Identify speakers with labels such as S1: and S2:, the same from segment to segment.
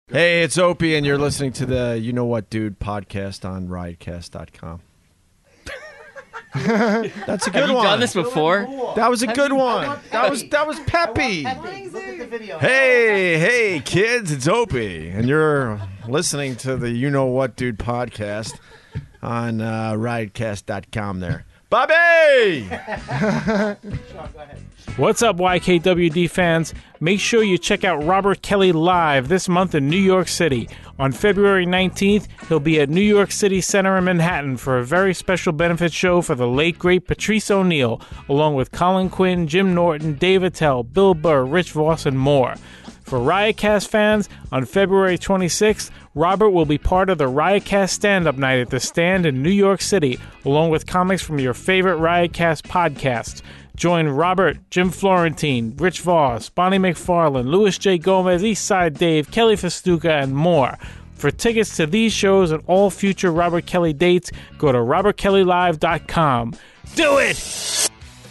S1: Hey, it's Opie, and you're listening to the You Know What Dude podcast on riotcast.com. That's a good one.
S2: Have you done this before?
S1: That was a good one. That was peppy. Hey, kids, it's Opie, and you're listening to the You Know What Dude podcast on riotcast.com there. Bobby!
S3: What's up, YKWD fans? Make sure you check out Robert Kelly live this month in New York City. On February 19th, he'll be at New York City Center in Manhattan for a very special benefit show for the late, great Patrice O'Neal, along with Colin Quinn, Jim Norton, Dave Attell, Bill Burr, Rich Voss, and more. For Riotcast fans, on February 26th, Robert will be part of the Riotcast stand-up night at The Stand in New York City, along with comics from your favorite Riotcast podcasts. Join Robert, Jim Florentine, Rich Voss, Bonnie McFarlane, Louis J. Gomez, Eastside Dave, Kelly Festuca, and more. For tickets to these shows and all future Robert Kelly dates, go to robertkellylive.com. Do it!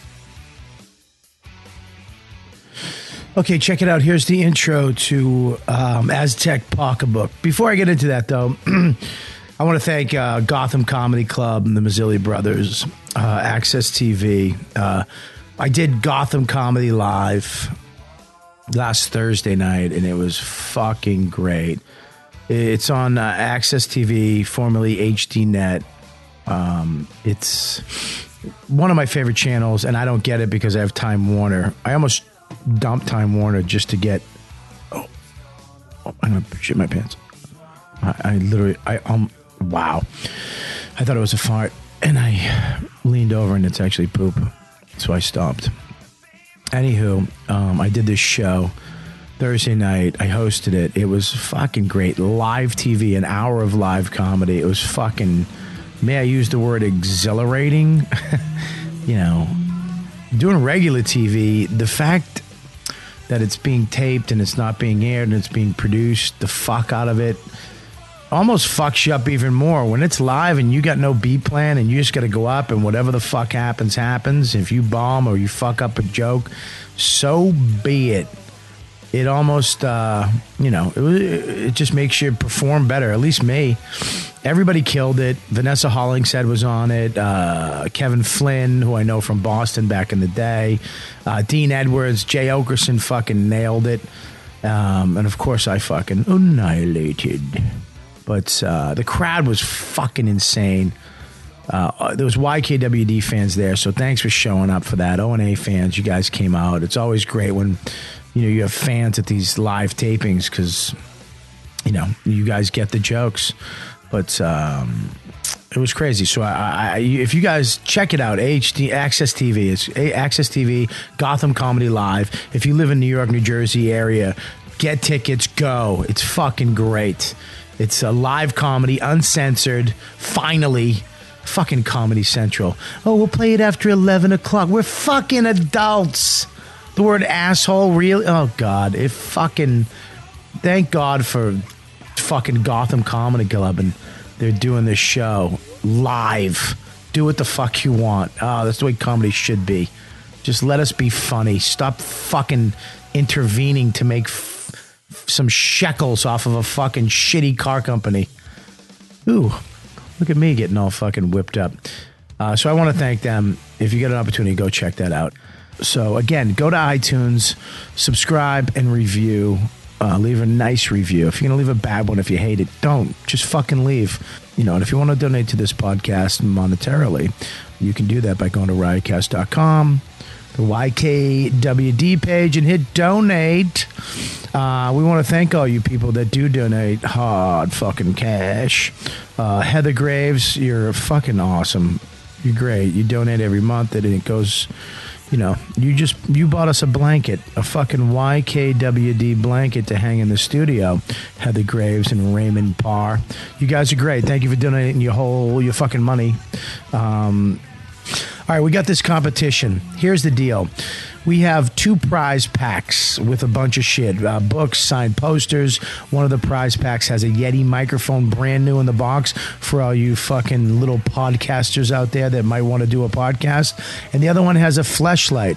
S4: Okay, check it out. Here's the intro to Aztec Pocketbook. Before I get into that, though, I want to thank Gotham Comedy Club and the Mazzilli Brothers, Access TV. I did Gotham Comedy Live last Thursday night, and it was fucking great. It's on Access TV, formerly HDNet. It's one of my favorite channels, and I don't get it because I have Time Warner. I almost dumped Time Warner just to get... Oh, I'm going to shit my pants. I literally... Wow. I thought it was a fart, and I leaned over, and it's actually poop. So I stopped. Anywho, I did this show Thursday night. I hosted it. It was fucking great. Live TV, an hour of live comedy. It was fucking... May I use the word exhilarating? You know, doing regular TV, the fact that it's being taped and it's not being aired and it's being produced, the fuck out of it, almost fucks you up even more. When it's live and you got no B plan and you just got to go up and whatever the fuck happens, happens. If you bomb or you fuck up a joke, so be it. It almost, it just makes you perform better, at least me. Everybody killed it. Vanessa Hollingshead was on it. Kevin Flynn, who I know from Boston back in the day. Dean Edwards, Jay Okerson fucking nailed it. And of course I fucking annihilated. But the crowd was fucking insane. There was YKWD fans there, so thanks for showing up for that. O&A fans, you guys came out. It's always great when you have fans at these live tapings because you guys get the jokes. But it was crazy. So if you guys check it out, HD Access TV. It's Access TV, Gotham Comedy Live. If you live in New York, New Jersey area, get tickets. Go. It's fucking great. It's a live comedy, uncensored, finally. Fucking Comedy Central. Oh, we'll play it after 11 o'clock. We're fucking adults. The word asshole, really? Oh, God. It fucking... Thank God for fucking Gotham Comedy Club, and they're doing this show live. Do what the fuck you want. Oh, that's the way comedy should be. Just let us be funny. Stop fucking intervening to make... some shekels off of a fucking shitty car company. Ooh, look at me getting all fucking whipped up. So I want to thank them. If you get an opportunity, go check that out. So again, go to iTunes, subscribe and review. Leave a nice review. If you're going to leave a bad one, if you hate it, don't. Just fucking leave. And if you want to donate to this podcast monetarily, you can do that by going to riotcast.com. The YKWD page and hit donate. We want to thank all you people that do donate hard fucking cash. Heather Graves, you're fucking awesome. You're great. You donate every month and it goes, you bought us a blanket, a fucking YKWD blanket to hang in the studio. Heather Graves and Raymond Parr. You guys are great. Thank you for donating your fucking money. All right, we got this competition. Here's the deal. We have 2 prize packs with a bunch of shit. Books, signed posters. One of the prize packs has a Yeti microphone brand new in the box for all you fucking little podcasters out there that might want to do a podcast. And the other one has a fleshlight.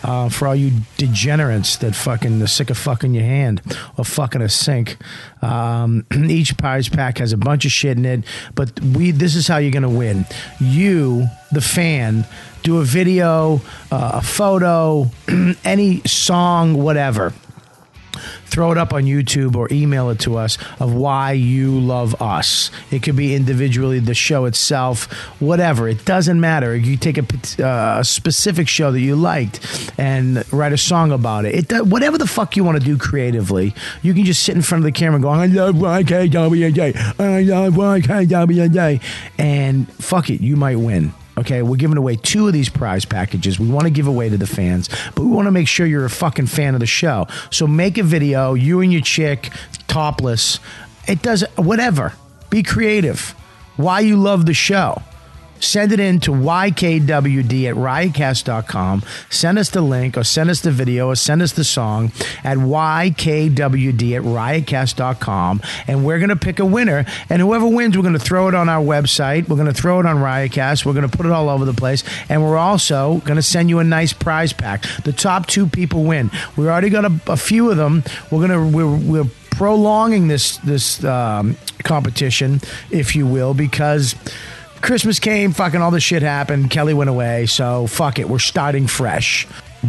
S4: For all you degenerates that fucking are sick of fucking your hand or fucking a sink. Each prize pack has a bunch of shit in it, but this is how you're going to win. You, the fan, do a video, a photo, any song, whatever. Throw it up on YouTube or email it to us of why you love us. It could be individually the show itself, whatever. It doesn't matter. You take a specific show that you liked and write a song about it. Whatever the fuck you want to do creatively, you can just sit in front of the camera going, I love YKWJ. I love YKWJ. And fuck it, you might win. Okay, we're giving away 2 of these prize packages. We want to give away to the fans, but we want to make sure you're a fucking fan of the show. So make a video, you and your chick, topless. It does whatever. Be creative. Why you love the show. Send it in to YKWD at riotcast.com. Send us the link or send us the video or send us the song at YKWD at riotcast.com. And we're going to pick a winner. And whoever wins, we're going to throw it on our website. We're going to throw it on Riotcast. We're going to put it all over the place. And we're also going to send you a nice prize pack. The top 2 people win. We already got a few of them. We're prolonging this competition, if you will, because Christmas came, fucking all this shit happened. Kelly went away, so fuck it. We're starting fresh.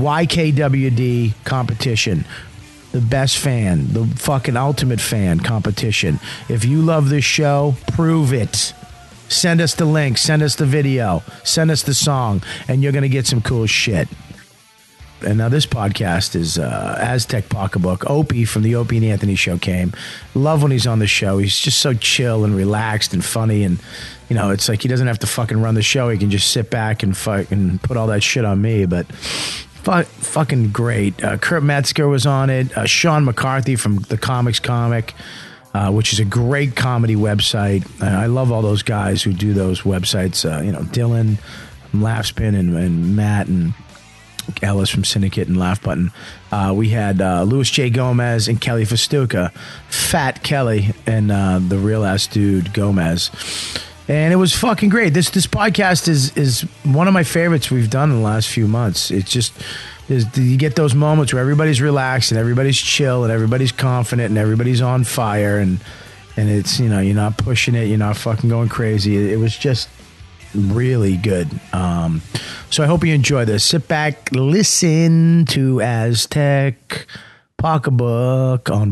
S4: YKWD competition. The best fan, the fucking ultimate fan competition. If you love this show, prove it. Send us the link, send us the video, send us the song, and you're going to get some cool shit. And now this podcast is Aztec Pocketbook. Opie from the Opie and Anthony Show came. Love when he's on the show. He's just so chill and relaxed and funny. And, you know, it's like he doesn't have to fucking run the show. He can just sit back and fucking put all that shit on me. But fucking great. Kurt Metzger was on it. Sean McCarthy from The Comics Comic, which is a great comedy website. I love all those guys who do those websites. You know, Dylan from Laughspin and Matt and Ellis from Syndicate and Laugh Button. We had Louis J. Gomez and Kelly Festuca, Fat Kelly, and the real ass dude Gomez. And it was fucking great. This podcast is one of my favorites we've done in the last few months. It's just you get those moments where everybody's relaxed and everybody's chill and everybody's confident and everybody's on fire and it's, you know, you're not pushing it, you're not fucking going crazy. It was just really good. So I hope you enjoy this. Sit back, listen to Aztec Pocketbook on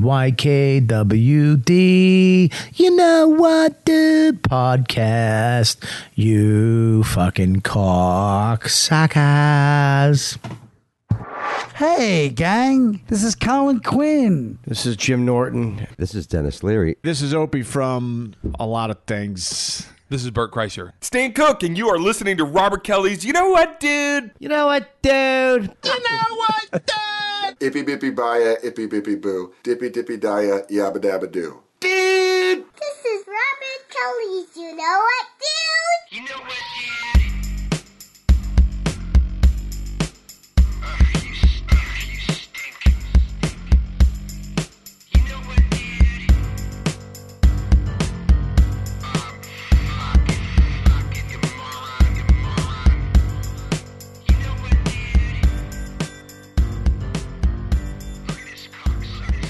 S4: YKWD. You know what, dude? Podcast. You fucking cocksuckers.
S2: Hey, gang. This is Colin Quinn.
S1: This is Jim Norton.
S5: This is Dennis Leary.
S1: This is Opie from a lot of things.
S6: This is Bert Kreischer. Stan Cook, and you are listening to Robert Kelly's You Know What, Dude?
S5: You know what, dude?
S2: You know what, dude?
S7: Ippy bippy baya, ippy bippy boo. Dippy dippy dia, yabba dabba doo.
S2: Dude!
S8: This is Robert Kelly's You Know What, Dude?
S9: You know what, dude? You stink. You know what, dude? Fucking, you moron. You know what, dude? Look at this cocksucker.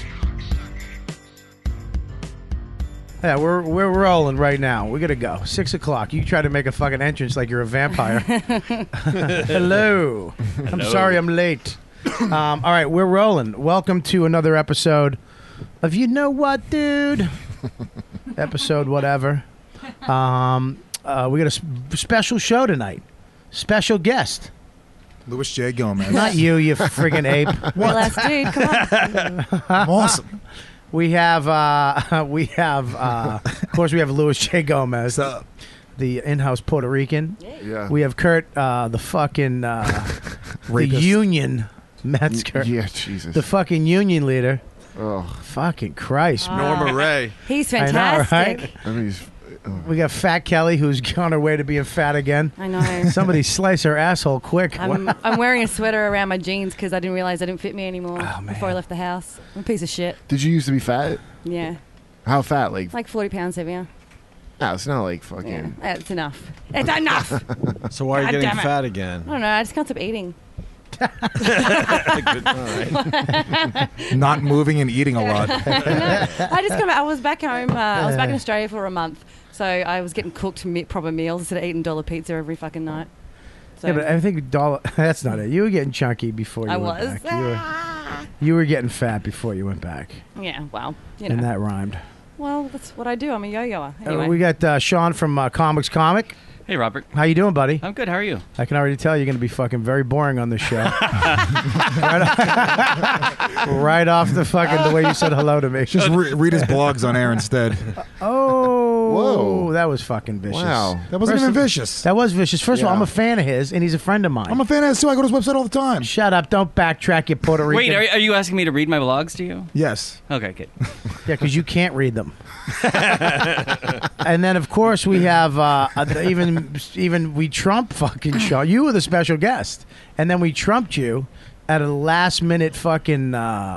S4: Yeah, we're rolling right now. We gotta go. 6 o'clock. You try to make a fucking entrance like you're a vampire. Hello. I'm sorry I'm late. All right, we're rolling. Welcome to another episode of You Know What, Dude? Episode whatever. We got a special show tonight. Special guest.
S10: Louis J. Gomez.
S4: Not you friggin' ape.
S11: Real ass dude, come on.
S10: I'm awesome.
S4: We have, of course, we have Louis J. Gomez, the in-house Puerto Rican.
S7: Yeah.
S4: We have Kurt, the fucking, the Union Metzger.
S7: Yeah, Jesus.
S4: The fucking Union leader.
S7: Oh,
S4: Fucking Christ.
S1: Norma Ray.
S11: He's
S4: I know,
S11: fantastic.
S4: right?
S7: I mean,
S4: We got Fat Kelly, who's on her way to being fat again.
S11: I know.
S4: Somebody slice her asshole quick.
S11: I'm wearing a sweater around my jeans because I didn't realize they didn't fit me anymore
S4: man.
S11: before I left the house. I'm a piece of shit.
S7: did you used to be fat?
S11: Yeah.
S7: How fat?
S11: Like 40 pounds heavier.
S7: No, it's not like
S11: Yeah.
S7: fucking.
S11: It's enough. It's enough.
S1: So why are you
S11: God
S1: getting
S11: damn it.
S1: fat again?
S11: I don't know. I just can't stop eating.
S1: Good. All right.
S10: Not moving and eating a lot.
S11: I just come. I was back home. I was back in Australia for a month, so I was getting cooked proper meals instead of eating dollar pizza every fucking night. So
S4: Yeah, but I think dollar. That's not it. You were getting chunky before you
S11: I
S4: went
S11: was.
S4: back. You were getting fat before you went back,
S11: yeah, well, you know.
S4: and that rhymed.
S11: Well, that's what I do. I'm a yo-yoer. Anyway.
S4: We got Sean from Comics Comic.
S12: Hey, Robert.
S4: How you doing, buddy?
S12: I'm good. How are you?
S4: I can already tell you're going to be fucking very boring on this show. right off the fucking the way you said hello to me.
S10: Just read his blogs on air instead.
S4: Oh,
S10: Whoa.
S4: that was fucking vicious.
S10: Wow. That wasn't even vicious.
S4: That was vicious. First of all,
S10: Yeah.
S4: I'm a fan of his, and he's a friend of mine.
S10: I'm a fan of his too. I go to his website all the time.
S4: Shut up. Don't backtrack, you Puerto Rican.
S12: Wait, are you asking me to read my blogs to you?
S10: Yes.
S12: Okay, good.
S4: Yeah, because you can't read them. And then, of course, we have even we Trump fucking show. You were the special guest, and then we trumped you at a last minute fucking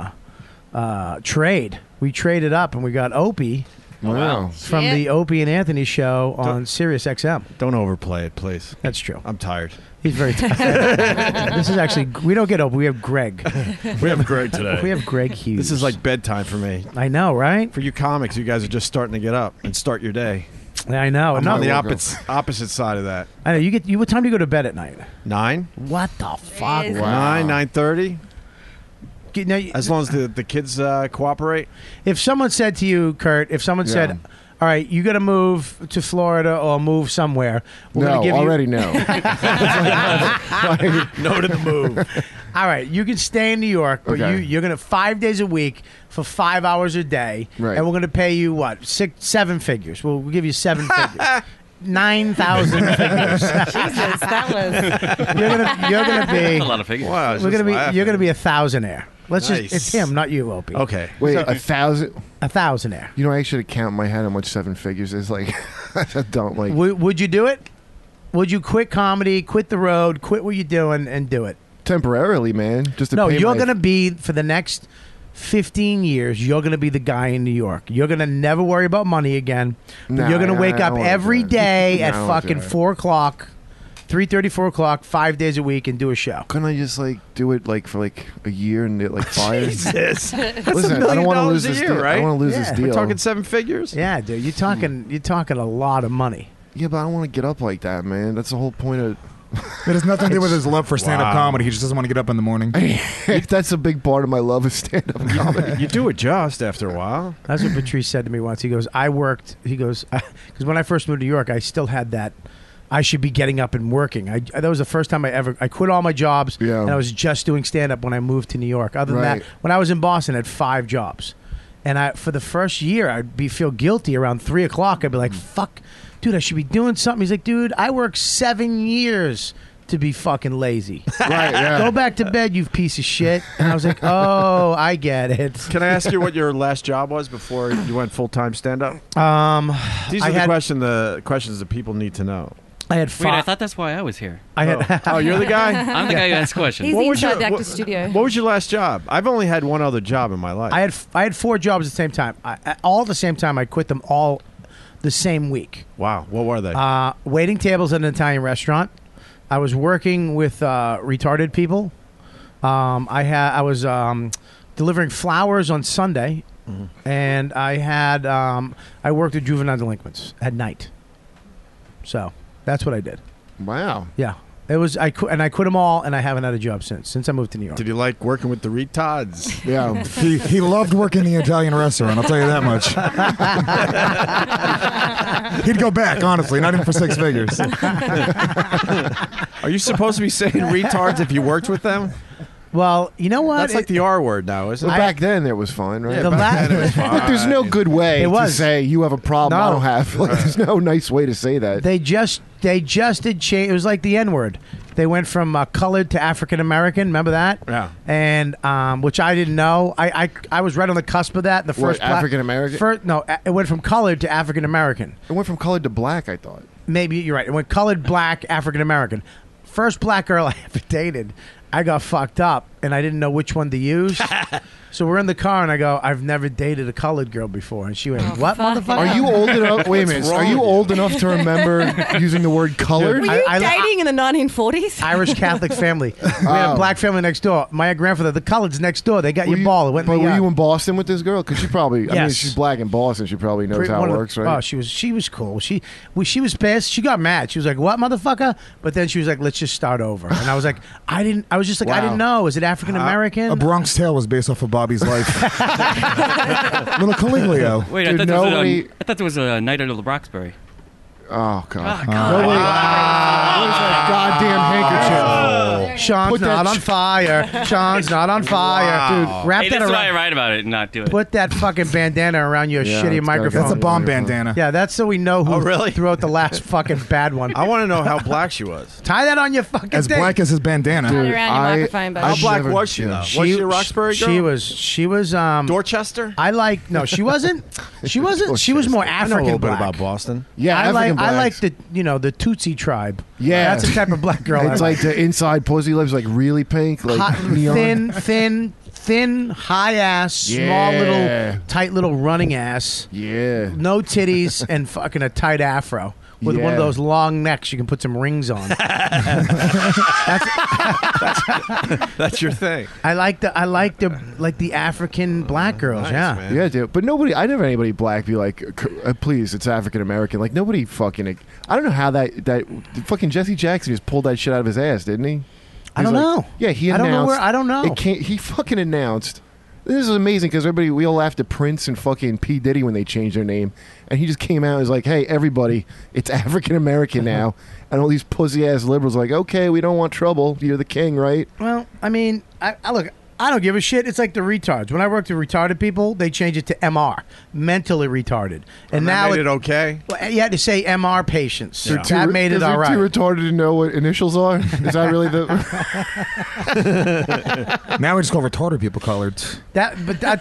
S4: trade. We traded up, and we got Opie.
S1: Wow.
S4: From the Opie and Anthony show on Sirius XM.
S1: Don't overplay it, please.
S4: That's true.
S1: I'm tired.
S4: He's very tired. This is actually, we don't get Opie, we have Greg.
S1: We have Greg today.
S4: We have Greg Hughes.
S1: This is like bedtime for me.
S4: I know, right?
S1: For you comics, you guys are just starting to get up and start your day.
S4: I know.
S1: I'm
S4: No,
S1: on the opposite side of that.
S4: I know. What time do you go to bed at night?
S1: 9?
S4: What the fuck?
S1: Wow. 9:30.
S4: Now,
S1: As long as the kids cooperate.
S4: if someone said to you, Kurt, if someone said, all right, you got to move to Florida or move somewhere. We're gonna give
S13: already
S4: you...
S13: no.
S1: No to the move.
S4: All right, you can stay in New York, but
S13: Okay.
S4: you're going to 5 days a week for 5 hours a day.
S13: Right.
S4: And we're going to pay you, what, 7 figures. We'll give you 7 figures. 9,000 figures.
S11: Jesus, that was.
S4: You're gonna be
S12: a lot of figures.
S1: Wow,
S4: you're gonna be a thousandaire. Let's
S1: Nice.
S4: just it's him, not you, Opie.
S1: Okay.
S13: Wait, 1,000?
S4: A thousandaire.
S13: You know, I should count in my head how much 7 figures is. Like, I don't like.
S4: Would you do it? Would you quit comedy, quit the road, quit what you're doing, and do it?
S13: Temporarily, man. Just to
S4: No,
S13: pay
S4: you're
S13: my-
S4: gonna be for the next 15 years. You're gonna be the guy in New York. You're gonna never worry about money again. But
S13: Nah,
S4: you're gonna wake
S13: I
S4: up
S13: don't wanna
S4: every
S13: do it.
S4: day
S13: Nah,
S4: at
S13: I don't wanna
S4: fucking
S13: do it.
S4: 4 o'clock, 3:30, 4 o'clock, 5 days a week, and do a show.
S13: Couldn't I just like do it like for like a year and get like fired?
S1: Jesus.
S13: Listen, I don't want to lose this deal. I don't want to lose this
S4: Yeah.
S13: deal.
S1: We're talking 7 figures?
S4: Yeah, dude, you're talking a lot of money.
S13: Yeah, but I don't want to get up like that, man. That's the whole point of.
S10: It has nothing to do with his love for stand-up
S1: Wow.
S10: comedy. He just doesn't want to get up in the morning.
S13: That's a big part of my love of stand-up comedy.
S1: You do adjust after a while.
S4: That's what Patrice said to me once. He goes, because when I first moved to New York, I still had that, I should be getting up and working. That was the first time I quit all my jobs,
S13: Yeah.
S4: and I was just doing stand-up when I moved to New York. Other than
S13: Right.
S4: that, when I was in Boston, I had 5 jobs. And for the first year, I'd feel guilty around 3 o'clock. I'd be like, fuck, dude, I should be doing something. He's like, dude, I worked 7 years to be fucking lazy.
S13: Right, yeah.
S4: Go back to bed, you piece of shit. And I was like, oh, I get it.
S1: Can I ask you what your last job was before you went full-time stand-up? These
S4: I
S1: are
S4: had-
S1: the questions that people need to know.
S4: I had
S12: Wait, I
S4: 5.
S12: thought that's why I was here.
S4: I had.
S1: Oh, you're the guy?
S12: I'm the guy who asks questions.
S11: He's
S1: What
S11: the
S1: was your-
S11: inside actor
S1: what-
S11: studio.
S1: What was your last job? I've only had one other job in my life.
S4: I had 4 jobs at the same time. All at the same time. I quit them all the same week.
S1: Wow. What were they?
S4: Waiting tables at an Italian restaurant. I was working with retarded people. I was delivering flowers on Sunday, and I worked with juvenile delinquents at night. So that's what I did.
S13: Wow.
S4: Yeah, it was. I quit them all, and I haven't had a job since I moved to New York.
S1: Did you like working with the retards?
S13: Yeah.
S10: He loved working in the Italian restaurant, I'll tell you that much. He'd go back, honestly, not even for 6 figures.
S1: Are you supposed to be saying retards if you worked with them?
S4: Well, you know what?
S1: That's like the R word now, isn't
S13: Well,
S1: it?
S13: back then it was fine, right?
S4: The
S1: back then it was fine.
S13: But there's no good way
S4: It
S13: to
S4: was.
S13: say you have a problem I
S4: No.
S13: don't have. Like, there's no nice way to say that.
S4: They just did change. It was like the N word. They went from colored to African American. Remember that?
S1: Yeah.
S4: And which I didn't know. I was right on the cusp of that. The first
S13: African American?
S4: No, it went from colored to African American.
S13: It went from colored to black, I thought.
S4: Maybe you're right. It went colored, black, African American. First black girl I ever dated, I got fucked up, and I didn't know which one to use. So we're in the car, and I go, I've never dated a colored girl before. And she went, what, motherfucker?
S13: Are you old enough? Wait a minute. Are you old enough to remember using the word colored?
S11: Were you dating in the 1940s?
S4: Irish Catholic family. We had a black family next door. My grandfather, the coloreds next door, they got your ball. It went in
S13: But
S4: the
S13: were
S4: yard.
S13: you in Boston with this girl? Because she probably, I mean,
S4: Yes.
S13: she's black in Boston. She probably knows how
S4: One
S13: it
S4: of the-
S13: works, right?
S4: Oh, she was cool. She was pissed. She got mad. She was like, "What, motherfucker?" But then she was like, "Let's just start over." And I was like, I was just like, I didn't know. Is it African American?
S10: A Bronx Tale was based off of Bobby's life. Little Caliglio.
S12: Wait,
S13: Dude,
S12: I
S13: nobody-
S12: thought there was a Night Under the Roxbury.
S13: Oh, God.
S12: God.
S13: Nobody. What is that goddamn handkerchief?
S4: Sean's
S13: Put that
S4: not on fire. Sean's not on fire, dude. Wrap
S12: Hey,
S4: that
S12: that's why I
S4: around.
S12: write about it and not do it.
S4: Put that fucking bandana around your
S13: Yeah,
S4: shitty
S13: it's gotta
S4: microphone.
S10: That's a bomb bandana.
S4: Yeah, that's so we know who
S1: really?
S4: threw out the last fucking bad one.
S1: I want to know how black she was.
S4: Tie that on your fucking
S10: As
S4: thing.
S10: black as his bandana.
S11: Around your microphone,
S1: How
S11: but
S1: black was she, though? Was she a Roxbury girl?
S4: She was
S1: Dorchester?
S4: I like no, she wasn't. She was more
S1: I know a
S4: African
S1: little bit
S4: black.
S1: about Boston.
S13: Yeah,
S4: I like
S13: African
S4: the Tootsie tribe.
S13: Yeah.
S4: That's the type of black girl.
S13: It's
S4: I
S13: like the inside pussy lips, like really pink, like
S4: Hot,
S13: neon.
S4: thin, high ass, small
S13: Yeah.
S4: little, tight little running ass.
S13: Yeah.
S4: No titties and fucking a tight afro with one of
S13: Yeah.
S4: those long necks you can put some rings on.
S1: That's your thing.
S4: I like the African black girls.
S1: Nice,
S4: yeah.
S1: man.
S13: Yeah, dude. But nobody, I never had anybody black be like, please, it's African American. Like, nobody fucking, I don't know how that fucking Jesse Jackson just pulled that shit out of his ass, didn't he?
S4: I don't know.
S13: Yeah, he
S4: I
S13: announced.
S4: don't know where. I don't know.
S13: He fucking announced. This is amazing because we all laughed at Prince and fucking P. Diddy when they changed their name. And he just came out and was like, hey, everybody, it's African American now. And all these pussy ass liberals are like, okay, we don't want trouble. You're the king, right?
S4: Well, I mean, I look. I don't give a shit. It's like the retards. When I worked with retarded people, they changed it to MR, mentally retarded, and now
S1: that made it okay.
S4: Well, you had to say MR patients.
S13: They're
S4: That made it all
S13: They're
S4: right.
S13: too retarded to know what initials are. Is that really the?
S10: Now we just call retarded people coloreds.
S4: But that's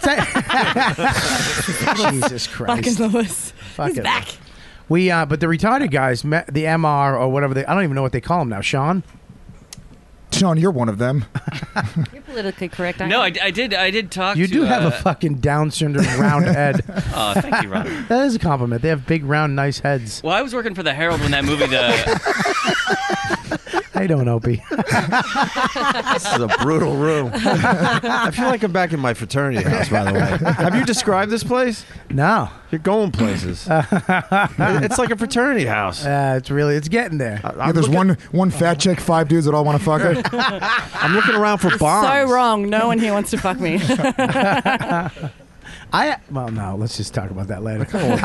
S4: Jesus Christ.
S11: fucking Lewis.
S4: Fuck
S11: He's
S4: it.
S11: back.
S4: But the retarded guys, the MR or whatever I don't even know what they call them now. Sean.
S10: Sean, you're one of them.
S11: You're politically correct.
S12: No, I did talk
S4: You
S12: to...
S4: do have a fucking Down syndrome round head.
S12: Oh, thank you, Ron.
S4: That is a compliment. They have big, round, nice heads.
S12: Well, I was working for the Herald when that movie,
S4: How you doing, Opie?
S1: This is a brutal room. I feel like I'm back in my fraternity house, by the way. Have you described this place?
S4: No.
S1: You're going places. It's like a fraternity house.
S4: It's getting there.
S10: Yeah, there's one fat chick, 5 dudes that all want to fuck her.
S1: I'm looking around for bombs.
S11: So wrong. No one here wants to fuck me.
S4: Well, no, let's just talk about that later.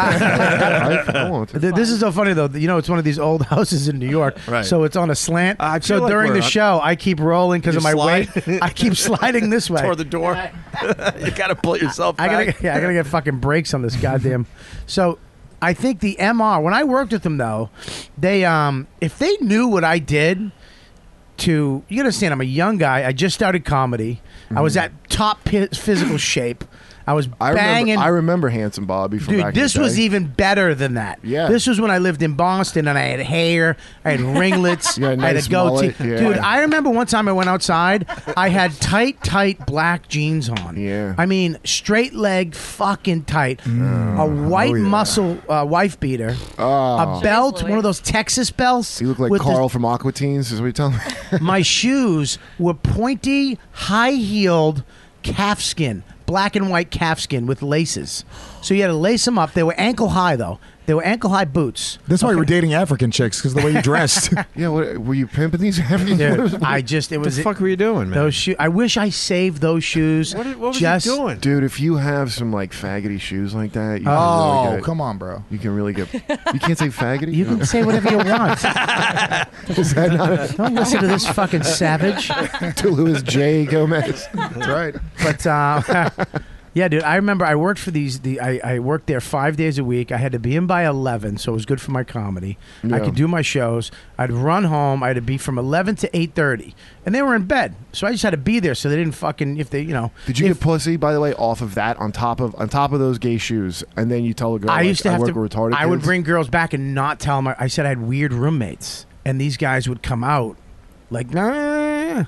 S13: I
S4: This is so funny, though. You know, it's one of these old houses in New York.
S1: Right.
S4: So it's on a slant.
S1: I feel
S4: So
S1: like
S4: during
S1: we're
S4: the
S1: on-
S4: show, I keep rolling because
S1: You
S4: of my
S1: slide?
S4: weight. I keep sliding this way.
S1: Toward the door. You got to pull yourself back.
S4: I gotta get fucking brakes on this goddamn. So I think the MR. When I worked with them, though, they if they knew what I did to, you understand, I'm a young guy. I just started comedy. I was at top physical shape. I was banging.
S13: I remember Handsome Bobby from
S4: Dude,
S13: back in
S4: this
S13: the
S4: was
S13: day.
S4: even better than that.
S13: Yeah.
S4: This was when I lived in Boston and I had hair, I had ringlets,
S13: You had a
S4: I had
S13: nice
S4: a goatee.
S13: mullet, yeah.
S4: Dude, I remember one time I went outside, I had tight black jeans on.
S13: Yeah.
S4: I mean, straight leg, fucking tight. A white muscle wife beater, a belt, one of those Texas belts.
S13: You look like
S4: with
S13: Carl from Aqua Teens, is what you telling me?
S4: my shoes were pointy, high-heeled calfskin, black and white calfskin with laces. So you had to lace them up. They were ankle high, though. They were ankle high boots.
S10: That's why you were dating African chicks, because the way you dressed.
S13: Yeah, what, were you pimping these?
S4: Dude, it was.
S1: What the fuck were you doing, man?
S4: Those shoes. I wish I saved those shoes.
S1: What was
S4: just,
S1: you doing?
S13: Dude, if you have some like faggoty shoes like that, you can
S10: Oh,
S13: really get,
S10: come on, bro.
S13: You can really get. You can't say faggoty.
S4: You can say whatever you want.
S13: Is that not
S4: Don't listen to this fucking savage.
S13: to Louis J. Gomez?
S10: That's right.
S4: But yeah, dude, I remember I worked for I worked there 5 days a week. I had to be in by 11, so it was good for my comedy. I
S13: Yeah.
S4: could do my shows. I'd run home. I had to be from 11 to 8:30, and they were in bed, so I just had to be there so they didn't fucking
S13: Did you get pussy, by the way, off of that on top of those gay shoes, and then you tell a girl?
S4: I used to have
S13: work
S4: to.
S13: with retarded
S4: I would
S13: kids?
S4: bring girls back and not tell them. I said I had weird roommates, and these guys would come out like, nah.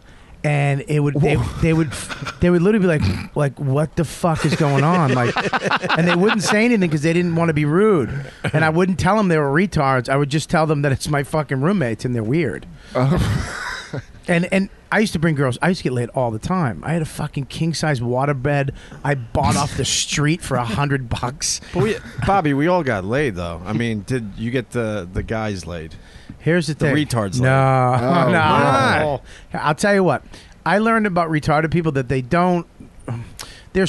S4: and it would they would literally be like what the fuck is going on, like, and they wouldn't say anything because they didn't want to be rude, and I wouldn't tell them they were retards. I would just tell them that it's my fucking roommates and they're weird. And I used to bring girls. I used to get laid all the time. I had a fucking king size waterbed I bought off the street for $100.
S1: But Bobby, we all got laid though. I mean, did you get the guys laid?
S4: Here's the thing.
S1: retards
S4: No,
S1: laid.
S4: no. I'll tell you what. I learned about retarded people that they don't. They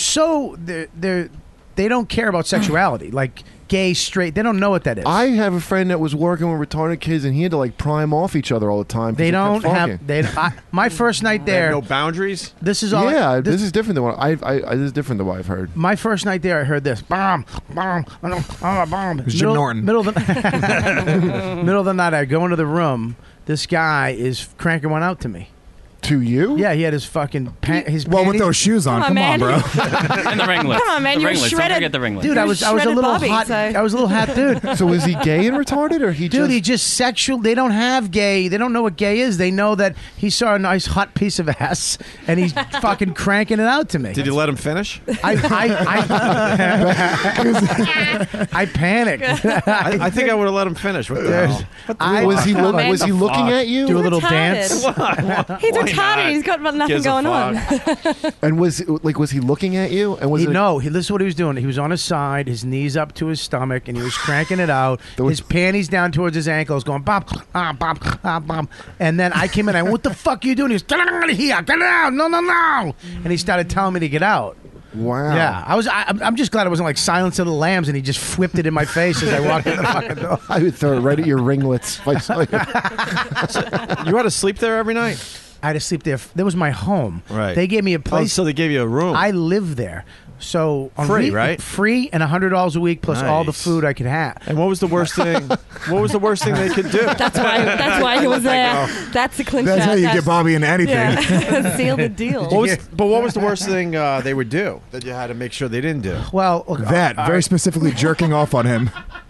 S4: don't care about sexuality. Like gay, straight. They don't know what that is.
S13: I have a friend that was working with retarded kids, and he had to like prime off each other all the time. 'cause
S4: They
S13: kept
S4: don't have.
S13: fucking.
S4: My first night there.
S1: No boundaries.
S4: This is all.
S13: Yeah, this is different than what this is different than what I've heard.
S4: My first night there, I heard this. Bomb, bomb, bomb.
S10: It was Jim Norton.
S4: Middle of the night, I go into the room. This guy is cranking one out to me.
S13: To you?
S4: Yeah, he had his fucking his
S10: Well, with
S4: panties-
S10: those shoes on, come on, bro.
S12: And the ringlets.
S11: Come on, man,
S12: The
S11: you're
S12: ringlets.
S11: shredded.
S12: Don't forget the ringlets.
S4: Dude, I was a
S11: shredded
S4: little
S11: Bobby,
S4: hot.
S11: so-
S4: I was a little hot dude.
S13: So is he gay and retarded, or he
S4: Dude,
S13: just?
S4: he just sexual. They don't have gay. They don't know what gay is. They know that he saw a nice hot piece of ass and he's fucking cranking it out to me.
S1: Did you let him finish?
S4: I panicked.
S1: I think I would have let him finish. What the hell?
S13: Was he looking at you?
S4: Do a little
S11: Retarded.
S4: dance.
S11: He's
S1: Why
S11: retarded.
S1: not?
S11: He's got nothing
S1: Gives a
S11: going on.
S13: And was he looking at you? And was it?
S4: No, this is what he was doing. He was on his side, his knees up to his stomach, and he was cranking it out. His panties down towards his ankles, going bop, bop, bop, bop. And then I came in. I went, "What the fuck are you doing?" He was, "Get out of here! Get out! No, no, no!" And he started telling me to get out.
S13: Wow.
S4: Yeah, I'm just glad it wasn't like Silence of the Lambs, and he just whipped it in my face as I walked in the fucking door.
S13: I would throw it right at your ringlets. If I saw you.
S1: You had to sleep there every night?
S4: I had to sleep there. That was my home.
S1: Right.
S4: They gave me a place.
S1: Oh, so they gave you a room.
S4: I lived there. So on
S1: Free, right?
S4: Free and $100 a week plus all the
S1: Nice.
S4: food I could have.
S1: And what was the worst thing? What was the worst thing they could do?
S11: That's why he was there. That's the clincher.
S10: That's how you get Bobby into anything.
S11: Yeah. Seal the deal.
S1: What was the worst thing they would do that you had to make sure they didn't do?
S4: Well, look,
S10: That, very specifically jerking off on him.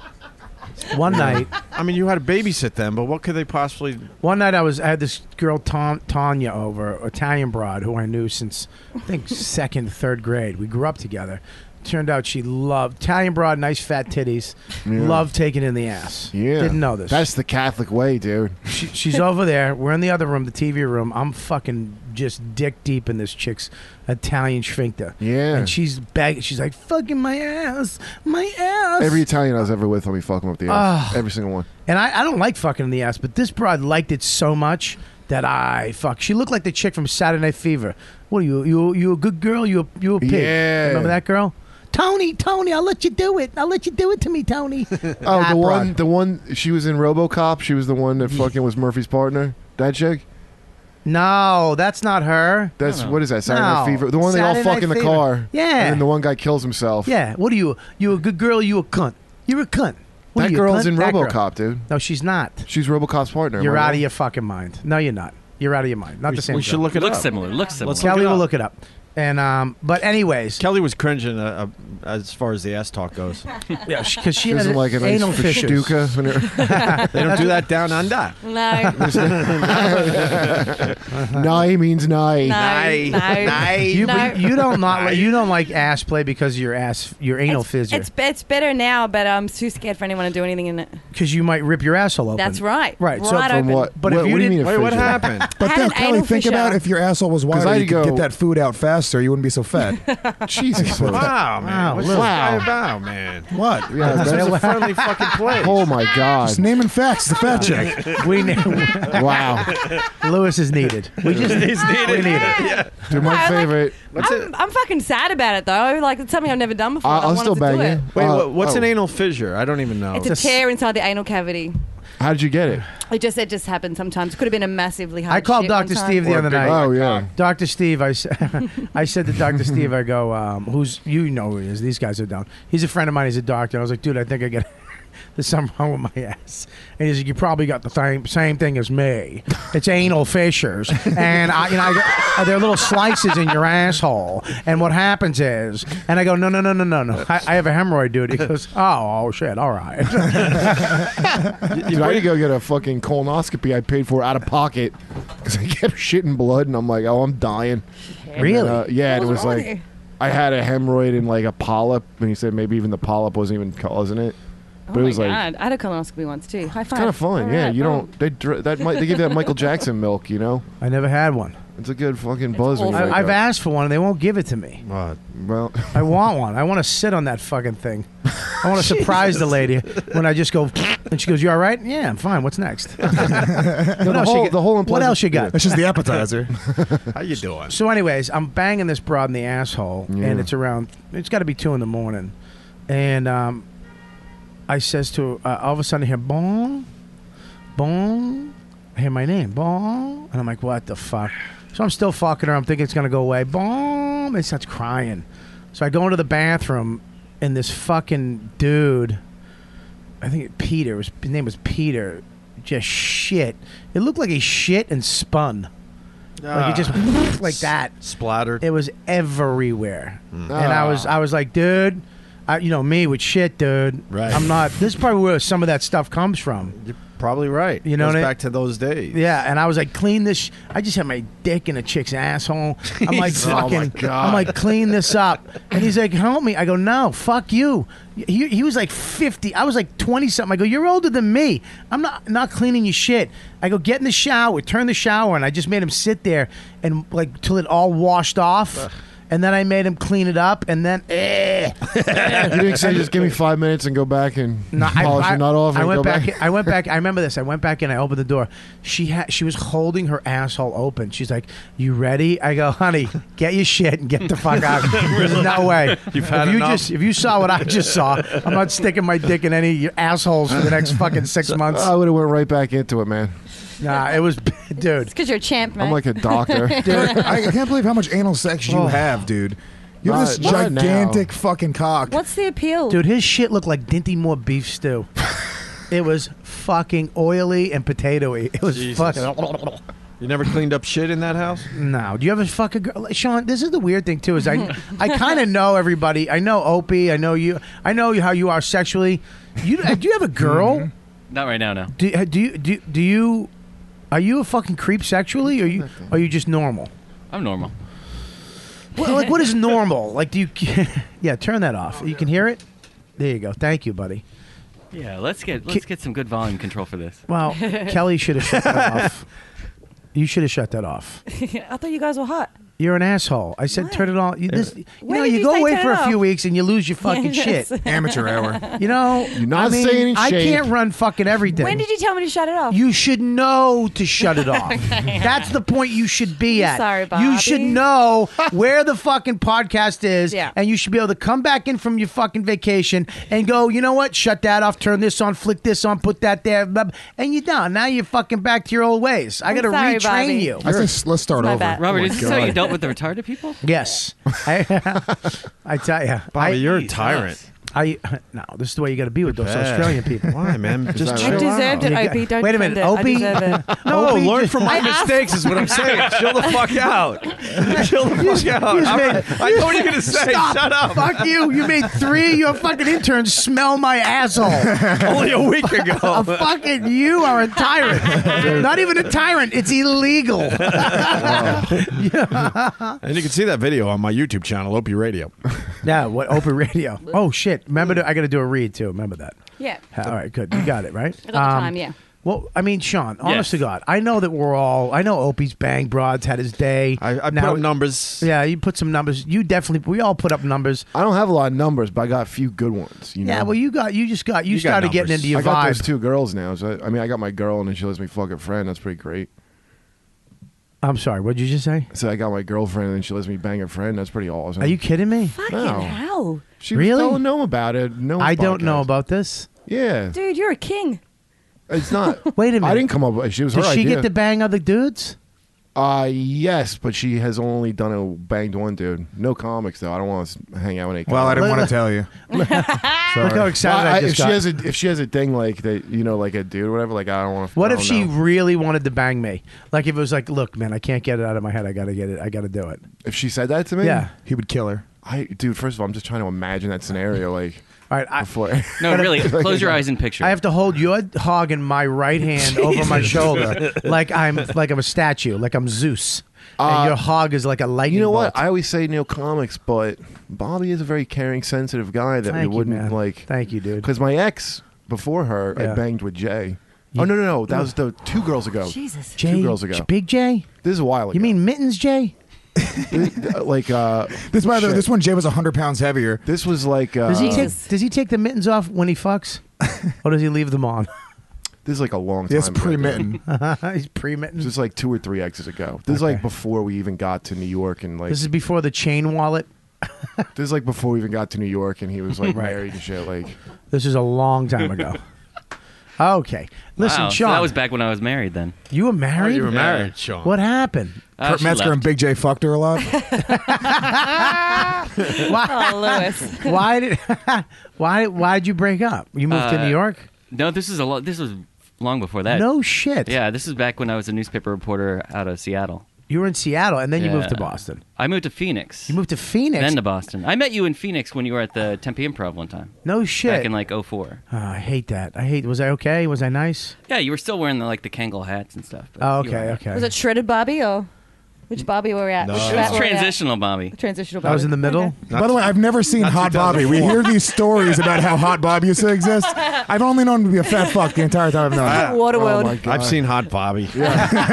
S4: one night,
S1: I mean, you had to babysit them, but what could they possibly?
S4: I had this girl Tanya over, Italian broad, who I knew since I think second, third grade. We grew up together. Turned out she loved Italian broad, nice fat titties, loved taking in the ass.
S13: Yeah.
S4: Didn't know this.
S13: That's the Catholic way, dude.
S4: She's over there. We're in the other room, the TV room. I'm fucking just dick deep in this chick's Italian sphincter.
S13: Yeah.
S4: And she's begging. She's like, "Fucking my ass, my ass."
S13: Every Italian I was ever with, let me fuck him up the ass. Every single one.
S4: And I don't like fucking in the ass, but this broad liked it so much that I fuck. She looked like the chick from Saturday Night Fever. What are you? You a good girl? You a pig?
S13: Yeah.
S4: Remember that girl? Tony, I'll let you do it. I'll let you do it to me, Tony.
S13: Oh, the one. She was in RoboCop. She was the one that fucking was Murphy's partner. That chick.
S4: No, that's not her.
S13: That's what is that? Saturday Night
S4: No.
S13: Fever. The one they
S4: Saturday
S13: all fuck
S4: Night
S13: in the
S4: Fever.
S13: car.
S4: Yeah.
S13: And then the one guy kills himself.
S4: Yeah. What are you? You a good girl? You a cunt? You're a cunt. What
S13: That
S4: are you, a
S13: girl's
S4: cunt?
S13: in
S4: That girl.
S13: RoboCop, dude.
S4: No, she's not.
S13: She's RoboCop's partner.
S4: You're
S13: am I
S4: out of
S13: wrong?
S4: your fucking mind. No, you're not. You're out of your mind. Not the same.
S1: We should
S4: girl.
S1: look it
S12: Looks
S1: up.
S12: similar. Looks similar.
S1: Let's
S4: Kelly
S1: look it
S4: will
S1: up.
S4: look it up. And but anyways,
S1: Kelly was cringing as far as the ass talk goes.
S4: yeah, because she
S13: She
S4: had
S13: doesn't like a nice
S4: anal fissures.
S13: fistuka when it-
S1: They don't do that down under.
S11: No.
S13: Nigh means nigh.
S11: No.
S4: You,
S11: No.
S4: but you don't like ass play because your anal fissure.
S11: It's better now, but I'm too scared for anyone to do anything in it.
S4: Because you might rip your asshole open.
S11: That's right.
S4: Right.
S11: Right
S4: So
S11: open.
S13: From what?
S4: But
S13: what,
S4: if you
S13: what do you
S4: didn't-
S13: mean? a
S1: Wait, what
S13: fissure?
S1: happened?
S10: But
S11: Had
S10: now,
S11: an
S10: Kelly,
S11: anal
S10: think
S11: fissure.
S10: about if your asshole was wider,
S13: I'd
S10: you could
S13: go-
S10: get that food out faster. You wouldn't be so fat.
S13: Jesus.
S1: Wow, man.
S4: Wow,
S1: What's
S4: Lil.
S1: this guy about, man?
S10: What?
S13: Yeah,
S1: This
S13: that's
S1: is a friendly fucking place.
S13: Oh my God!
S10: Just naming facts. The fat chick.
S4: we need,
S13: Wow,
S4: Lewis is needed. We just
S1: He's needed.
S4: We need it.
S1: Yeah.
S13: dude, my
S11: I like-
S13: favorite.
S11: I'm fucking sad about it though. Like it's something I've never done before. I
S13: I'll
S11: wanted
S13: still
S11: to
S13: bang
S11: do
S13: you.
S11: it.
S1: Wait, what's
S13: oh.
S1: an anal fissure? I don't even know.
S11: It's a tear inside the anal cavity.
S13: How did you get it?
S11: It just happens sometimes. It could have been a massively hard.
S4: I called
S11: shit one
S4: Dr.
S11: time.
S4: Steve the other night.
S13: Oh yeah.
S4: Dr. Steve, I said to Dr. Steve, I go, who's, you know who he is. These guys are down. He's a friend of mine. He's a doctor. I was like, dude, I think I get there's something wrong with my ass. And he's like, you probably got the same thing as me. It's anal fissures, and there are little slices in your asshole. And what happens is, and I go, no. I have a hemorrhoid, dude. He goes, oh shit, all right.
S13: Dude, I had to go get a fucking colonoscopy I paid for out of pocket because I kept shitting blood, and I'm like, oh, I'm dying.
S4: Really?
S13: And, yeah, and it was like, I had a hemorrhoid and like a polyp, and he said maybe even the polyp wasn't even causing it. But
S11: Oh
S13: it
S11: my
S13: was like,
S11: God. I had a colonoscopy once too. High five.
S13: it's kind of fun.
S11: All
S13: Yeah,
S11: right,
S13: you
S11: boom.
S13: don't. They give you that Michael Jackson milk, you know.
S4: I never had one.
S13: It's a good fucking buzz. When you wake
S4: I've
S13: up.
S4: asked for one, and they won't give it to me.
S13: Well,
S4: I want one. I want to sit on that fucking thing. I want to surprise the lady when I just go, and she goes, "You all right?" Yeah, I'm fine. What's next?
S10: No,
S13: the whole
S4: What else you got?
S10: That's just the appetizer.
S1: How you doing?
S4: So, anyways, I'm banging this broad in the asshole, and it's got to be 2 a.m, and I says to her, all of a sudden I hear bong, bong. I hear my name, bong, and I'm like, what the fuck? So I'm still fucking her. I'm thinking it's gonna go away. Bong. And it starts crying. So I go into the bathroom, and this fucking dude, I think Peter, his name was Peter, just shit. It looked like he shit and spun. Like it just like that.
S1: Splattered.
S4: It was everywhere. And I was like, dude, me with shit, dude.
S1: Right.
S4: I'm not. This is probably where some of that stuff comes from.
S1: You're probably right.
S4: You know
S1: Goes
S4: what I-
S1: back to those days.
S4: Yeah, and I was like, clean this. I just had my dick in a chick's asshole. I'm like,
S1: Jesus. Oh, my
S4: fucking.
S1: God.
S4: I'm like, clean this up. And he's like, help me. I go, no, fuck you. He was like 50. I was like 20 something. I go, you're older than me. I'm not cleaning your shit. I go, get in the shower. Turn the shower, and I just made him sit there and like till it all washed off. And then I made him clean it up, and then
S13: you didn't say just give me 5 minutes and go back and polish your nut off. And
S4: I went
S13: go
S4: back. I went back. I remember this. I went back and I opened the door. She was holding her asshole open. She's like, "You ready?" I go, "Honey, get your shit and get the fuck out." There's no way.
S1: You've had enough?
S4: If you saw what I just saw, I'm not sticking my dick in any of your assholes for the next fucking 6 months.
S13: I would have went right back into it, man.
S4: Nah, it was, dude.
S11: It's because you're a champ, man.
S13: I'm like a doctor.
S10: Dude, I can't believe how much anal sex you have, dude. You have this
S13: Not
S10: gigantic fucking cock.
S11: What's the appeal?
S4: Dude, his shit looked like Dinty Moore beef stew. It was fucking oily and potatoey. It was
S1: Jesus.
S4: fucking.
S1: You never cleaned up shit in that house?
S4: No. Do you ever fuck a girl? Sean, this is the weird thing, too, is I kind of know everybody. I know Opie. I know you. I know how you are sexually. Do you have a girl?
S12: Not right now, no.
S4: Do you... Are you a fucking creep sexually, or are you just normal?
S12: I'm normal.
S4: Well, like, what is normal? Like, do you... Yeah, turn that off. You can hear it? There you go. Thank you, buddy.
S12: Yeah, let's get some good volume control for this.
S4: Well, Kelly should have shut that off. You should have shut that off.
S11: I thought you guys were hot.
S4: You're an asshole. I said turn it on. You
S11: When did
S4: you
S11: you
S4: go
S11: say
S4: away
S11: turn
S4: for
S11: it
S4: a few
S11: off?
S4: weeks and you lose your fucking
S11: Yes.
S4: shit.
S10: Amateur hour.
S4: You know,
S13: You're not saying
S4: I
S13: shade.
S4: can't run fucking everything.
S11: When did you tell me to shut it off?
S4: You should know to shut it off. That's the point you should be at.
S11: Sorry,
S4: You should
S11: Bobby.
S4: know where the fucking podcast is,
S11: Yeah.
S4: and you should be able to come back in from your fucking vacation and go, you know what? Shut that off, turn this on, flick this on, put that there, blah, blah, and you're done. Now you're fucking back to your old ways. I got to
S11: sorry,
S4: retrain
S11: Bobby.
S4: you.
S10: I think let's start
S11: my
S10: over.
S11: bad.
S12: Robert,
S13: my
S12: is this how
S13: God.
S12: you dealt with the retarded people?
S4: Yes. I tell you.
S1: Bobby, you're a
S12: Jesus.
S1: tyrant.
S4: No, this is the way you got to be with those
S1: bad.
S4: Australian people.
S1: Why, man? Just
S13: that
S1: chill
S13: right?
S11: I deserved
S1: out.
S11: it,
S4: You
S11: Opie.
S4: got-
S11: Don't
S4: Wait a
S11: defend
S4: minute,
S11: it.
S4: Opie.
S11: I deserve it.
S1: No,
S4: Opie
S1: learn
S4: just-
S1: from my
S11: I asked-
S1: mistakes is what I'm saying. Chill the fuck out. Chill the fuck out. I know what you're going to say.
S4: Stop.
S1: Shut up.
S4: Fuck you. You made 3 of your fucking interns smell my asshole.
S1: Only a week ago.
S4: Fucking you are a tyrant. Not even a tyrant. It's illegal.
S1: And you can see that video on my YouTube channel, Opie Radio.
S4: Yeah, what open radio? Oh shit! Remember, I got to do a read too. Remember that.
S11: Yeah.
S4: All right, good. You got it right.
S11: I got the time, yeah.
S4: Well, I mean, Sean, honest
S12: Yes.
S4: to God, I know that I know Opie's bang broads had his day.
S1: I put
S4: Now-
S1: up numbers.
S4: Yeah, you put some numbers. We all put up numbers.
S13: I don't have a lot of numbers, but I got a few good ones. You know?
S4: Yeah, well, you started getting
S1: numbers.
S4: into your
S13: I got
S4: vibe.
S13: those 2 girls now. So I mean, I got my girl, and then she lets me fuck a friend. That's pretty great.
S4: I'm sorry. What did you just say?
S13: So I got my girlfriend, and then she lets me bang a friend. That's pretty awesome.
S4: Are you kidding me?
S11: Fucking
S13: No.
S11: hell.
S13: She
S4: Really?
S13: was telling Noam about it. Noam's
S4: I don't know
S13: podcast.
S4: about this.
S13: Yeah,
S11: Dude, you're a king.
S13: it's not.
S4: Wait a minute.
S13: I didn't come up with it. She was
S4: Did
S13: her
S4: she
S13: idea.
S4: get to bang other dudes?
S13: Yes, but she has only banged one dude. No comics though. I don't want to hang out with any.
S10: Well, I didn't
S13: comics.
S10: want to tell you.
S4: Look how excited
S13: Well,
S4: I just got.
S13: if she has a thing like that, like a dude or whatever, like I don't want to.
S4: What if she really wanted to bang me? Like if it was like, look, man, I can't get it out of my head. I gotta get it. I gotta do it.
S13: If she said that to me,
S4: Yeah.
S10: He would kill her.
S13: Dude. First of all, I'm just trying to imagine that scenario. Like,
S4: all right,
S13: before.
S12: No, really, close your eyes and picture.
S4: I have to hold your hog in my right hand over my shoulder, like I'm a statue, like I'm Zeus, and your hog is like a lightning.
S13: You know what?
S4: bolt.
S13: I always say no comics, but Bobby is a very caring, sensitive guy that
S4: Thank
S13: we
S4: you,
S13: wouldn't
S4: man.
S13: like.
S4: Thank you, dude.
S13: Because my ex before her, I
S4: Yeah.
S13: banged with Jay. Oh no, that was the 2 girls ago.
S11: Jesus.
S4: Jay,
S13: 2 girls ago.
S4: Big Jay.
S13: This is a while ago.
S4: You mean Mittens Jay?
S13: like
S10: This by the way,
S13: shit.
S10: this one Jay was 100 pounds heavier.
S13: This was like
S4: Does he
S11: Jesus.
S4: take the mittens off when he fucks, or does he leave them on?
S13: this is like a long time.
S10: It's
S13: ago.
S10: pre-mitten.
S4: He's pre-mitten.
S13: This is like 2 or 3 exes ago. This is like before we even got to New York and like
S4: This is before the chain wallet.
S13: this is like before we even got to New York and he was like married and shit. Like
S4: This is a long time ago. Okay, listen,
S12: Wow, so
S4: Sean.
S12: that was back when I was married. Then
S4: You were married.
S1: You were married, Sean.
S4: What happened?
S10: Kurt
S12: she
S10: Metzger
S12: left.
S10: and Big J fucked her a lot.
S4: Why?
S11: Oh, Lewis.
S4: Why did you break up? You moved to New York?
S12: No, this was long before that.
S4: No shit.
S12: Yeah, this is back when I was a newspaper reporter out of Seattle.
S4: You were in Seattle, and then you moved to
S12: Yeah.
S4: Boston.
S12: I moved to Phoenix.
S4: You moved to Phoenix.
S12: Then to Boston. I met you in Phoenix when you were at the Tempe Improv one time.
S4: No shit.
S12: Back in like 04.
S4: Oh, I hate that. Was I okay? Was I nice?
S12: Yeah, you were still wearing the Kangol hats and stuff. but
S4: Oh,
S12: you were
S4: okay,
S12: all right.
S4: okay.
S11: Was it shredded Bobby or which Bobby were we at?
S1: No.
S11: Which
S1: It
S11: fat
S12: It was
S11: were we at?
S12: transitional, Bobby.
S11: Transitional Bobby.
S4: I was in the middle.
S11: Okay.
S10: By the way, I've never seen Hot Bobby. We hear these stories about how Hot Bobby used to exist. I've only known him to be a fat fuck the entire time I've known him.
S11: Waterworld.
S13: oh my God.
S1: I've seen Hot Bobby. when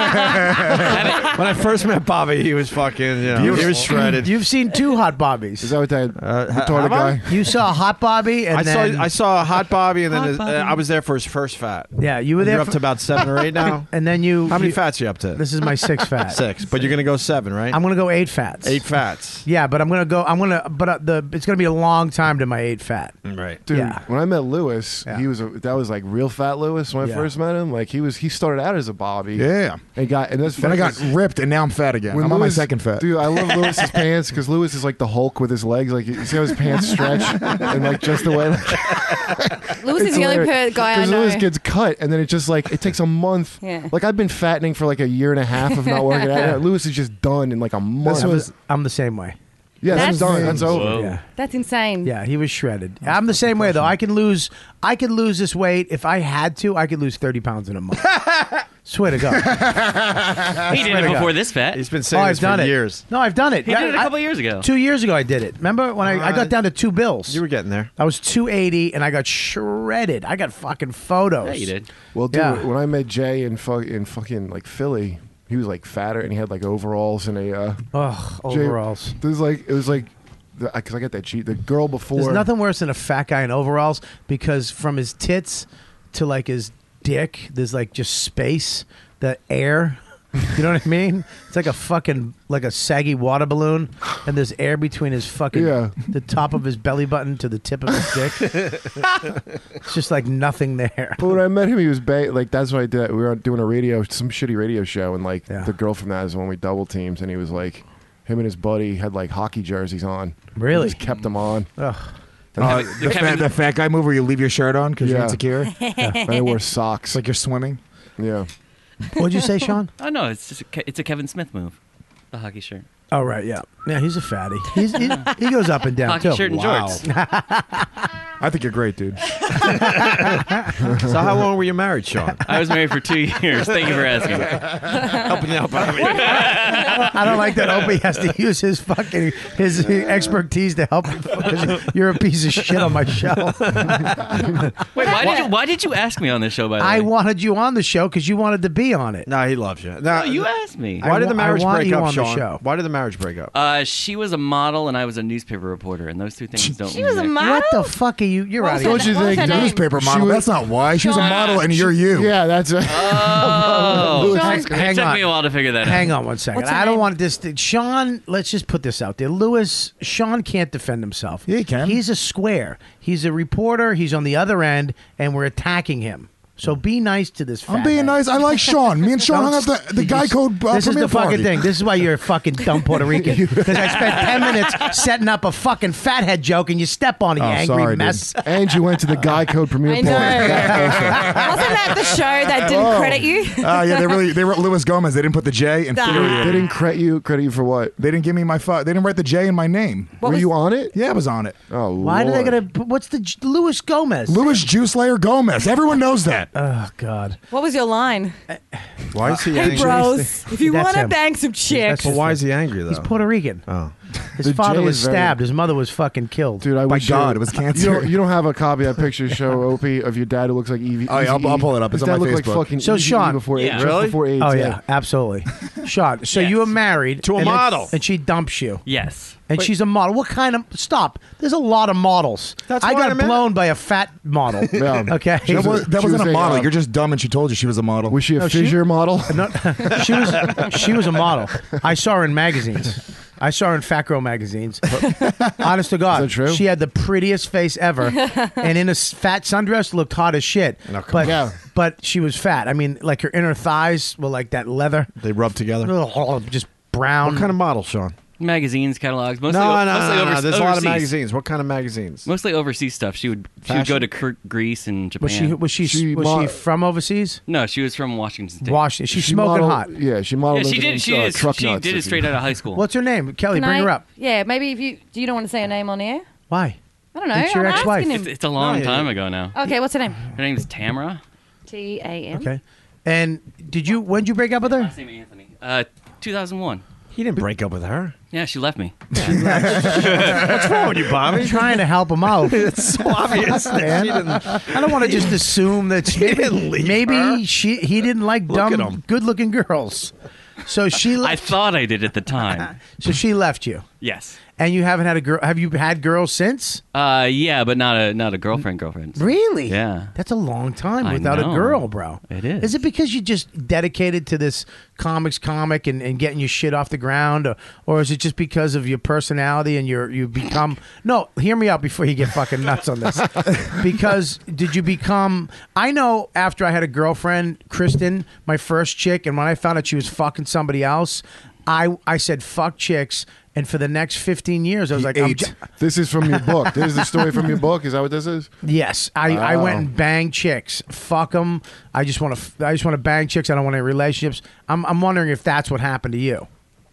S1: I first met Bobby, he was fucking, he was shredded.
S4: You've seen 2 hot bobbies.
S13: is that what that retarded
S1: have I?
S13: guy?
S4: You saw a hot Bobby, and
S1: I saw Hot Bobby, and then
S12: Hot Bobby.
S1: I was there for his first fat.
S4: yeah, you were there.
S1: You're up to about 7 or 8 now.
S4: and then you.
S1: How many
S4: you-
S1: fats are you up to?
S4: This is my 6th fat.
S1: 6, but you're gonna go 7, right?
S4: I'm gonna go 8 fats.
S1: 8 fats.
S4: Yeah, but it's gonna be a long time to my 8 fat.
S1: Right.
S13: Dude,
S4: Yeah.
S13: when I met Lewis,
S4: Yeah.
S13: that was like real fat Lewis when I
S4: Yeah.
S13: first met him. Like he started out as a Bobby.
S10: Yeah.
S13: And that's
S10: Then I got ripped, and now I'm fat again. I'm on my second fat.
S13: Dude, I love Lewis's pants because Lewis is like the Hulk with his legs. Like you see how his pants stretch and like just the way.
S11: Lewis is the only guy I
S13: Because
S11: know.
S13: Lewis gets cut, and then it just like it takes a month.
S11: Yeah.
S13: Like I've been fattening for like a year and a half of not working out. Lewis is just done in like a month.
S4: I'm the same way.
S13: Yeah, that's
S11: That's-
S13: done. That's over.
S12: Whoa.
S4: Yeah.
S11: That's insane.
S4: Yeah, he was shredded. I'm the same way though. I could lose this weight if I had to. I could lose 30 pounds in a month. Swear to God.
S12: He did it before this fat.
S1: He's been saying this for years.
S4: No, I've done it.
S12: He did it a couple years ago.
S4: 2 years ago, I did it. Remember when I got down to 2 bills?
S1: You were getting there.
S4: I was 280 and I got shredded. I got fucking photos.
S12: Yeah, you did.
S13: Well, dude,
S4: Yeah.
S13: when I met Jay in fucking like Philly, he was like fatter and he had like overalls and a
S4: Ugh,
S13: Jay-
S4: overalls.
S13: It was like because I got that cheat. The girl before.
S4: There's nothing worse than a fat guy in overalls because from his tits to like his dick, there's like just space, the air. You know what I mean? It's like a fucking like a saggy water balloon, and there's air between his fucking the top of his belly button to the tip of his dick. It's just like nothing there.
S13: But when I met him, he was like that's what I did. We were doing some shitty radio show, and like the girl from that is when we double teams, and he was like, him and his buddy had like hockey jerseys on.
S4: Really?
S13: He just kept them on.
S4: Ugh.
S10: The fat guy move where you leave your shirt on because you're
S13: Yeah.
S10: insecure.
S13: And they wore socks.
S10: It's like you're swimming.
S13: Yeah.
S4: What'd you say, Sean?
S12: Oh no, it's just it's a Kevin Smith move, the hockey shirt.
S4: Oh right, yeah, he's a fatty. He goes up and down
S12: Hockey
S4: too.
S12: shirt and jorts.
S10: I think you're great, dude.
S1: So how long were you married, Sean?
S12: I was married for 2 years. Thank you for asking.
S1: Helping you out, Bobby.
S4: I don't like that Opie has to use his expertise to help you because you're a piece of shit on my show.
S12: Wait, why did you ask me on this show? By the way,
S4: I wanted you on the show because you wanted to be on it.
S1: No, he loves you.
S12: No, you asked me.
S1: Why did the marriage
S4: want
S1: break
S4: you
S1: up,
S4: on the
S1: Sean?
S4: show.
S1: Why did the marriage break up?
S12: She was a model and I was a newspaper reporter, and those two things don't.
S11: She was a
S12: mix.
S11: model?
S4: What the fuck are you? You're out of here.
S10: Don't you
S11: What was
S10: think
S11: her name?
S10: newspaper model? That's not why. She was a model, and you're you.
S13: Yeah, that's
S12: Oh,
S4: Hang-
S12: it
S4: hang
S12: took
S4: on.
S12: me a while to figure that out.
S4: Hang on one second.
S11: What's her
S4: I don't
S11: name?
S4: want this. Sean, let's just put this out there. Sean can't defend himself.
S10: Yeah, he can.
S4: He's a square. He's a reporter. He's on the other end, and we're attacking him. So be nice to this fat
S10: I'm being
S4: head.
S10: nice. I like Sean. Me and Sean hung out the Guy Code
S4: This is
S10: premiere
S4: the fucking
S10: party.
S4: thing. This is why you're a fucking dumb Puerto Rican. Because I spent 10 minutes setting up a fucking fathead joke and you step on it, you angry
S13: sorry,
S4: mess.
S13: dude. And you went to the Guy Code premiere
S11: I
S13: party.
S11: know.
S13: That
S11: Wasn't that the show that didn't credit you?
S10: They wrote Luis Gomez. They didn't put the J in
S11: Nah.
S10: theory.
S13: also. They didn't credit you for what?
S10: They didn't give me my They didn't write the J in my name.
S13: Were you on it?
S10: Yeah, I was on it.
S13: Oh,
S4: Why
S13: Lord.
S4: do they gotta? What's the Luis Gomez?
S10: Louis Juice Layer Gomez. Everyone knows that.
S4: Oh God.
S11: What was your line?
S1: Why is he
S11: Hey,
S1: angry?
S11: bros, if you
S4: That's
S11: want to
S4: him.
S11: bang some chicks.
S1: Well, why is he angry though?
S4: He's Puerto Rican.
S1: Oh,
S4: His
S13: The
S4: father
S13: J
S4: was
S13: is very-
S4: stabbed. His mother was fucking killed.
S13: Dude, I
S10: By
S13: wish
S10: God, it was cancer.
S13: You don't have a copy of that picture show, Opie, of your dad who looks like Evie.
S10: Oh, yeah, I'll pull it up.
S13: His
S10: It's on
S13: dad
S10: my
S13: looked
S10: Facebook.
S13: like fucking
S4: So,
S13: Easy
S4: Sean-
S13: before
S12: Yeah.
S13: AIDS,
S1: Really?
S13: just before AIDS.
S4: Oh yeah, absolutely. Sean, so
S12: Yes.
S4: you were married
S1: To a
S4: and
S1: model.
S4: and she dumps you,
S12: Yes.
S4: and she's a model. What kind of? Stop. There's a lot of models.
S1: That's
S4: I
S1: what I
S4: got
S1: meant.
S4: blown by a fat model.
S13: Yeah.
S4: Okay.
S10: That,
S13: She
S10: wasn't
S13: was
S10: a model.
S13: a,
S10: You're just dumb, and she told you she was a model.
S13: Was she a
S4: No, she-
S13: fissure model?
S4: No, she was a model. I saw her in magazines. I saw her in Fat Girl magazines. Honest to God,
S13: Is that true?
S4: she had the prettiest face ever, and in a fat sundress looked hot as shit.
S1: No, come
S4: but
S1: on.
S13: Yeah.
S4: but she was fat. I mean, like her inner thighs were like that leather,
S1: they rub together.
S4: just brown.
S1: What kind of model, Sean?
S12: Magazines, catalogs, mostly.
S1: No.
S12: mostly
S1: There's a lot of
S12: overseas.
S1: magazines. What kind of magazines?
S12: Mostly overseas stuff. She would
S1: Fashion?
S12: go to Greece and Japan.
S4: Was she
S13: She
S4: from overseas?
S12: No, she was from Washington State.
S4: Washington. She's smoking
S13: modeled,
S4: hot.
S13: Yeah, she modeled.
S12: Yeah, she
S13: into
S12: did. She
S13: them,
S12: did.
S13: truck
S12: She
S13: nuts,
S12: did
S13: if
S12: it
S13: you-
S12: straight out of high school.
S4: What's her name? Kelly,
S11: Can
S4: bring
S11: I-
S4: her up.
S11: Yeah, maybe if you don't want to say her name on air.
S4: Why?
S11: I don't know.
S4: It's your
S11: I'm
S4: ex-wife.
S11: asking him.
S12: It's a long time ago now.
S11: Okay, what's her name?
S12: Her name's Tamara.
S11: TAM.
S4: Okay. And when did you break up with her?
S12: Last name Anthony. 2001.
S1: He didn't break up with her.
S12: Yeah, she left me.
S1: What's wrong with you, Bobby?
S4: I'm trying to help him out.
S1: It's so obvious. that she didn't.
S4: I don't want to just assume that maybe he didn't like
S1: Look at
S4: dumb,
S1: him.
S4: good-looking girls. So she
S12: I
S4: left.
S12: thought I did at the time.
S4: So she left you,
S12: Yes.
S4: and you haven't had a girl. Have you had girls since?
S12: Yeah, but not a girlfriend.
S4: Really?
S12: Yeah.
S4: That's a long time
S12: I
S4: without a
S12: know.
S4: girl, bro.
S12: It is.
S4: Is it because you just dedicated to this comic and getting your shit off the ground, or is it just because of your personality and you become? No, hear me out before you get fucking nuts on this. Because did you become? I know after I had a girlfriend, Kristen, my first chick, and when I found out she was fucking somebody else, I said fuck chicks. And for the next 15 years, I was like,
S13: This is from your book. This is the story from your book. Is that what this is?
S4: yes, I went and banged chicks. Fuck them. I just want to bang chicks. I don't want any relationships. I'm wondering if that's what happened to you.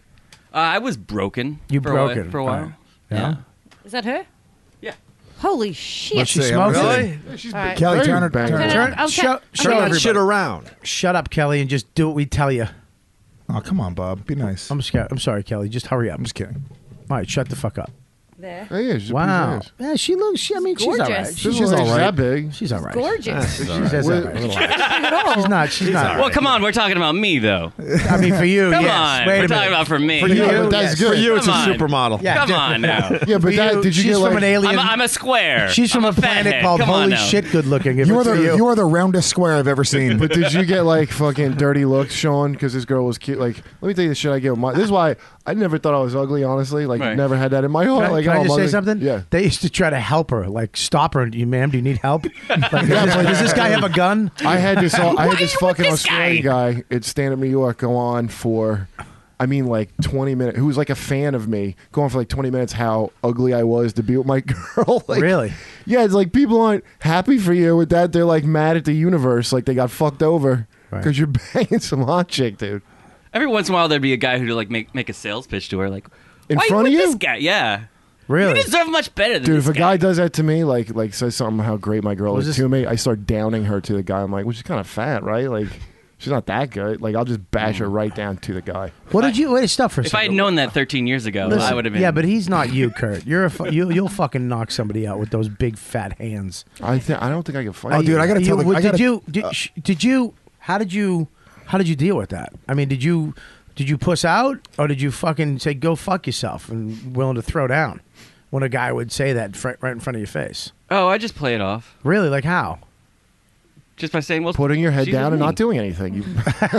S12: I was broken.
S4: You
S12: for
S4: broken.
S12: a while.
S4: Oh.
S12: Yeah.
S11: Is that her?
S12: Yeah.
S11: Holy shit.
S4: Let's she smoking?
S1: Really?
S13: She's
S11: All right.
S10: Kelly,
S13: very
S10: turn her.
S13: banging.
S10: Turn.
S11: Okay.
S4: Show
S1: Turn that
S4: everybody.
S1: shit around.
S4: Shut up, Kelly, and just do what we tell you.
S10: Oh, come on, Bob. Be nice.
S4: I'm scared. I'm sorry, Kelly. Just hurry up.
S10: I'm just kidding.
S4: All right, shut the fuck up.
S11: There.
S13: Oh, yeah, she's a
S4: Wow.
S13: piece of ass.
S4: Yeah, she looks. She's all right.
S11: Gorgeous.
S13: She's
S4: all
S13: all
S4: right.
S13: that big.
S4: She's all right.
S11: Gorgeous.
S4: She's all right. She's not. She's not.
S12: Well, come on. We're talking about me, though.
S4: I mean, for you,
S12: Come
S4: yes.
S12: on.
S4: Wait
S12: We're
S4: a
S12: talking
S4: minute.
S12: about for me.
S4: For you,
S13: Yeah, but that's
S4: yes.
S13: good.
S1: For you, it's
S12: Come
S1: a
S12: on.
S1: supermodel.
S4: Yeah.
S12: Come on now.
S13: Yeah, but
S4: For
S13: that
S4: you,
S13: did you
S4: she's
S13: get
S4: from
S13: like?
S4: an alien.
S12: I'm a square.
S4: She's from
S12: I'm
S4: a planet
S12: fathead.
S4: called
S12: Come on
S4: Holy
S12: now.
S4: Shit Good Looking. If
S10: You are
S4: it's for
S10: the you are the roundest square I've ever seen.
S13: But did you get like fucking dirty looks, Sean? Because this girl was cute. Like, let me tell you the shit I get. This is why I never thought I was ugly. Honestly, like,
S12: Right.
S13: never had that in my heart.
S4: Can I,
S13: Like,
S4: can I
S13: oh,
S4: just
S13: I'm
S4: say
S13: ugly.
S4: something?
S13: Yeah.
S4: They used to try to help her, like stop her. You, ma'am, do you need help? Like, does this guy have a gun?
S13: I had this. I
S12: Why
S13: had
S12: are
S13: this
S12: you with
S13: fucking
S12: this
S13: Australian guy at Stand Up New York go on for, I mean, like 20 minutes. Who was like a fan of me, going for like 20 minutes. How ugly I was to be with my girl. Like,
S4: Really?
S13: Yeah, it's like people aren't happy for you with that. They're like mad at the universe. Like they got fucked over
S4: Right.
S13: because you're banging some hot chick, dude.
S12: Every once in a while, there'd be a guy who'd like make a sales pitch to her, like,
S13: In
S12: why
S13: front
S12: are
S13: of
S12: you
S13: you?
S12: with this guy? Yeah.
S4: Really?
S12: You deserve much better than
S13: Dude,
S12: this
S13: if a guy does that to me, like says something how great my girl
S4: Was
S13: is
S4: this-
S13: to me, I start downing her to the guy. I'm like, well, she's kind of fat, right? Like, she's not that good. Like, I'll just bash her right down to the guy.
S4: What did you? Wait, stop for a
S12: If I
S4: second.
S12: had known that 13 years ago,
S4: Listen,
S12: I would have been.
S4: Yeah, but he's not you, Kurt. You're you'll fucking knock somebody out with those big fat hands.
S13: I don't think I can fight.
S10: Oh, dude, I gotta tell the. I gotta,
S4: Did you? How did you deal with that? I mean, did you puss out, or did you fucking say go fuck yourself and willing to throw down when a guy would say that right in front of your face?
S12: Oh, I just play it off.
S4: Really? Like how?
S12: Just by saying, well,
S13: Putting your head
S12: she's
S13: down
S12: with
S13: and
S12: me.
S13: not doing anything. You,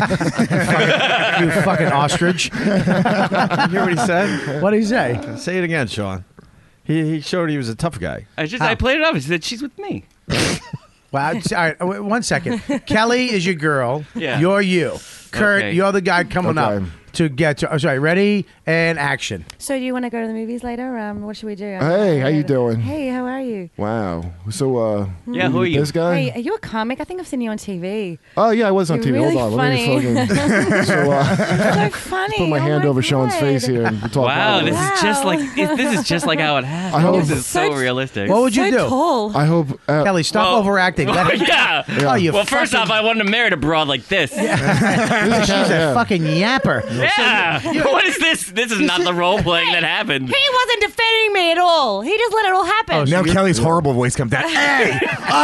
S4: You fucking ostrich.
S1: You hear what he said?
S4: What did he say?
S1: Say it again, Sean. He showed he was a tough guy.
S12: I played it off. He said, she's with me.
S4: Wow. All right, wait, 1 second. Kelly is your girl.
S12: Yeah.
S4: You're you. Kurt,
S12: Okay.
S4: you're the guy coming up to get to. Oh, sorry. Ready and action.
S11: So do you want to go to the movies later? What should we do?
S13: Hey, how you doing?
S11: Hey, how are you?
S13: Wow. So,
S12: Yeah, who are you?
S13: This guy?
S11: Hey, are you a comic? I think I've seen you on TV.
S13: Oh, yeah, I was on
S11: You're
S13: TV.
S11: really
S13: Hold on. Let me
S11: funny.
S13: so
S11: funny.
S13: put my hand over Sean's face here and talk
S12: Wow,
S13: about
S12: this
S13: it.
S12: is just like this is just like how it happened.
S13: I hope-
S12: This is so realistic.
S4: What would you do?
S11: Tall.
S13: I hope.
S4: Kelly, stop
S12: Well-
S4: overacting. Let him-
S12: yeah.
S4: Oh, you
S12: Well, first
S4: fucking-
S12: off, I wouldn't have married a broad like this. Yeah.
S4: She's a fucking yapper.
S12: What is this? This is not the role playing that happened.
S11: He wasn't defending me at all. He just let it all happen.
S10: Now Kelly's horrible voice comes down. Hey!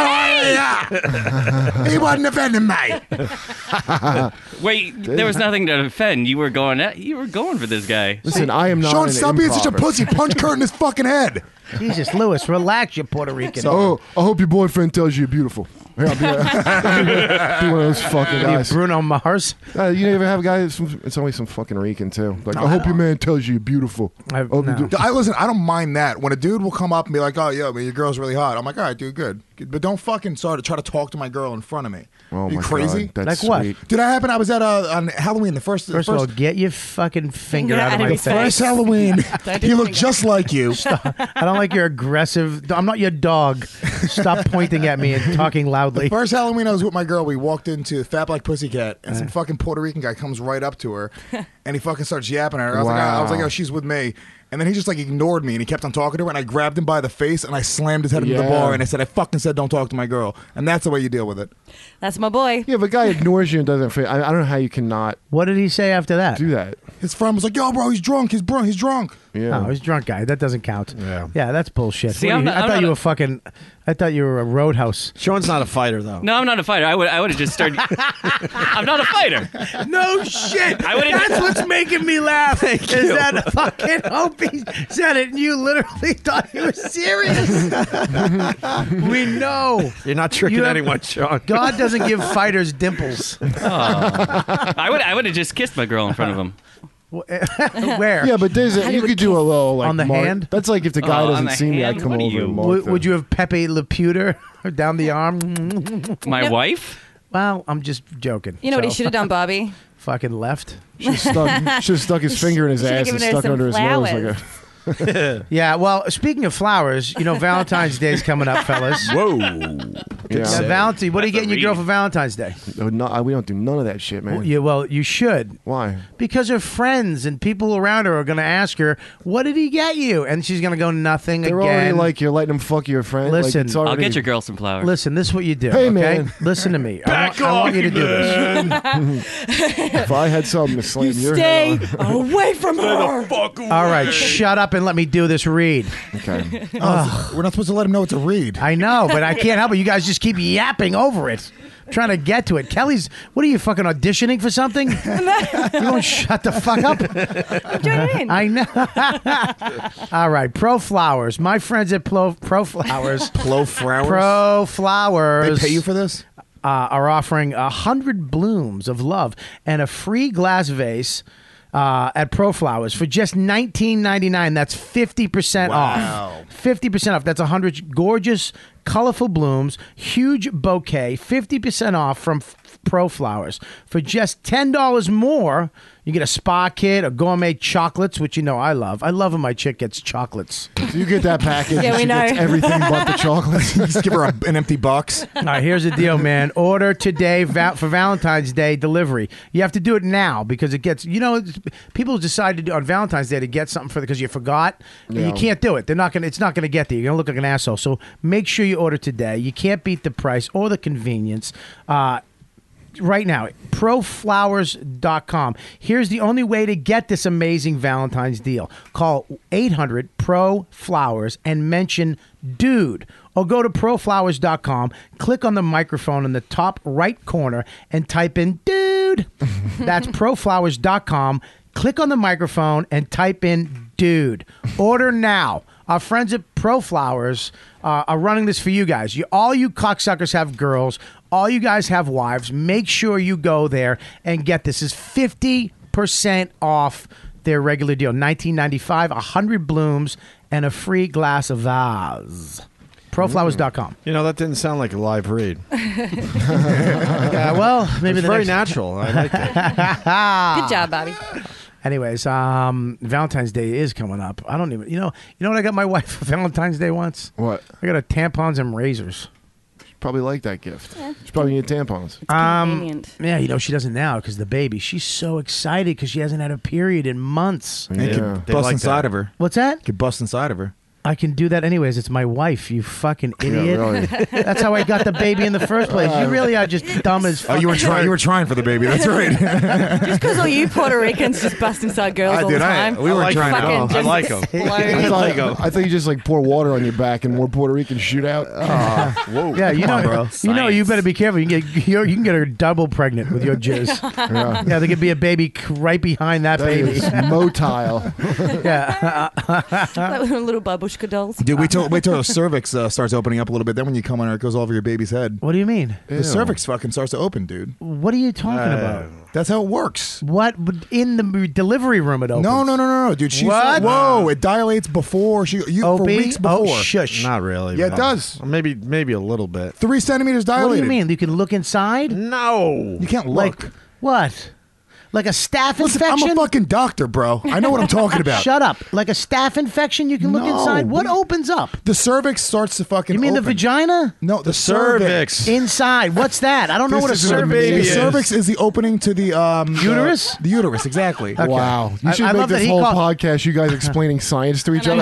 S10: He wasn't defending me.
S12: Wait, there was nothing to defend. You were going for this guy.
S13: Listen, I am not
S10: Sean,
S13: an
S10: stop being such a
S13: improver.
S10: pussy. Punch Kurt in his fucking head.
S4: Jesus, Lewis, relax, you Puerto Rican.
S13: Oh, I hope your boyfriend tells you you're beautiful. Here, I'll be one of those fucking
S4: What are you,
S13: guys.
S4: Bruno Mars?
S13: You ever have a guy? It's always some fucking Rican too. Like, I hope your man tells you you're beautiful. Hope you do-
S10: Listen, I don't mind that. When a dude will come up and be like, "Oh, yeah, man, your girl's really hot," I'm like, "All right, dude, good." But don't fucking start to try to talk to my girl in front of me.
S13: Oh
S10: you
S13: my
S10: crazy?
S13: God, that's
S4: Like what?
S13: sweet.
S10: Did that happen? I was at on Halloween. The first
S4: First of all, get your fucking finger
S11: Finger
S4: out of
S11: out
S4: my
S11: of his
S4: face.
S10: first Halloween, he looked just like you.
S4: I don't like your aggressive. I'm not your dog. Stop pointing at me and talking loudly.
S10: First Halloween, I was with my girl. We walked into Fat Black Pussycat, and some fucking Puerto Rican guy comes right up to her, and he fucking starts yapping at her. I was like,
S13: Wow.
S10: oh, she's with me. And then he just like ignored me, and he kept on talking to her, and I grabbed him by the face, and I slammed his head into the
S13: Yeah.
S10: bar, and I said, I fucking said don't talk to my girl. And that's the way you deal with it.
S11: That's my boy.
S13: Yeah, if a guy ignores you and doesn't fit, I don't know how you cannot
S4: What did he say after that?
S13: do that.
S10: His friend was like, yo, bro, he's drunk. He's drunk.
S13: Yeah.
S4: Oh, he's a drunk guy. That doesn't count.
S1: Yeah.
S4: that's bullshit.
S12: See,
S4: What are
S12: I'm
S4: you-
S12: not-
S4: I
S12: I'm
S4: thought
S12: not
S4: you
S12: a-
S4: were fucking. I thought you were a roadhouse.
S1: Sean's not a fighter, though.
S12: No, I'm not a fighter. I would have just started. I'm not a fighter.
S4: No shit.
S12: I would've-
S4: That's what's making me laugh. Is that fucking Opie said it and you literally thought he was serious? We know.
S1: You're not tricking
S4: You have-
S1: anyone, Sean.
S4: God doesn't give fighters dimples.
S12: I would have just kissed my girl in front of him.
S4: Where?
S13: Yeah, but you could do a little like
S4: On the hand?
S13: That's like if the guy
S12: Oh, on
S13: doesn't
S12: the
S13: see me, I
S12: hand?
S13: come
S12: What are
S13: over
S12: you?
S13: and mark
S4: Would
S13: them.
S4: you have Pepe Le Pewter down the arm?
S12: My wife?
S4: Well, I'm just joking.
S11: You know what he
S4: So,
S11: should have done, Bobby?
S4: Fucking left.
S13: Should have stuck his finger in his
S11: Should've
S13: ass and
S11: given her
S13: stuck it
S11: some
S13: under his nose
S11: flowers.
S13: like a.
S4: Yeah, well, speaking of flowers, Valentine's Day's coming up, fellas.
S1: Whoa.
S13: Yeah.
S4: Valentine, what are you
S12: That's a
S4: getting your girl
S12: read.
S4: for Valentine's Day?
S13: No, we don't do none of that shit, man.
S4: You should.
S13: Why?
S4: Because her friends and people around her are going to ask her, what did he get you? And she's going to go, nothing
S13: They're
S4: again.
S13: already like you're letting them fuck your friend.
S4: Listen,
S13: like, it's
S12: I'll
S13: already,
S12: get your girl some flowers.
S4: Listen, this is what you do.
S13: Hey,
S4: okay?
S13: man.
S4: Listen to me. I want you to do this.
S13: If I had something to slam your
S11: Stay
S13: head on.
S11: away from her.
S4: All right, shut up and let me do this read.
S13: Okay.
S10: We're not supposed to let him know it's a read.
S4: I know, but I can't help it. You guys just keep yapping over it. I'm trying to get to it. Kelly's, what are you, fucking auditioning for something? You won't shut the fuck up.
S11: Join in.
S4: I know. All right, Pro Flowers. My friends at Pro Flowers.
S1: Pro Flowers?
S4: Pro
S10: They
S4: Flowers.
S10: pay you for this?
S4: Are offering 100 blooms of love and a free glass vase at Pro Flowers for just $19.99. That's 50% off. 50% off. That's 100 gorgeous, colorful blooms, huge bouquet, 50% off from Pro Flowers. For just $10 more, you get a spa kit, a gourmet chocolates, which I love. I love when my chick gets chocolates.
S13: So you get that package.
S11: Yeah,
S13: and
S11: we
S13: she gets
S11: know.
S13: everything but the chocolates.
S10: Just give her an empty box.
S4: All right, here's the deal, man. Order today for Valentine's Day delivery. You have to do it now because it gets, people decide to do on Valentine's Day to get something because you forgot. And
S13: Yeah.
S4: you can't do it. It's not going to get there. You're going to look like an asshole. So make sure you order today. You can't beat the price or the convenience. Right now, proflowers.com. Here's the only way to get this amazing Valentine's deal. Call 800-PRO-FLOWERS and mention DUDE. Or go to proflowers.com, click on the microphone in the top right corner, and type in DUDE. That's proflowers.com. Click on the microphone and type in DUDE. Order now. Our friends at Pro Flowers are running this for you guys. All you cocksuckers have girls. All you guys have wives. Make sure you go there and get this. Is 50% off their regular deal. $19.95, 100 blooms, and a free glass of vase. Proflowers.com.
S1: You know, that didn't sound like a live read.
S4: Yeah, well, maybe
S1: It's
S4: the
S1: very
S4: next...
S1: natural. I like it.
S11: Good job, Bobby.
S4: Anyways, Valentine's Day is coming up. I don't even, you know what I got my wife for Valentine's Day once?
S13: What?
S4: I got her tampons and razors.
S13: Probably like that gift. She's probably need tampons.
S11: Convenient.
S4: Yeah, she doesn't now because the baby. She's so excited because she hasn't had a period in months.
S10: And you can bust inside of her.
S4: What's that?
S10: You can bust inside of her.
S4: I can do that anyways. It's my wife, you fucking idiot.
S13: really.
S4: That's how I got the baby in the first place. You really are just dumb as fuck.
S10: Oh, you were trying for the baby. That's right.
S11: Just because all you Puerto Ricans just bust inside girls all the time.
S10: We were trying to
S11: Fucking
S10: help.
S11: just
S1: I like 'em.
S11: explode.
S13: I thought you just like pour water on your back and more Puerto Ricans shoot out.
S1: Whoa.
S4: Yeah, you know,
S10: bro.
S4: you better be careful. You can get her double pregnant with your jizz. Yeah, there could be a baby right behind that baby.
S13: It's motile.
S4: Yeah.
S11: Like little babushka dolls.
S10: Dude, wait till the cervix starts opening up a little bit. Then when you come on her, it goes all over your baby's head.
S4: What do you mean?
S10: The cervix fucking starts to open, dude.
S4: What are you talking about?
S10: That's how it works.
S4: What? In the delivery room it opens?
S10: No, dude. She's
S4: What?
S10: Whoa! It dilates before for weeks before.
S4: Oh, shush.
S1: Not really.
S10: Yeah, it
S1: but
S10: does.
S1: Maybe a little bit.
S10: 3 centimeters
S4: What
S10: dilated.
S4: do you mean? You can look inside?
S1: No.
S10: You can't
S4: Like
S10: look.
S4: what? Like a staph
S10: Listen,
S4: infection?
S10: I'm a fucking doctor, bro. I know what I'm talking about.
S4: Shut up. Like a staph infection, you can look
S10: No,
S4: inside? What
S10: we-
S4: opens up?
S10: The cervix starts to fucking.
S4: You mean
S10: open.
S4: the vagina?
S10: No, the cervix.
S4: Inside. What's that? I don't know what a
S10: This is
S4: cervix
S10: the
S4: is.
S10: cervix is the opening to the
S4: Uterus?
S10: The uterus, exactly.
S13: Wow. You should
S4: I
S13: make
S4: love that
S13: this
S4: he
S13: whole
S4: called-
S13: podcast you guys explaining science to each other.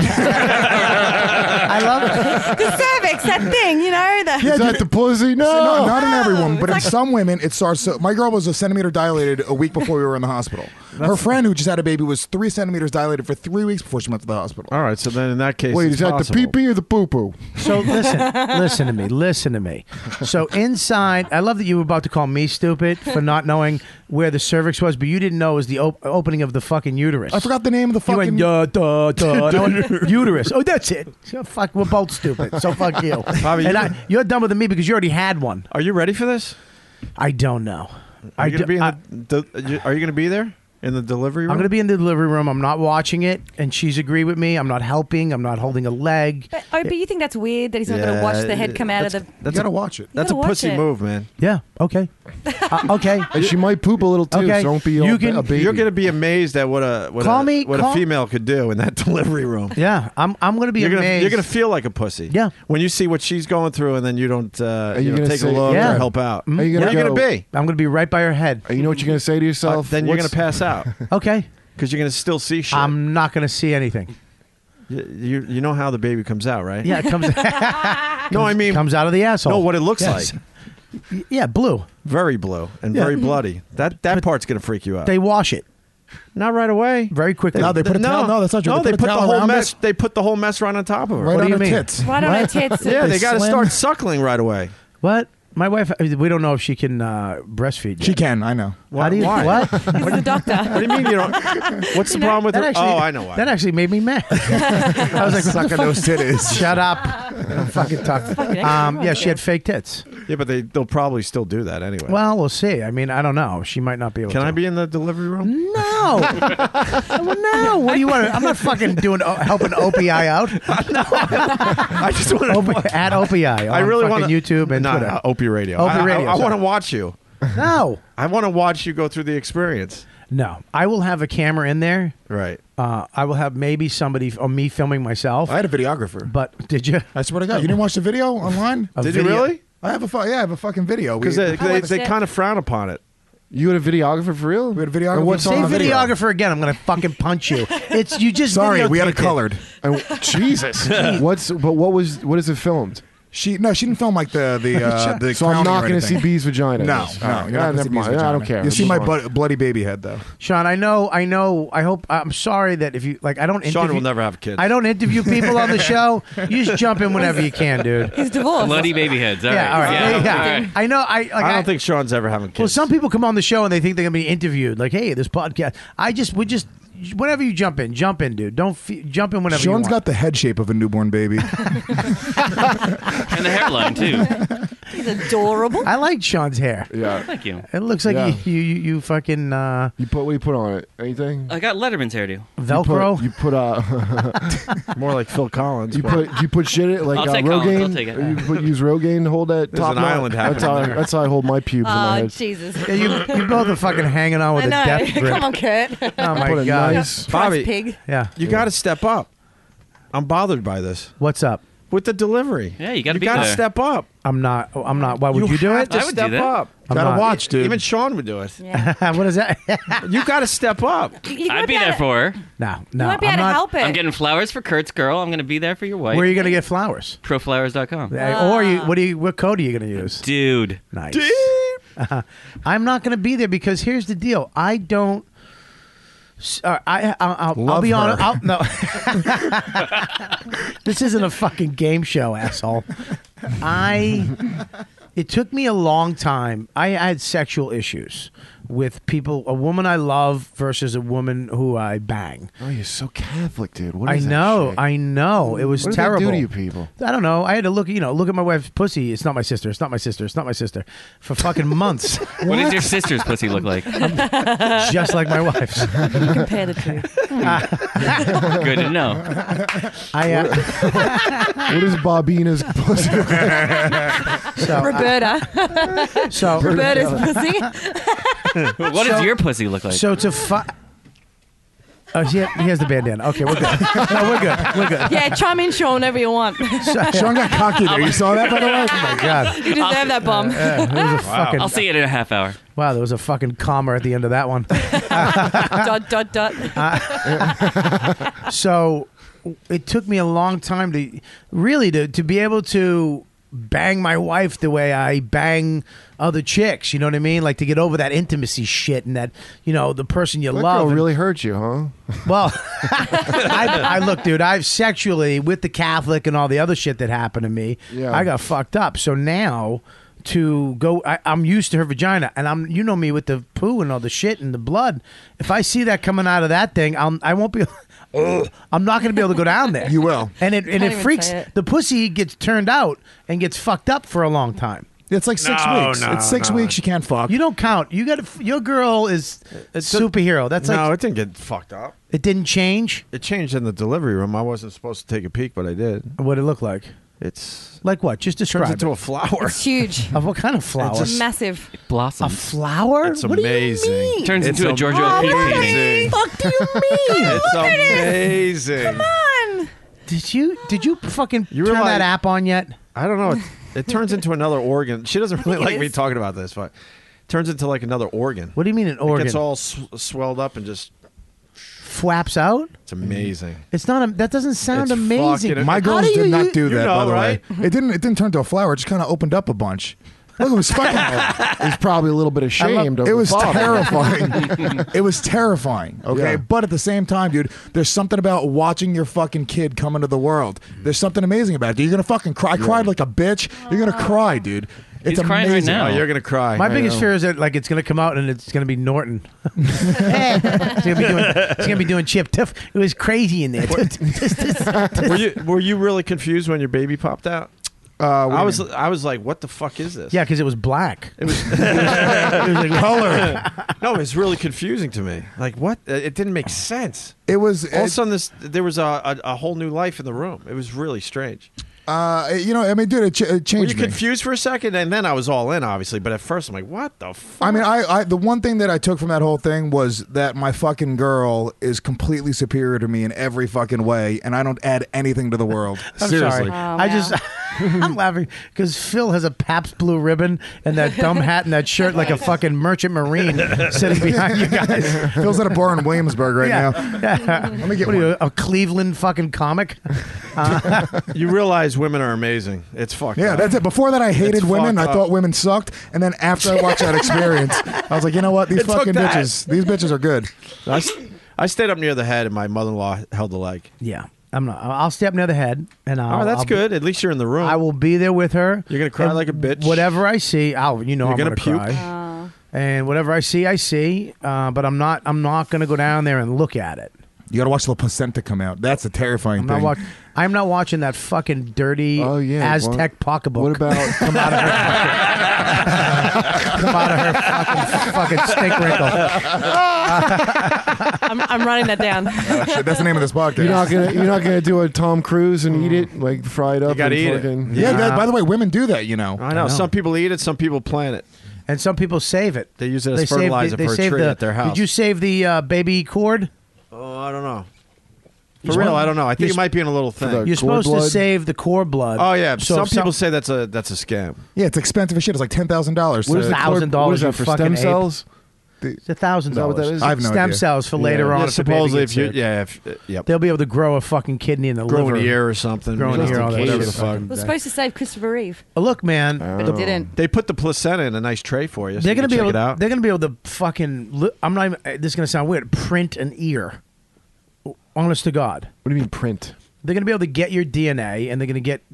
S4: I love it.
S11: The cervix, that thing, you know.
S13: Is that the pussy?
S10: No,
S13: No.
S10: not in every woman, but in
S11: like-
S10: some women, it starts to. My girl was a centimeter dilated a week before we were in the hospital. Her friend who just had a baby was 3 centimeters dilated for 3 weeks before she went to the hospital.
S1: All right. So then in that case,
S13: Wait,
S1: it's
S13: is that
S1: possible.
S13: the pee-pee or the poo-poo?
S4: So listen to me. So inside, I love that you were about to call me stupid for not knowing where the cervix was, but you didn't know it was the opening of the fucking uterus.
S10: I forgot the name of the
S4: You
S10: fucking.
S4: went duh. And I went, uterus. Oh, that's it. So fuck, we're both stupid. So fuck you.
S1: Bobby,
S4: And you're dumber than me because you already had one.
S1: Are you ready for this?
S4: I don't know.
S1: Are you going to be there in the delivery room?
S4: I'm going to be in the delivery room. I'm not watching it, and she's agreed with me. I'm not helping. I'm not holding a leg.
S11: But you think that's weird that he's not going to watch the head come out of the.
S10: You gotta watch it.
S1: That's a
S11: gotta watch
S1: pussy
S11: it.
S1: move, man.
S4: Yeah. Okay. Okay.
S13: And she might poop a little too,
S4: Okay.
S13: so don't be
S4: You
S13: a
S4: can-
S13: baby.
S1: You're going to be amazed at what a female could do in that delivery room.
S4: Yeah. I'm going to be
S1: You're
S4: amazed.
S1: going to feel like a pussy.
S4: Yeah.
S1: When you see what she's going through, and then you don't
S13: you gonna
S1: take a
S13: say-
S1: look
S4: Yeah.
S1: or help out.
S13: Are you
S1: What
S13: gonna
S1: are you going
S13: go-
S1: to be?
S4: I'm going to be right by her head.
S13: You know what you're going to say to yourself?
S1: Then you're going
S13: What's-
S1: to pass out
S4: Okay.
S1: because you're going to still see shit.
S4: I'm not going to see anything.
S1: You know how the baby comes out, right?
S4: Yeah, it comes.
S1: No, I mean
S4: comes out of the asshole.
S1: no, what it looks
S4: Yes.
S1: like.
S4: Yeah, blue.
S1: Very blue and
S4: Yeah.
S1: very bloody. That part's going to freak you out.
S4: They wash it
S1: Not right away.
S4: very quickly.
S10: No, they put a towel. No, that's not true.
S1: No,
S10: They
S1: they
S10: put
S1: put
S10: a
S1: the
S10: towel
S1: whole
S10: around
S1: mess.
S10: it.
S1: They put the whole mess right on top of her.
S10: Right
S4: What
S10: on
S4: do
S10: her
S4: you mean?
S10: tits.
S11: Right on her tits.
S1: Yeah, they got to
S10: slam-
S1: start suckling right away.
S4: What? My wife. We don't know if she can breastfeed. Yet.
S10: She can. I know.
S4: How do you?
S1: Why?
S4: What?
S11: He's the doctor.
S1: What do you mean you don't? What's the problem with her? I know why.
S4: That actually made me mad. I was like,
S10: Sucking those titties.
S4: shut up. Don't fucking talk. Yeah, she had fake tits.
S1: Yeah, but they'll probably still do that anyway.
S4: Well, we'll see. I mean, I don't know. She might not be able
S1: Can
S4: to.
S1: I be in the delivery room?
S4: No. No. What do you want? I'm not fucking doing helping OPI out.
S1: I just want to.
S4: At OPI.
S1: I really
S4: want
S1: want
S4: YouTube and Twitter.
S1: Opie Radio.
S4: Opie Radio,
S1: I want to
S4: sorry.
S1: watch you.
S4: No.
S1: I want to watch you go through the experience.
S4: No. I will have a camera in there.
S1: Right.
S4: I will have maybe somebody or me filming myself.
S10: I had a videographer.
S4: But did you?
S10: I swear to God, you didn't watch the video online?
S4: A
S1: Did
S4: video-
S1: you really?
S10: I have a I have a fucking video.
S1: Because
S10: We
S1: they kind of frown upon it.
S13: You had a videographer for real?
S10: had a videographer.
S13: Or what's
S4: Say
S13: on the video?
S4: videographer again. I'm going to fucking punch you. It's you just.
S10: Sorry, we had it
S4: videotaped
S10: colored.
S13: And, Jesus. What is it filmed?
S10: She didn't film like the
S13: So I'm
S10: crowning
S13: not
S10: or
S13: going to see
S10: anything.
S13: B's vagina.
S10: No,
S13: All right.
S10: you're not gonna
S13: never
S10: see
S13: mind.
S10: Bee's
S13: I don't
S10: vagina.
S13: care.
S10: You see
S13: Move
S10: my
S13: on.
S10: bloody baby head though.
S4: Sean, I know. I hope. I'm sorry that if you like, I don't.
S1: Sean
S4: interview,
S1: will never have kids.
S4: I don't interview people on the show. You just jump in whenever you can, dude.
S11: He's divorced.
S12: Bloody baby heads. All
S4: Yeah,
S12: right.
S4: all right. Yeah,
S12: all right.
S4: I know. I
S1: don't think Sean's ever having kids.
S4: Well, some people come on the show and they think they're gonna be interviewed. Like, hey, this podcast. We just whenever you jump in, dude. Don't jump in whenever you
S10: Sean's
S4: want.
S10: got the head shape of a newborn baby.
S12: And the hairline too.
S11: He's adorable.
S2: I like Sean's hair.
S13: Yeah.
S12: Thank you.
S2: It looks like
S13: Yeah.
S2: you fucking
S13: What do you put on it? Anything?
S12: I got Letterman's hairdo.
S2: Velcro.
S13: You put
S1: More like Phil Collins.
S13: you
S1: but-
S13: put shit in like
S12: I'll take Collins,
S13: Rogaine.
S12: I'll take it.
S13: Use Rogaine to hold that
S1: There's
S13: top
S1: an
S13: knot.
S1: island happening there.
S13: That's how I hold my pubes in my
S11: Oh,
S13: head.
S11: Jesus.
S2: Yeah, you both are fucking hanging on with
S11: I
S2: a
S11: know.
S2: death grip.
S11: Come on, Kurt.
S2: Oh my
S13: Put a
S2: god.
S13: nice-
S1: Bobby,
S11: Pig.
S2: Yeah.
S1: you got to step up. I'm bothered by this
S2: What's up?
S1: with the delivery.
S12: Yeah, you gotta be
S1: gotta
S12: there.
S1: step up.
S2: I'm not. Why would you do
S1: have
S2: it?
S1: To
S12: I would do
S1: step
S12: that.
S1: up.
S2: I'm
S10: Gotta
S2: not.
S10: watch, dude.
S1: Even Sean would do it.
S2: What is that?
S1: You got to step up.
S11: You
S12: I'd be there for her.
S2: No.
S11: You might be
S2: I'm
S11: able to
S2: not.
S11: help it.
S12: I'm getting flowers for Kurt's girl. I'm going to be there for your wife.
S2: Where are you gonna get flowers?
S12: Proflowers.com.
S2: Or what code are you gonna use?
S12: Dude.
S2: Nice. I'm not gonna be there because here's the deal. I don't. I'll
S10: Love
S2: be honest.
S10: her.
S2: No, this isn't a fucking game show, asshole. It took me a long time. I had sexual issues with people, a woman I love versus a woman who I bang.
S13: Oh, you're so Catholic, dude. What
S2: I
S13: is that
S2: know,
S13: shit?
S2: I know. It was
S13: What did
S2: terrible.
S13: they do to you people?
S2: I don't know. I had to look at my wife's pussy. It's not my sister. It's not my sister. It's not my sister. For fucking months.
S12: What does your sister's pussy look like?
S2: Just like my wife's.
S11: You compare the two.
S12: Good to know.
S13: What is Bobina's pussy?
S11: Roberta.
S2: So
S11: Roberta's pussy.
S12: What does your pussy look like?
S2: So to oh, he has the bandana. Okay, we're good. No, we're good. We're good.
S11: Yeah, chime in, Sean, whenever you want.
S10: Sean got cocky there. You saw that, by the way?
S2: Oh my god.
S11: You deserve that bomb.
S2: There was a fucking,
S12: I'll see it in a half hour.
S2: wow, there was a fucking comma at the end of that one.
S11: Dot.
S2: So it took me a long time to really to be able to bang my wife the way I bang other chicks. You know what I mean? Like to get over that intimacy shit and that, the person you
S13: That
S2: love.
S13: girl
S2: and-
S13: really hurt you, huh?
S2: Well, I look, dude. I've sexually with the Catholic and all the other shit that happened to me.
S13: Yeah.
S2: I got fucked up. So now to go, I'm used to her vagina, and you know me with the poo and all the shit and the blood. If I see that coming out of that thing, I won't be. I'm not going to be able to go down there.
S10: You will.
S2: And it
S11: Can't even
S2: freaks
S11: say it.
S2: the pussy gets turned out and gets fucked up for a long time.
S10: It's like 6
S1: No,
S10: weeks.
S1: no,
S10: It's 6
S1: no.
S10: weeks. You can't fuck.
S2: You don't count. You got your girl is a superhero. That's
S1: No,
S2: like
S1: it didn't get fucked up.
S2: it didn't change.
S1: It changed in the delivery room. I wasn't supposed to take a peek, but I did.
S2: What it look like?
S1: It's
S2: Like what? Just
S1: turns
S2: describe
S1: into
S2: it.
S1: a flower.
S11: It's huge.
S2: Of what kind of flower?
S1: It's
S11: Massive.
S2: A
S12: Blossoms.
S2: flower?
S1: It's
S2: What
S1: amazing.
S2: do you mean?
S12: Turns
S1: It's
S12: into a Giorgio
S1: amazing.
S12: P. painting.
S2: What the fuck do you mean?
S1: It's amazing.
S11: Come on.
S2: Did you fucking
S1: You
S2: turn
S1: realize-
S2: that app on yet?
S1: I don't know. It turns into another organ. She doesn't really
S11: think it
S1: like me
S11: is.
S1: talking about this, but it turns into like another organ.
S2: What do you mean an
S1: It
S2: organ?
S1: gets all swelled up and just.
S2: Flaps out?
S1: It's amazing.
S2: It's not. That doesn't sound
S1: It's
S2: amazing.
S1: fucking-
S10: My
S2: How
S10: girls
S2: do
S10: did
S2: you-
S10: not do
S1: you
S10: that,
S1: know,
S10: by the
S1: right?
S10: way. It didn't turn to a flower. It just kind of opened up a bunch. Look, it was fucking.
S13: He's probably a little bit ashamed of
S10: It
S13: the
S10: was
S13: father.
S10: terrifying. It was terrifying. Okay,
S13: Yeah.
S10: but at the same time, dude, there's something about watching your fucking kid come into the world. There's something amazing about it. Dude. You're gonna fucking cry. I cried like a bitch. You're gonna cry, dude. It's
S12: He's crying right
S10: amazing.
S12: now.
S1: Oh, you're gonna cry.
S2: My
S1: I
S2: biggest
S1: know.
S2: fear is that like it's gonna come out and it's gonna be Norton. It's gonna be doing Chip Tuff. It was crazy in there.
S1: Were you really confused when your baby popped out? I was like, what the fuck is this?
S2: Yeah, because it was black.
S1: It was
S2: It was like,
S10: Color.
S1: no, it was really confusing to me. Like what? It didn't make sense.
S10: It was.
S1: All of a sudden, there was a whole new life in the room. It was really strange.
S10: I mean, dude, it
S1: Were
S10: changed
S1: you
S10: me.
S1: confused for a second, and then I was all in, obviously. But at first, I'm like, what the fuck?
S10: I mean, I the one thing that I took from that whole thing was that my fucking girl is completely superior to me in every fucking way, and I don't add anything to the world.
S2: I'm
S1: Seriously.
S2: sorry.
S11: Oh,
S2: I just I'm laughing because Phil has a Pabst Blue Ribbon and that dumb hat and that shirt like a fucking merchant marine sitting behind you guys.
S10: Phil's at a bar in Williamsburg right now.
S2: Yeah.
S10: Let me get
S2: What are
S10: one.
S2: you, a Cleveland fucking comic?
S1: You realize women are amazing. It's fucked
S10: Yeah,
S1: up.
S10: that's it. Before that, I hated
S1: It's
S10: women. I
S1: fucked
S10: thought
S1: up.
S10: women sucked, and then after I watched that experience, I was like, you know what? These
S1: It took
S10: fucking
S1: that.
S10: bitches. These bitches are good.
S1: I stayed up near the head, and my mother-in-law held the leg.
S2: Yeah, I'm not. I'll step near the head, and
S1: Oh, that's
S2: I'll
S1: good. At least you're in the room.
S2: I will be there with her.
S1: You're gonna cry
S2: and
S1: like a bitch.
S2: Whatever I see,
S1: You're
S2: I'm
S1: gonna
S2: gonna
S1: puke?
S2: cry. And whatever I see, I see. But I'm not. I'm not gonna go down there and look at it.
S10: You got to watch the placenta come out. That's a terrifying thing.
S2: I'm not watching that fucking dirty Aztec pocketbook.
S13: What about
S2: come out of her fucking stink wrinkle?
S11: I'm writing that down.
S10: Shit, that's the name of this podcast.
S13: You're not gonna do a Tom Cruise and eat it like fried up.
S1: You gotta
S13: and
S1: eat
S13: fucking,
S1: it.
S10: Yeah. By the way, women do that. You know.
S1: I know. Some people eat it. Some people plant it.
S2: And some people save it.
S1: They use it as fertilizer for a tree at their house.
S2: Did you save the baby cord?
S1: Oh, I don't know. For real, I don't know. I think it might be in a little thing.
S2: You're supposed to save the cord blood.
S1: Oh yeah.
S2: So
S1: some
S2: if
S1: people say that's a scam.
S10: Yeah, it's expensive as shit. It's like $10,000.
S2: What is $1,000?
S13: What is that for stem cells?
S2: It's $1,000.
S13: Is that what that is?
S10: I have no
S2: Stem
S10: idea.
S2: cells for later on.
S1: Yeah,
S2: if the baby
S1: supposedly,
S2: gets
S1: if you,
S2: sick.
S1: yep.
S2: They'll be able to grow a fucking kidney in the
S1: Grow
S2: liver.
S1: an ear or something.
S2: Grow an
S1: Just
S2: ear,
S1: in
S2: all that
S1: case.
S2: shit.
S1: Whatever the fuck.
S11: It was supposed to save Christopher Reeve.
S2: Look, man,
S11: But it didn't.
S1: They put the placenta in a nice tray for you. So
S2: they're
S1: you
S2: gonna
S1: can
S2: be
S1: check
S2: able.
S1: it out.
S2: They're gonna be able to fucking. I'm not even. This is gonna sound weird. Print an ear. Honest to God.
S13: What do you mean print?
S2: They're gonna be able to get your DNA, and they're gonna get.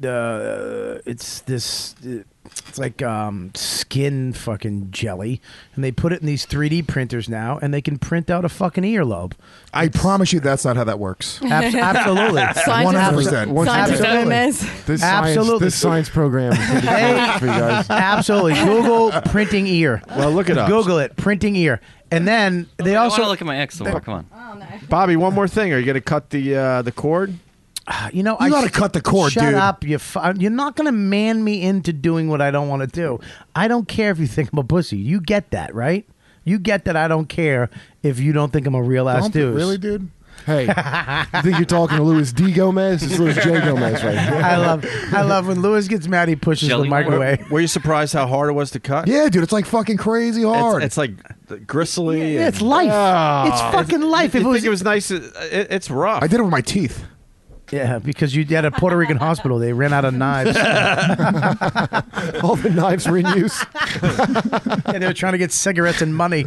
S2: It's like skin fucking jelly, and they put it in these 3D printers now, and they can print out a fucking earlobe.
S10: I promise you, that's not how that works.
S2: Absolutely,
S10: 100%.
S11: Scientist Gomez.
S13: This science program is gonna be great for you guys.
S2: Absolutely. Google printing ear.
S1: Well, look it up.
S2: Google it, printing ear, and then they
S12: I
S2: also
S12: want to look at my X some more. Come on.
S1: Bobby, one more thing. Are you going to cut the cord?
S2: You know,
S10: You gotta cut the cord,
S2: shut
S10: dude.
S2: up. You're not going to man me into doing what I don't want to do. I don't care if you think I'm a pussy. You get that, right? You get that I don't care if you don't think I'm a real ass dude.
S10: Really, dude?
S13: Hey, you think you're talking to Louis D. Gomez? It's Louis J. Gomez right here.
S2: I love when Louis gets mad. He pushes
S12: Jelly
S2: the microwave.
S1: Were you surprised how hard it was to cut?
S10: Yeah, dude, it's like fucking crazy hard.
S1: It's like gristly.
S2: Yeah, it's life. It's fucking life.
S1: You think it was nice? It's rough.
S10: I did it with my teeth.
S2: Yeah, because you had a Puerto Rican hospital. They ran out of knives.
S13: All the knives were in use.
S2: Yeah, they were trying to get cigarettes and money.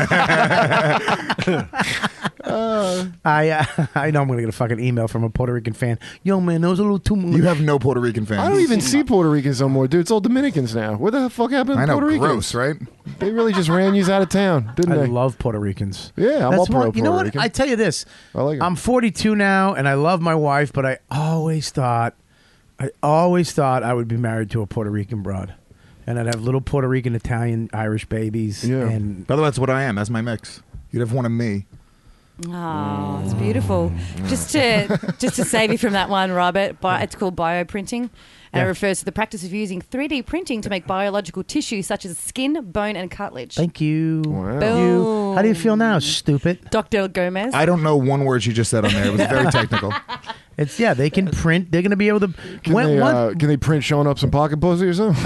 S2: I know I'm going to get a fucking email from a Puerto Rican fan. Yo, man, that was a little too much.
S10: You have no Puerto Rican fans.
S13: I don't even see Puerto Ricans no more, dude. It's all Dominicans now. Where the fuck happened to
S10: I know,
S13: Puerto Ricans?
S10: gross, right?
S13: They really just ran you out of town, didn't
S2: I
S13: they?
S2: love Puerto Ricans.
S13: Yeah, I'm all pro
S2: You know
S13: Puerto
S2: what?
S13: Rican.
S2: I tell you this.
S13: I like 'em.
S2: I'm 42 now, and I love my wife, but I always thought I would be married to a Puerto Rican broad. And I'd have little Puerto Rican, Italian, Irish babies.
S13: Yeah.
S2: And
S10: By the way, that's what I am. That's my mix. You'd have one of me.
S11: Oh, it's beautiful. Just to save you from that one, Robert, it's called bioprinting. And it refers to the practice of using 3D printing to make biological tissue such as skin, bone, and cartilage.
S2: Thank you.
S13: Wow.
S11: Boom.
S2: How do you feel now, stupid?
S11: Dr. Gomez.
S10: I don't know one word you just said on there. It was very technical.
S2: They can print. They're going to be able to.
S13: Can they print showing up some pocket pussy or something?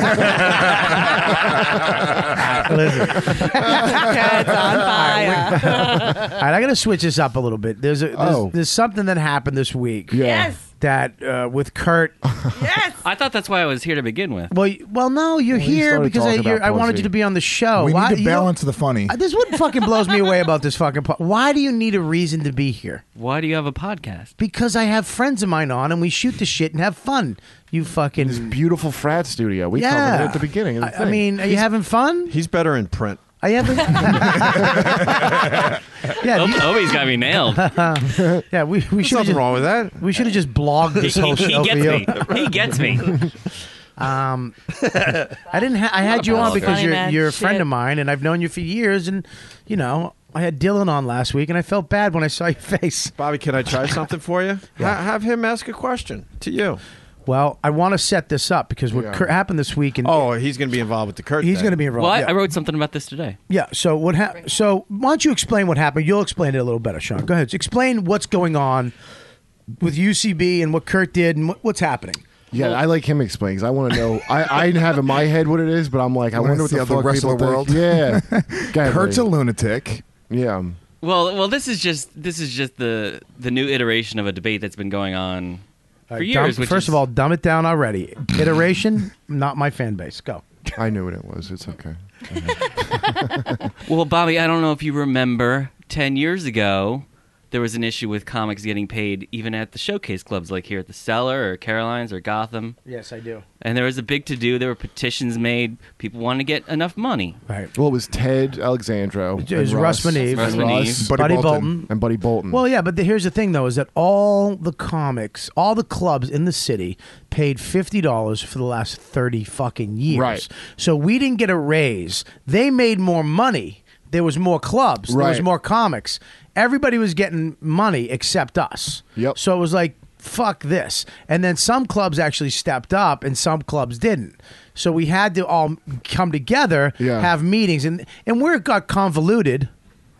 S2: Listen.
S11: Kurt's on fire.
S2: All right, I got to switch this up a little bit. There's something that happened this week.
S13: Yeah.
S11: Yes.
S2: That with Kurt.
S11: Yes.
S12: I thought that's why I was here to begin with.
S2: Well, no, you're
S13: you
S2: here
S13: started
S2: because
S13: talking about
S2: I wanted
S13: pussy.
S2: you to be on the show.
S10: We
S2: Why-
S10: need to
S2: you know-
S10: balance the funny.
S2: This is what fucking blows me away about this fucking. Why do you need a reason to be here?
S12: Why do you have a podcast?
S2: Because I have friends of mine on and we shoot the shit and have fun. You fucking
S13: This beautiful frat studio. We covered it at the beginning of the
S2: I
S13: thing.
S2: mean, are you having fun?
S1: He's better in print.
S2: I haven't.
S12: Obi's got me nailed.
S2: Yeah, we
S1: There's
S2: should
S1: nothing wrong with that.
S2: We should have just blogged this whole show
S12: He
S2: for
S12: gets
S2: you.
S12: me. He gets me.
S2: I didn't. I had you on because
S11: Funny, man.
S2: you're a friend
S11: Shit.
S2: of mine, and I've known you for years. And you know, I had Dylan on last week, and I felt bad when I saw your face.
S1: Bobby, can I try something for you? Have him ask a question to you.
S2: Well, I want to set this up because what happened this week, and
S1: He's going to be involved with the Kurt.
S2: he's
S1: thing.
S2: going to be involved.
S12: Well,
S2: yeah.
S12: I wrote something about this today.
S2: Yeah. So what happened? So why don't you explain what happened? You'll explain it a little better, Sean. Go ahead. Explain what's going on with UCB and what Kurt did and what's happening.
S13: Yeah, I like him explaining because I want to know. I have in my head what it is, but I'm like, I wonder what
S10: see
S13: the
S10: how the
S13: fuck
S10: rest
S13: people
S10: of the world.
S13: think. Yeah, Go ahead,
S10: Kurt's a
S13: buddy.
S10: lunatic.
S13: Yeah.
S12: Well, this is just the new iteration of a debate that's been going on for years. which
S2: First
S12: is-
S2: of all, dumb it down already. Iteration, not my fan base. Go.
S13: I knew what it was. It's okay.
S12: well, Bobby, I don't know if you remember 10 years ago, there was an issue with comics getting paid even at the showcase clubs, like here at the Cellar or Caroline's or Gotham.
S2: Yes, I do.
S12: And there was a big to-do. There were petitions made. People wanted to get enough money.
S2: Right.
S13: Well, it was Ted Alexandro.
S2: It was Russ Maneve.
S12: Russ Maneve.
S10: Buddy Bolton.
S13: And Buddy Bolton.
S2: Well, yeah, but here's the thing, though, is that all the comics, all the clubs in the city paid $50 for the last 30 fucking years.
S13: Right.
S2: So we didn't get a raise. They made more money. There was more clubs. There was
S13: Right.
S2: more comics. Everybody was getting money except us.
S13: Yep.
S2: So it was like, fuck this. And then some clubs actually stepped up and some clubs didn't. So we had to all come together,
S13: Yeah.
S2: have meetings. And where it got convoluted,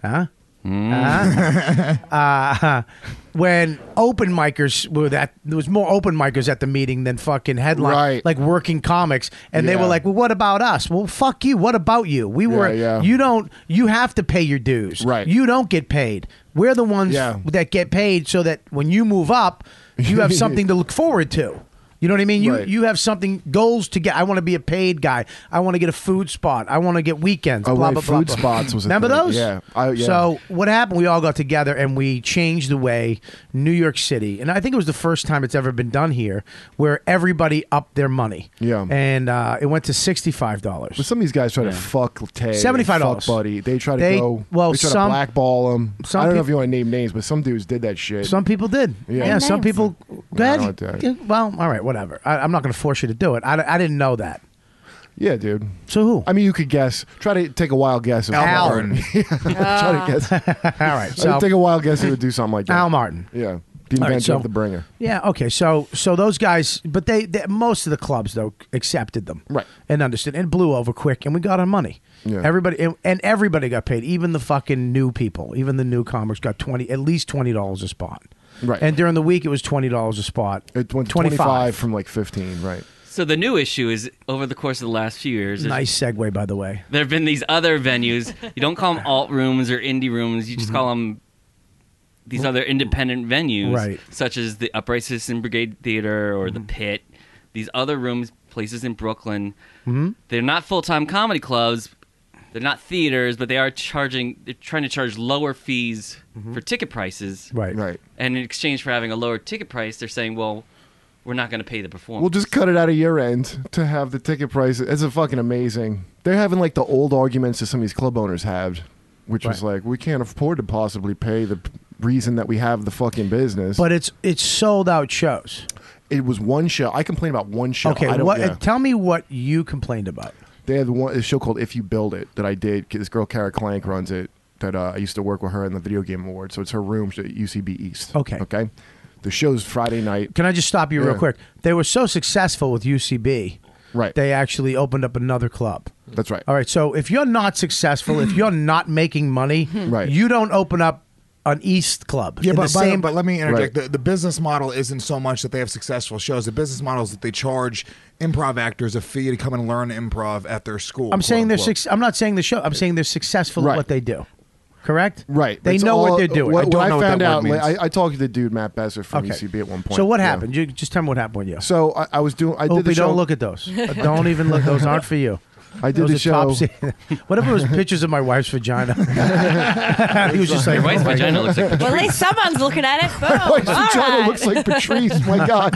S2: when open micers were there was more open micers at the meeting than fucking headline,
S13: Right.
S2: like working comics, and they
S13: Yeah.
S2: were like, "Well, what about us?" Well, fuck you. What about you? We were.
S13: yeah.
S2: You don't. You have to pay your dues.
S13: Right.
S2: You don't get paid. We're the ones
S13: Yeah.
S2: that get paid, so that when you move up, you have something to look forward to. You know what I mean?
S13: Right.
S2: You have something, goals to get. I want to be a paid guy. I want to get a food spot. I want to get weekends.
S13: Oh,
S2: blah,
S13: right,
S2: blah, blah,
S13: food
S2: blah.
S13: spots was a
S2: Remember
S13: thing.
S2: those?
S13: Yeah. Yeah.
S2: So what happened? We all got together and we changed the way New York City, and I think it was the first time it's ever been done here, where everybody upped their money.
S13: Yeah.
S2: And it went to $65.
S13: But some of these guys try to fuck Ted.
S2: $75.
S13: Fuck Buddy. They try to go.
S2: Well,
S13: they try
S2: some
S13: to blackball him.
S2: some
S13: I don't know
S2: peop-
S13: if you want to name names, but some dudes did that shit.
S2: Some people did.
S13: Yeah.
S2: Some people. Go
S13: I
S2: ahead.
S13: don't like that.
S2: Well, all right, whatever. I'm not going to force you to do it. I didn't know that.
S13: Yeah, dude.
S2: So who?
S13: I mean, you could guess. Try to take a wild guess.
S2: Al
S13: Martin. Try to guess.
S2: All right. So
S13: take a wild guess. He would do something like that.
S2: Al Martin.
S13: Yeah. The
S2: All right,
S13: inventor
S2: so-
S13: of the bringer.
S2: Yeah. Okay. So those guys, but they most of the clubs though accepted them,
S13: Right.
S2: and understood, and blew over quick, and we got our money.
S13: Yeah.
S2: Everybody and everybody got paid, even the fucking new people, even the new comics got at least $20 a spot.
S13: Right.
S2: And during the week, it was $20 a spot.
S13: It went 25 from like 15, right?
S12: So the new issue is over the course of the last few years.
S2: Nice segue, by the way.
S12: There have been these other venues. You don't call them alt rooms or indie rooms. You just call them these other independent venues,
S2: Right.
S12: such as the Upright Citizen Brigade Theater or the Pit. These other rooms, places in Brooklyn. They're not full-time comedy clubs. They're not theaters, but they are charging. They're trying to charge lower fees for ticket prices.
S2: Right.
S13: Right.
S12: And in exchange for having a lower ticket price, they're saying, "Well, we're not going to pay the performance."
S13: We'll just cut it out of your end to have the ticket price. It's a fucking amazing. They're having like the old arguments that some of these club owners had, which was like, we can't afford to possibly pay the reason that we have the fucking business.
S2: But it's sold out shows.
S13: It was one show. I complained about one show.
S2: Okay.
S13: I don't,
S2: What?
S13: yeah.
S2: Tell me what you complained about.
S13: They had a show called If You Build It that I did. This girl, Kara Clank, runs it. That I used to work with her in the Video Game Awards. So it's her room at UCB East.
S2: Okay.
S13: Okay. The show's Friday night.
S2: Can I just stop you real
S13: Yeah.
S2: quick? They were so successful with UCB.
S13: Right.
S2: They actually opened up another club.
S13: That's right.
S2: All right. So if you're not successful, if you're not making money,
S13: Right.
S2: you don't open up an East club.
S10: Yeah,
S2: In
S10: but,
S2: the same,
S10: but let me interject.
S13: Right.
S10: The business model isn't so much that they have successful shows. The business model is that they charge improv actors a fee to come and learn improv at their school.
S2: I'm saying they're.
S10: quote,
S2: I'm not saying the show. I'm saying they're successful
S13: Right.
S2: at what they do. Correct.
S13: Right.
S2: They
S13: It's
S2: know what
S13: all-
S2: they're doing.
S13: What,
S10: I don't
S13: what
S10: know
S13: I
S10: what that
S13: found
S10: word
S13: out,
S10: means.
S13: I talked to the dude Matt Besser from
S2: Okay.
S13: UCB at one point.
S2: So what
S13: Yeah.
S2: happened? You just tell me what happened with you.
S13: So I was doing. I did
S2: Opie,
S13: the show.
S2: don't look at those. Don't even look. Those aren't for you.
S13: I did
S2: Those
S13: the
S2: are
S13: show.
S2: top secret. What if it was pictures of my wife's vagina? He was just like,
S12: Your wife's
S2: oh my
S12: vagina
S2: God.
S12: looks like
S11: Well, at least someone's looking at it. Boom.
S13: My wife's
S11: All
S13: vagina
S11: right.
S13: looks like Patrice. My God.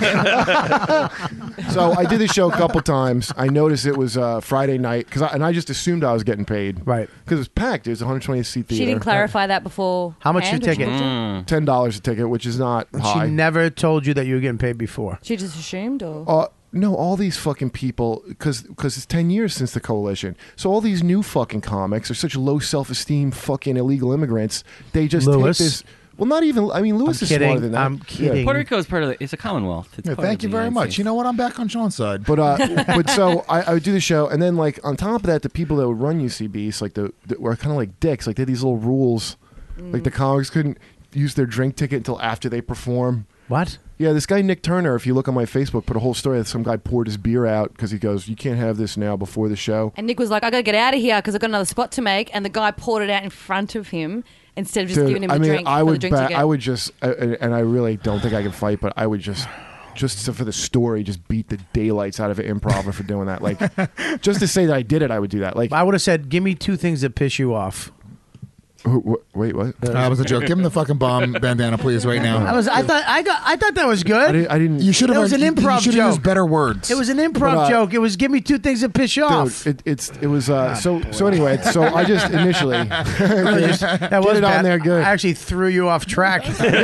S13: So I did the show a couple times. I noticed it was Friday night and I just assumed I was getting paid.
S2: Right.
S13: Because it was packed. It was 120 seat theater.
S11: She didn't clarify that before.
S2: How much your ticket?
S13: $10 a ticket, which is not high.
S2: She never told you that you were getting paid before.
S11: She just assumed, or
S13: No, all these fucking people, because it's 10 years since the coalition. So all these new fucking comics are such low self-esteem fucking illegal immigrants. They just
S2: Lewis.
S13: take this. Well, not even. I mean, Lewis
S2: I'm
S13: is
S2: kidding.
S13: smarter than that.
S2: I'm kidding.
S12: Puerto Rico is part of the. It's a Commonwealth. It's
S10: Yeah,
S12: part
S10: thank
S12: of
S10: you
S12: the
S10: very
S12: United
S10: much.
S12: States.
S10: You know what? I'm back on Sean's side.
S13: But so I would do the show, and then like on top of that, the people that would run UCBs like the were kind of like dicks. Like they had these little rules, like the comics couldn't use their drink ticket until after they perform.
S2: What?
S13: Yeah, this guy Nick Turner, if you look on my Facebook, put a whole story that some guy poured his beer out because he goes, "You can't have this now before the show."
S11: and Nick was like, "I gotta get out of here because I've got another spot to make," and the guy poured it out in front of him instead of just
S13: Dude,
S11: giving him
S13: I
S11: the
S13: mean,
S11: drink
S13: I
S11: for the
S13: would
S11: drink ticket.
S13: I would just, and I really don't think I can fight, but I would just for the story, just beat the daylights out of an improver for doing that. Like, just to say that I did it, I would do that. Like,
S2: I would have said, "Give me two things that piss you off."
S13: Wait, what?
S10: That was a joke. Give him the fucking bomb bandana, please, right now.
S2: I thought that was good.
S13: I didn't.
S10: You should have.
S2: It was an improv
S10: You should have
S2: joke.
S10: used better words.
S2: It was an improv joke. It was give me two things that piss you off.
S13: Dude, it was so anyway. So I just initially
S2: That was
S13: did it on
S2: bad.
S13: there good.
S2: I actually threw you off track.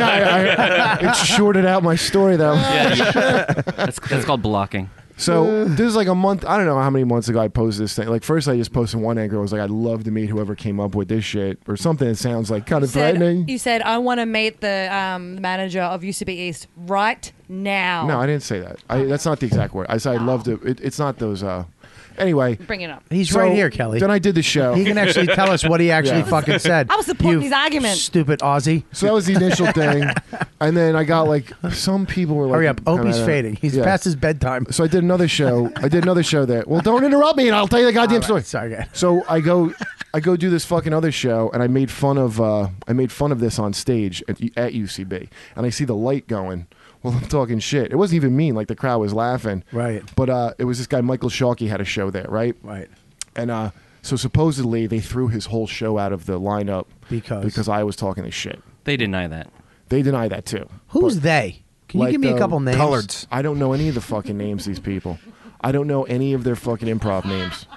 S13: It shorted out my story though.
S12: That's called blocking.
S13: So this is like a month. I don't know how many months ago I posted this thing. Like first, I just posted one anchor. I was like, I'd love to meet whoever came up with this shit or something that sounds like kind of threatening.
S11: You said, I want to meet the manager of UCB East right now.
S13: No, I didn't say that. That's not the exact word. I said I'd love to. It's not those. Anyway,
S11: Bring it up.
S2: He's
S13: so
S2: right here, Kelly.
S13: Then I did the show.
S2: He can actually tell us what he actually fucking said.
S11: I will support
S2: You
S11: his argument.
S2: Stupid Aussie.
S13: So that was the initial thing, and then I got like some people were like,
S2: Hurry up. Opie's
S13: kinda-
S2: fading. He's
S13: yeah.
S2: past his bedtime.
S13: So I did another show. That. Well, don't interrupt me, and I'll tell you the goddamn story.
S2: Sorry, guys.
S13: So I go do this fucking other show, and I made fun of this on stage at UCB, and I see the light going. Well, I'm talking shit. It wasn't even mean. Like the crowd was laughing.
S2: Right.
S13: But it was this guy Michael Shalkey had a show there, right?
S2: Right.
S13: And so supposedly they threw his whole show out of the lineup because I was talking this shit.
S12: They deny that.
S13: They deny that too.
S2: Who's they? Can you give me a couple names?
S10: Coloreds.
S13: I don't know any of the fucking names of these people. I don't know any of their fucking improv names.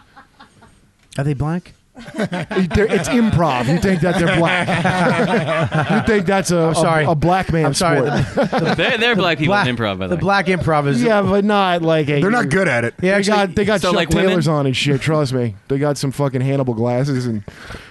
S2: Are they black?
S13: It's improv. You think that they're black? You think that's a black man
S2: I'm sorry.
S13: sport?
S12: They're black people in improv, by the
S2: The
S12: way.
S2: black improv is.
S13: Yeah, but not like a.
S10: They're not good at it.
S2: Yeah,
S13: They got
S12: So
S13: Chuck
S12: like
S13: Taylors
S12: women?
S13: on and shit. Trust me, they got some fucking Hannibal glasses and,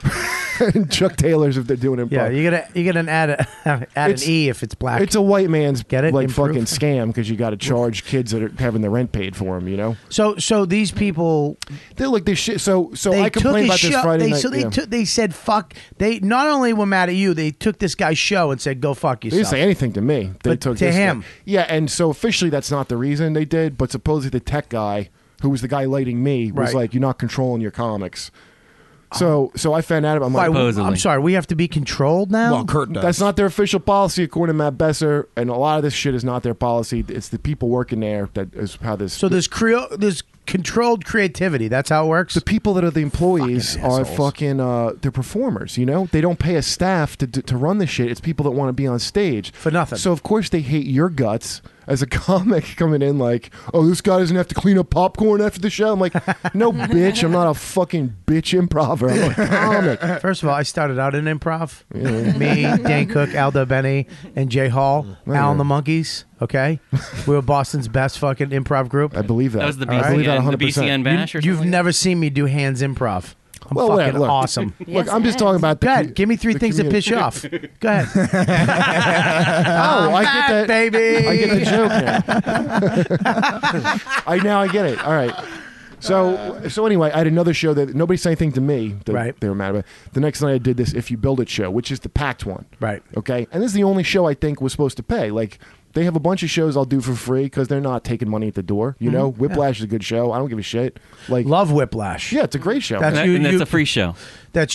S13: and Chuck Taylors if they're doing improv.
S2: Yeah, you gotta add an E if it's black.
S13: It's a white man's
S2: Get it?
S13: like
S2: Improve.
S13: fucking scam because you got to charge kids that are having the rent paid for them. You know,
S2: So these people
S13: they're like this shit. So
S2: they
S13: I
S2: took
S13: complained
S2: his
S13: about
S2: show.
S13: this Friday
S2: They,
S13: night.
S2: so they
S13: yeah.
S2: took. They said fuck. They not only were mad at you. They took this guy's show and said go fuck
S13: They
S2: yourself.
S13: didn't say anything to me. They
S2: But
S13: took
S2: to
S13: this
S2: him.
S13: guy. Yeah, and so officially that's not the reason they did, but supposedly the tech guy, who was the guy lighting me, was
S2: Right.
S13: like, "You're not controlling your comics." So I found out. I'm like,
S2: Why, I'm sorry. We have to be controlled now.
S10: Well, Kurt does.
S13: that's not their official policy, according to Matt Besser, and a lot of this shit is not their policy. It's the people working there that is how this.
S2: So there's controlled creativity. That's how it works.
S13: the people that are the employees
S2: Fucking
S13: are
S2: assholes.
S13: fucking they're performers. You know, they don't pay a staff to run the shit. It's people that want to be on stage
S2: For nothing.
S13: So of course they hate your guts as a comic coming in like, oh, this guy doesn't have to clean up popcorn after the show. I'm like, no, bitch, I'm not a fucking bitch improver. I'm a comic.
S2: First of all, I started out in improv. Me, Dan Cook, Aldo Benny, and Jay Hall, Al and the Monkeys. Okay, we were Boston's best fucking improv group.
S13: I believe that.
S12: That was the
S13: I believe that
S12: BCN,
S13: 100%.
S12: the BCN bash or
S2: You've
S12: something?
S2: never seen me do hands improv. I'm
S13: Well,
S2: fucking
S13: look.
S2: awesome.
S13: Look, I'm just talking about the.
S2: Go ahead, give me three
S13: the
S2: things that
S13: community.
S2: piss you off. Go ahead.
S13: Oh, I get that,
S2: baby.
S13: I get the joke now. I get it. All right. So anyway, I had another show that nobody said anything to me that
S2: Right.
S13: they were mad about. The next night I did this If You Build It show, which is the packed one.
S2: Right.
S13: Okay. And this is the only show I think was supposed to pay. Like they have a bunch of shows I'll do for free because they're not taking money at the door. You know, Whiplash is a good show. I don't give a shit. Like
S2: Love Whiplash.
S13: yeah, it's a great show.
S2: That's
S12: And that's a free show.
S2: That's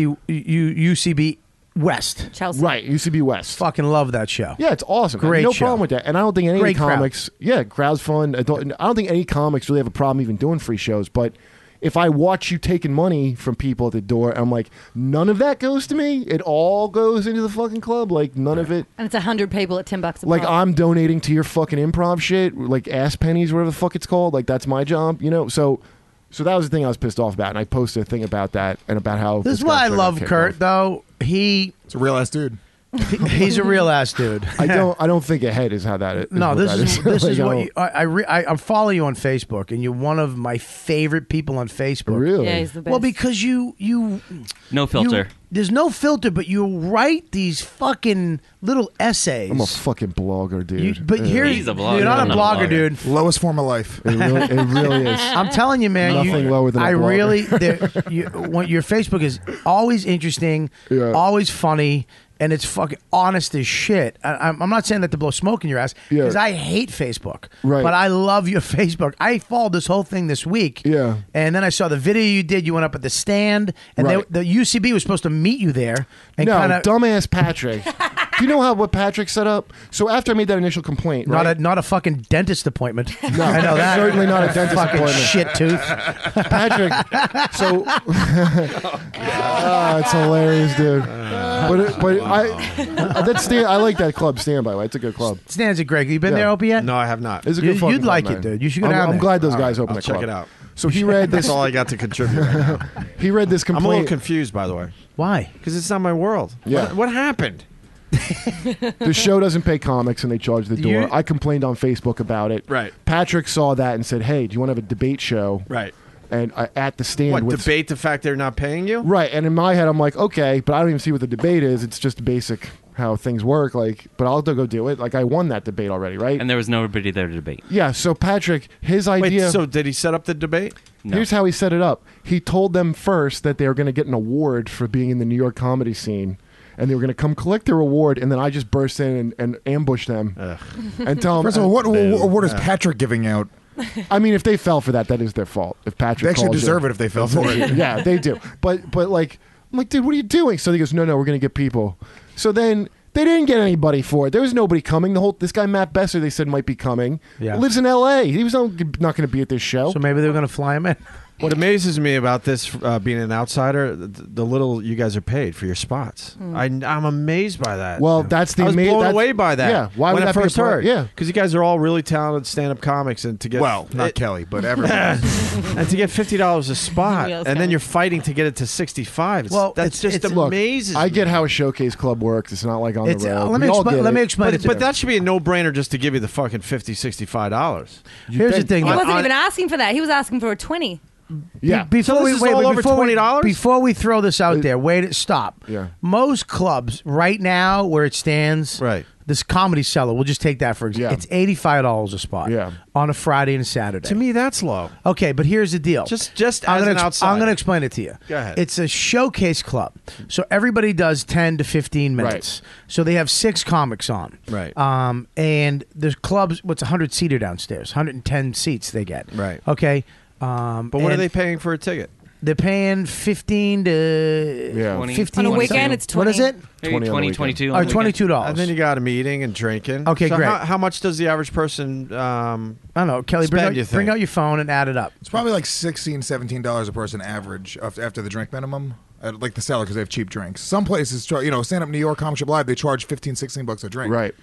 S2: UCB West.
S11: Chelsea.
S13: Right, UCB West.
S2: Fucking love that show.
S13: Yeah, it's awesome.
S2: Great
S13: no
S2: show.
S13: problem with that. And I don't think any
S2: Great crowd.
S13: comics. Yeah, crowd's fun. I don't think any comics really have a problem even doing free shows. But if I watch you taking money from people at the door, I'm like, none of that goes to me. It all goes into the fucking club. Like none of it.
S11: And it's 100 people at $10 a pop.
S13: Like I'm donating to your fucking improv shit, like ass pennies, whatever the fuck it's called. Like that's my job, you know. So that was the thing I was pissed off about, and I posted a thing about that and about how
S2: This is
S13: guy
S2: why I
S13: tried to
S2: love
S13: kick
S2: Kurt,
S13: off.
S2: though.
S10: It's a real ass dude.
S2: He's a real ass dude.
S13: I don't think ahead is how that is.
S2: No,
S13: what
S2: this
S13: that
S2: is this
S13: Like,
S2: is
S13: I
S2: what
S13: don't-
S2: I follow you on Facebook, and you're one of my favorite people on Facebook.
S13: Really?
S11: Yeah, he's the best.
S2: Well, because you
S12: No filter.
S2: there's no filter, but you write these fucking little essays.
S13: I'm a fucking blogger, dude.
S2: But here
S12: He's a blogger.
S2: you're not
S12: I'm
S2: a
S12: not a
S2: blogger,
S12: blogger.
S2: dude.
S10: Lowest form of life.
S13: It really is.
S2: I'm telling you, man.
S13: Nothing lower than a
S2: I
S13: blogger.
S2: really. Your Facebook is always interesting,
S13: Yeah.
S2: always funny, and it's fucking honest as shit. I'm not saying that to blow smoke in your ass,
S13: Yeah.
S2: because I hate Facebook.
S13: Right.
S2: But I love your Facebook. I followed this whole thing this week.
S13: Yeah.
S2: And then I saw the video you did. You went up at the stand, and
S13: Right.
S2: the UCB was supposed to meet you there. And
S13: No,
S2: kinda,
S13: dumbass Patrick Do you know what Patrick set up? So after I made that initial complaint, right?
S2: Not a fucking dentist appointment.
S13: No,
S2: I know that.
S13: certainly not a dentist
S2: fucking
S13: appointment.
S2: shit tooth.
S13: Patrick, so it's hilarious, dude. But I like that club, Stan. By the way, it's a good club.
S2: Stan's a great. You been
S13: Yeah.
S2: there, Opie, yet?
S1: No, I have not.
S13: It's a good.
S2: You'd
S13: fucking
S2: like
S13: club,
S2: it,
S13: man.
S2: dude. You should go down
S13: I'm
S2: there.
S13: glad those
S1: All
S13: guys
S1: right,
S13: opened
S1: I'll
S13: the club.
S1: check it out.
S13: So he read this.
S1: That's all I got to contribute right now.
S13: He read this
S1: I'm a little
S13: complaint.
S1: confused, by the way,
S2: Why?
S1: because it's not my world.
S13: Yeah.
S1: What happened?
S13: The show doesn't pay comics and they charge the door. I complained on Facebook about it.
S1: Right.
S13: Patrick saw that and said, "Hey, do you want to have a debate show?"
S1: Right.
S13: And at the stand,
S1: What,
S13: with
S1: debate the fact they're not paying you?
S13: Right. And in my head, I'm like, okay, but I don't even see what the debate is. It's just basic how things work. Like, but I'll go do it. Like, I won that debate already, right?
S12: And there was nobody there to debate.
S13: Yeah. So Patrick, his idea.
S1: Wait, so did he set up the debate?
S12: No.
S13: Here's how he set it up. He told them first that they were going to get an award for being in the New York comedy scene. And they were going to come collect their award, and then I just burst in and ambush them and tell them.
S10: First of all, what award is Patrick giving out?
S13: I mean, if they fell for that, that is their fault. If Patrick,
S10: They actually
S13: calls
S10: deserve
S13: you.
S10: it if they fell for it.
S13: Yeah, they do. But like, I'm like, dude, what are you doing? So he goes, no, we're going to get people. So then they didn't get anybody for it. There was nobody coming. This guy Matt Besser, they said might be coming.
S2: Yeah.
S13: Lives in L.A. He was not going to be at this show.
S2: So maybe they're going to fly him in.
S1: What amazes me about this being an outsider, the little you guys are paid for your spots. I'm amazed by that.
S13: Well, that's the
S1: I was blown
S13: that's-
S1: away by that.
S13: Yeah, why
S1: when
S13: would
S1: I
S13: that be a
S1: first
S13: part-
S1: heard?
S13: Yeah.
S1: because you guys are all really talented stand-up comics, and to get
S10: Not Kelly, but everyone.
S1: and to get $50 a spot,
S11: Real
S1: and then
S11: talent.
S1: you're fighting to get it to 65.
S2: Well,
S1: That's just
S13: Look,
S1: amazing.
S13: I get how a showcase club works. It's not like on the road.
S2: Let me
S13: We all
S2: explain.
S13: get
S2: Let me
S13: it.
S2: explain it. To
S1: but
S2: you.
S1: that should be a no-brainer just to give you the fucking $50, $65.
S2: Here's the thing.
S11: He
S2: though.
S11: wasn't even asking for that. He was asking for a 20.
S13: Yeah.
S2: Before
S1: So
S2: we
S1: this is all over $20?
S2: Before we throw this out there, stop.
S13: Yeah.
S2: Most clubs right now, where it stands,
S1: Right.
S2: This Comedy Cellar. We'll just take that for example.
S13: Yeah.
S2: It's $85 a spot.
S13: Yeah.
S2: On a Friday and a Saturday.
S1: To me, that's low.
S2: Okay, but here's the deal.
S1: Just
S2: I'm
S1: as
S2: gonna
S1: an outsider.
S2: I'm going to explain it to you.
S1: Go ahead.
S2: It's a showcase club, so everybody does 10 to 15 minutes. So they have 6 comics on.
S1: Right.
S2: And the club's 100 seater downstairs, 110 seats they get.
S1: Right.
S2: Okay.
S1: But what are
S2: and
S1: they paying for a ticket?
S2: They're paying 15 to
S13: Yeah.
S2: 15
S11: On a weekend, it's 20.
S2: What is it?
S12: Maybe
S13: 20 on the
S12: 20,
S13: weekend.
S12: 22.
S2: Or
S12: on the weekend.
S2: $22.
S1: And then you got a meeting and drinking.
S2: Okay,
S1: so
S2: great.
S1: How much does the average person?
S2: I don't know, Kelly.
S1: Spend,
S2: Bring
S1: you
S2: out, bring
S1: think?
S2: out your phone and add it up.
S10: It's probably like $16, $17 a person average after the drink minimum. Like the Cellar, because they have cheap drinks. Some places, Stand Up New York, Comic Shop Live, they charge $15, $16 a drink.
S13: Right.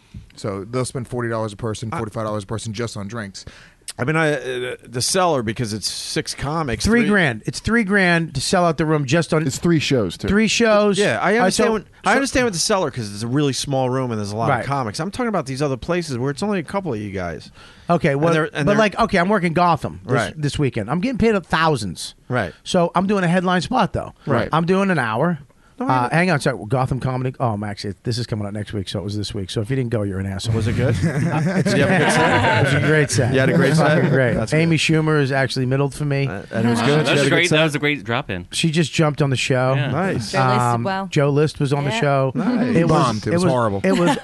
S10: So they'll spend $40 a person, $45 a person just on drinks.
S1: I mean, the Cellar, because it's 6 comics.
S2: $3,000. It's $3,000 to sell out the room just on
S13: It's 3 shows too.
S2: 3 shows.
S1: Yeah, I understand.
S2: So-
S1: I understand with the Cellar because it's a really small room and there's a lot
S2: Right.
S1: of comics. I'm talking about these other places where it's only a couple of you guys.
S2: Okay, well,
S1: And
S2: but
S1: they're-
S2: like, okay, I'm working Gotham
S1: Right.
S2: this weekend. I'm getting paid thousands.
S1: Right.
S2: So I'm doing a headline spot though.
S13: Right.
S2: I'm doing an hour. Hang on, sorry. Gotham Comedy. Oh, Max, this is coming out next week, so it was this week. So if you didn't go, you're an asshole.
S1: Was it good?
S2: Did you have a good set? It was a great set.
S1: You had a great set?
S2: Fucking great.
S1: That's
S2: Amy Schumer is actually middled for me.
S1: And it was good.
S12: That was great. That was a great drop in.
S2: She just jumped on the show.
S12: Yeah.
S1: Nice.
S11: Joe List as well.
S2: Joe List was on the
S11: Yeah.
S2: show.
S1: Nice.
S2: It
S10: Bombed. It was horrible.
S2: It was,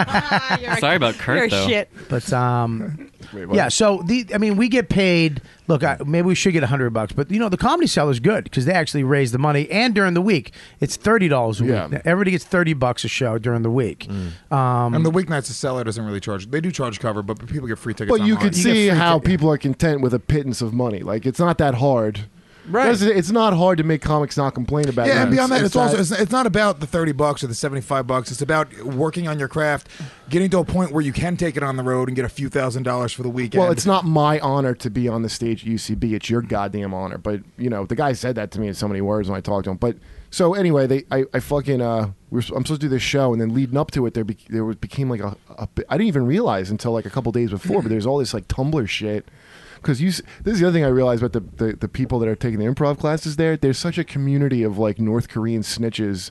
S12: Sorry about Kurt,
S11: You're
S12: though.
S11: shit.
S2: but yeah. So we get paid. Look, maybe we should get $100, but the Comedy Cellar's good because they actually raise the money, and during the week it's $30 a week.
S13: Yeah.
S2: Everybody gets $30 a show during the week.
S10: And the weeknights, the Cellar doesn't really charge. They do charge cover, but people get free tickets.
S13: But you
S10: online.
S13: could see how people are content with a pittance of money. Like, it's not that hard.
S1: Right.
S13: It's not hard to make comics not complain about it.
S10: Yeah, and beyond that, it's also
S13: that-
S10: it's not about the $30 or the $75. It's about working on your craft, getting to a point where you can take it on the road and get a few $1,000s for the weekend.
S13: Well, it's not my honor to be on the stage at UCB. It's your goddamn honor. But the guy said that to me in so many words when I talked to him. But so anyway, I fucking I'm supposed to do this show, and then leading up to it, became like a I didn't even realize until like a couple days before. But there's all this like Tumblr shit. Because this is the other thing I realized about the people that are taking the improv classes there. There's such a community of like North Korean snitches.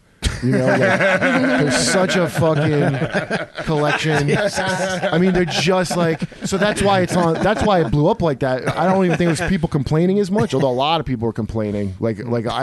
S13: There's such a fucking collection. I mean, they're just like, so that's why it's on. That's why it blew up like that. I don't even think it was people complaining as much, although a lot of people were complaining. Like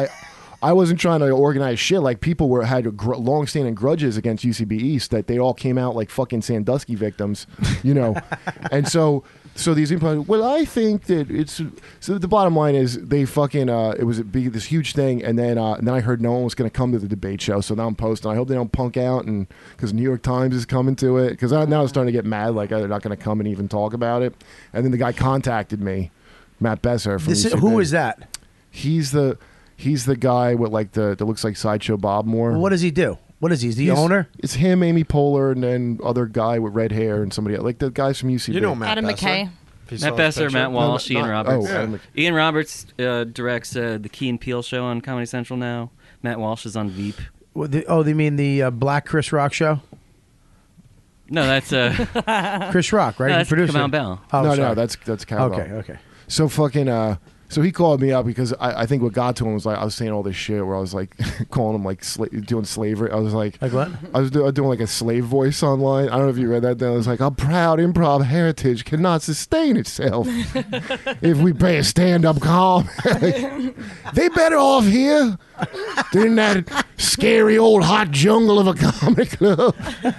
S13: I wasn't trying to organize shit. Like people had long-standing grudges against UCB East that they all came out like fucking Sandusky victims, And so So these improv. Well, I think that it's. So the bottom line is they fucking. It was this huge thing, and then I heard no one was going to come to the debate show. So now I'm posting. I hope they don't punk out, and because New York Times is coming to it. Because now I'm starting to get mad. Like they're not going to come and even talk about it. And then the guy contacted me, Matt Besser from.
S2: Who is that?
S13: He's the guy with like that looks like Sideshow Bob more.
S2: What does he do? What is he? Is he the owner?
S13: It's him, Amy Poehler, and then other guy with red hair and somebody else. Like the guys from UCB.
S1: You know Matt
S11: Adam
S1: Besser.
S11: McKay.
S12: Matt Besser, Matt Walsh, Ian Roberts.
S13: Oh,
S12: Ian Roberts directs the Key and Peele show on Comedy Central now. Matt Walsh is on Veep.
S2: They mean the Black Chris Rock show?
S12: No, that's
S2: Chris Rock, right?
S12: No, that's
S2: Producer.
S12: Kamau Bell.
S2: Oh,
S13: no,
S2: sorry.
S13: that's Cowbell.
S2: Okay.
S13: So fucking. So he called me up because I think what got to him was like I was saying all this shit where I was like calling him like doing slavery. I was like
S2: what?
S13: I was doing like a slave voice online. I don't know if you read that. Then I was like, our proud improv heritage cannot sustain itself if we pay a stand-up comic. They better off here than in that scary old hot jungle of a comedy club.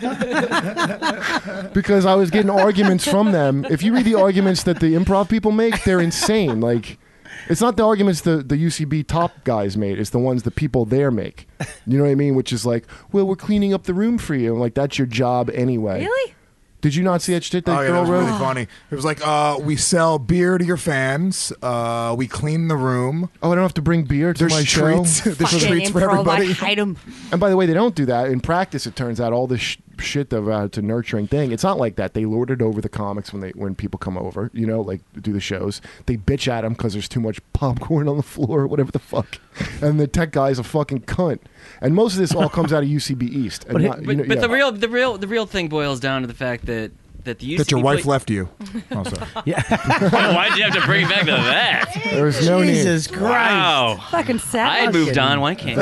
S13: Because I was getting arguments from them. If you read the arguments that the improv people make, they're insane. Like. It's not the arguments the UCB top guys made. It's the ones the people there make. You know what I mean? Which is like, well, we're cleaning up the room for you. I'm like, that's your job anyway.
S11: Really?
S13: Did you not see that shit that
S10: Oh, yeah,
S13: girl
S10: that was
S13: wrote?
S10: really funny. It was like, we sell beer to your fans. We clean the room.
S13: Oh, I don't have to bring beer to
S10: There's
S13: my
S10: treats.
S13: show?
S10: There's
S11: Fucking
S10: treats for
S11: improv,
S10: everybody.
S11: I hate 'em.
S13: And by the way, they don't do that. In practice, it turns out all this shit to nurturing thing. It's not like that. They lord it over the comics when people come over, you know, like do the shows. They bitch at them because there's too much popcorn on the floor or whatever the fuck. And the tech guy's a fucking cunt. And most of this all comes out of UCB East. And
S12: But the real thing boils down to the fact that the UCB
S10: That your wife left you. Oh, sorry.
S12: Why'd you have to bring it back to that?
S13: There was no need.
S2: Jesus Christ!
S12: Wow.
S11: Fucking sad.
S12: I had moved on. Why can't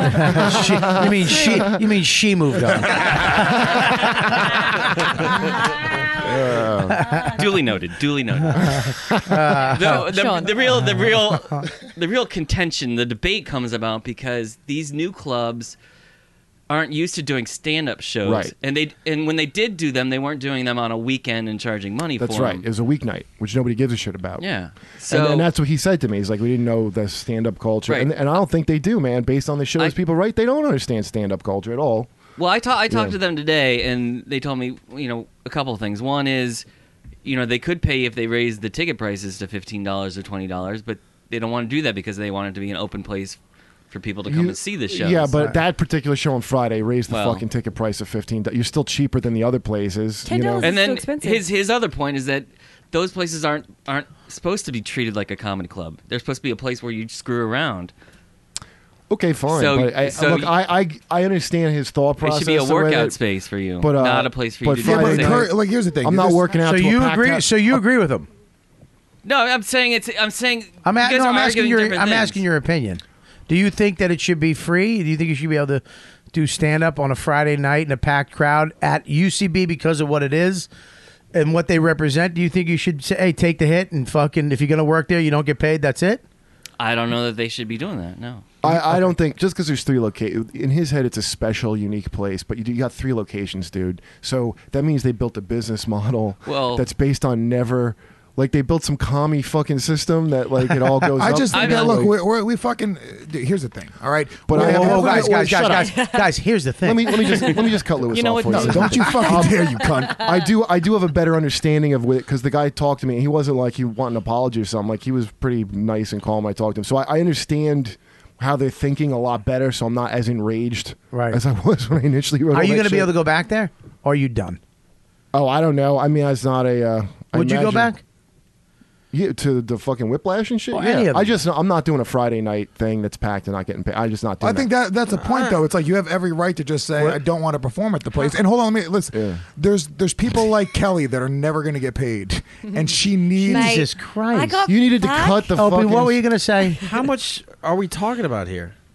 S2: You mean she moved on?
S12: Duly noted. Duly noted. The real contention, the debate comes about because these new clubs aren't used to doing stand-up shows,
S13: Right.
S12: and when they did do them, they weren't doing them on a weekend and charging money
S13: That's
S12: for
S13: right.
S12: them.
S13: It was a weeknight, which nobody gives a shit about.
S12: Yeah.
S13: And that's what he said to me. He's like, we didn't know the stand-up culture.
S12: Right.
S13: And I don't think they do, man. Based on the shows people write, they don't understand stand-up culture at all.
S12: Well, I talked to them today, and they told me, a couple of things. One is, they could pay if they raised the ticket prices to $15 or $20, but they don't want to do that because they want it to be an open place for people to come and see the shows.
S13: Yeah, but that particular show on Friday raised the
S12: Well-
S13: fucking ticket price of $15. You're still cheaper than the other places. You know?
S12: And then his other point is that those places aren't supposed to be treated like a comedy club. They're supposed to be a place where you screw around.
S13: Okay, fine.
S12: So-
S13: but
S12: so
S13: look, I understand his thought
S12: It
S13: process.
S12: should be a
S13: the way
S12: workout
S13: that-
S12: space for you,
S13: but,
S12: not a place for you to do
S13: Friday
S12: things.
S13: night-
S10: Like, here's the thing.
S13: I'm not working out.
S2: So
S13: to a
S2: you
S13: packed
S2: agree?
S13: house.
S2: So you agree with him?
S12: No, I'm saying you
S2: I'm
S12: guys are
S2: asking
S12: arguing
S2: your.
S12: different
S2: I'm
S12: things.
S2: asking your opinion. Do you think that it should be free? Do you think you should be able to do stand up on a Friday night in a packed crowd at UCB because of what it is and what they represent? Do you think you should say, "Hey, take the hit and fucking if you're gonna work there, you don't get paid. That's it."
S12: I don't know that they should be doing that. No.
S13: I don't think just because there's 3 locations in his head, it's a special, unique place. But you got 3 locations, dude. So that means they built a business model that's based on never. Like they built some commie fucking system that like it all goes.
S10: I
S13: up.
S10: just think that look, we fucking. Here's the thing. All right, but
S2: guys. Here's the thing.
S13: Let me just cut Lewis
S10: You know
S13: off
S10: what?
S13: for
S10: No, don't you fucking dare, you cunt.
S13: I do have a better understanding of it because the guy talked to me. He wasn't like he wanted an apology or something. Like he was pretty nice and calm when I talked to him. So I understand how they're thinking a lot better. So I'm not as enraged as I was when I initially wrote.
S2: Are you
S13: going to
S2: be able to go back there? Or are you done?
S13: Oh, I don't know. I mean, it's not a.
S2: Would you go back?
S13: Yeah, to the fucking Whiplash and shit.
S2: Well,
S13: yeah,
S2: any of them.
S13: I'm not doing a Friday night thing that's packed and not getting paid. I'm just not doing.
S10: I think that's a point though. It's like you have every right to just say I don't want to perform at the place. And hold on, let me listen. There's people like Kelly that are never going to get paid, and she needs.
S2: Jesus Christ!
S13: You needed to cut the
S2: Opie,
S13: fucking.
S2: what were you going to say?
S1: How much are we talking about here?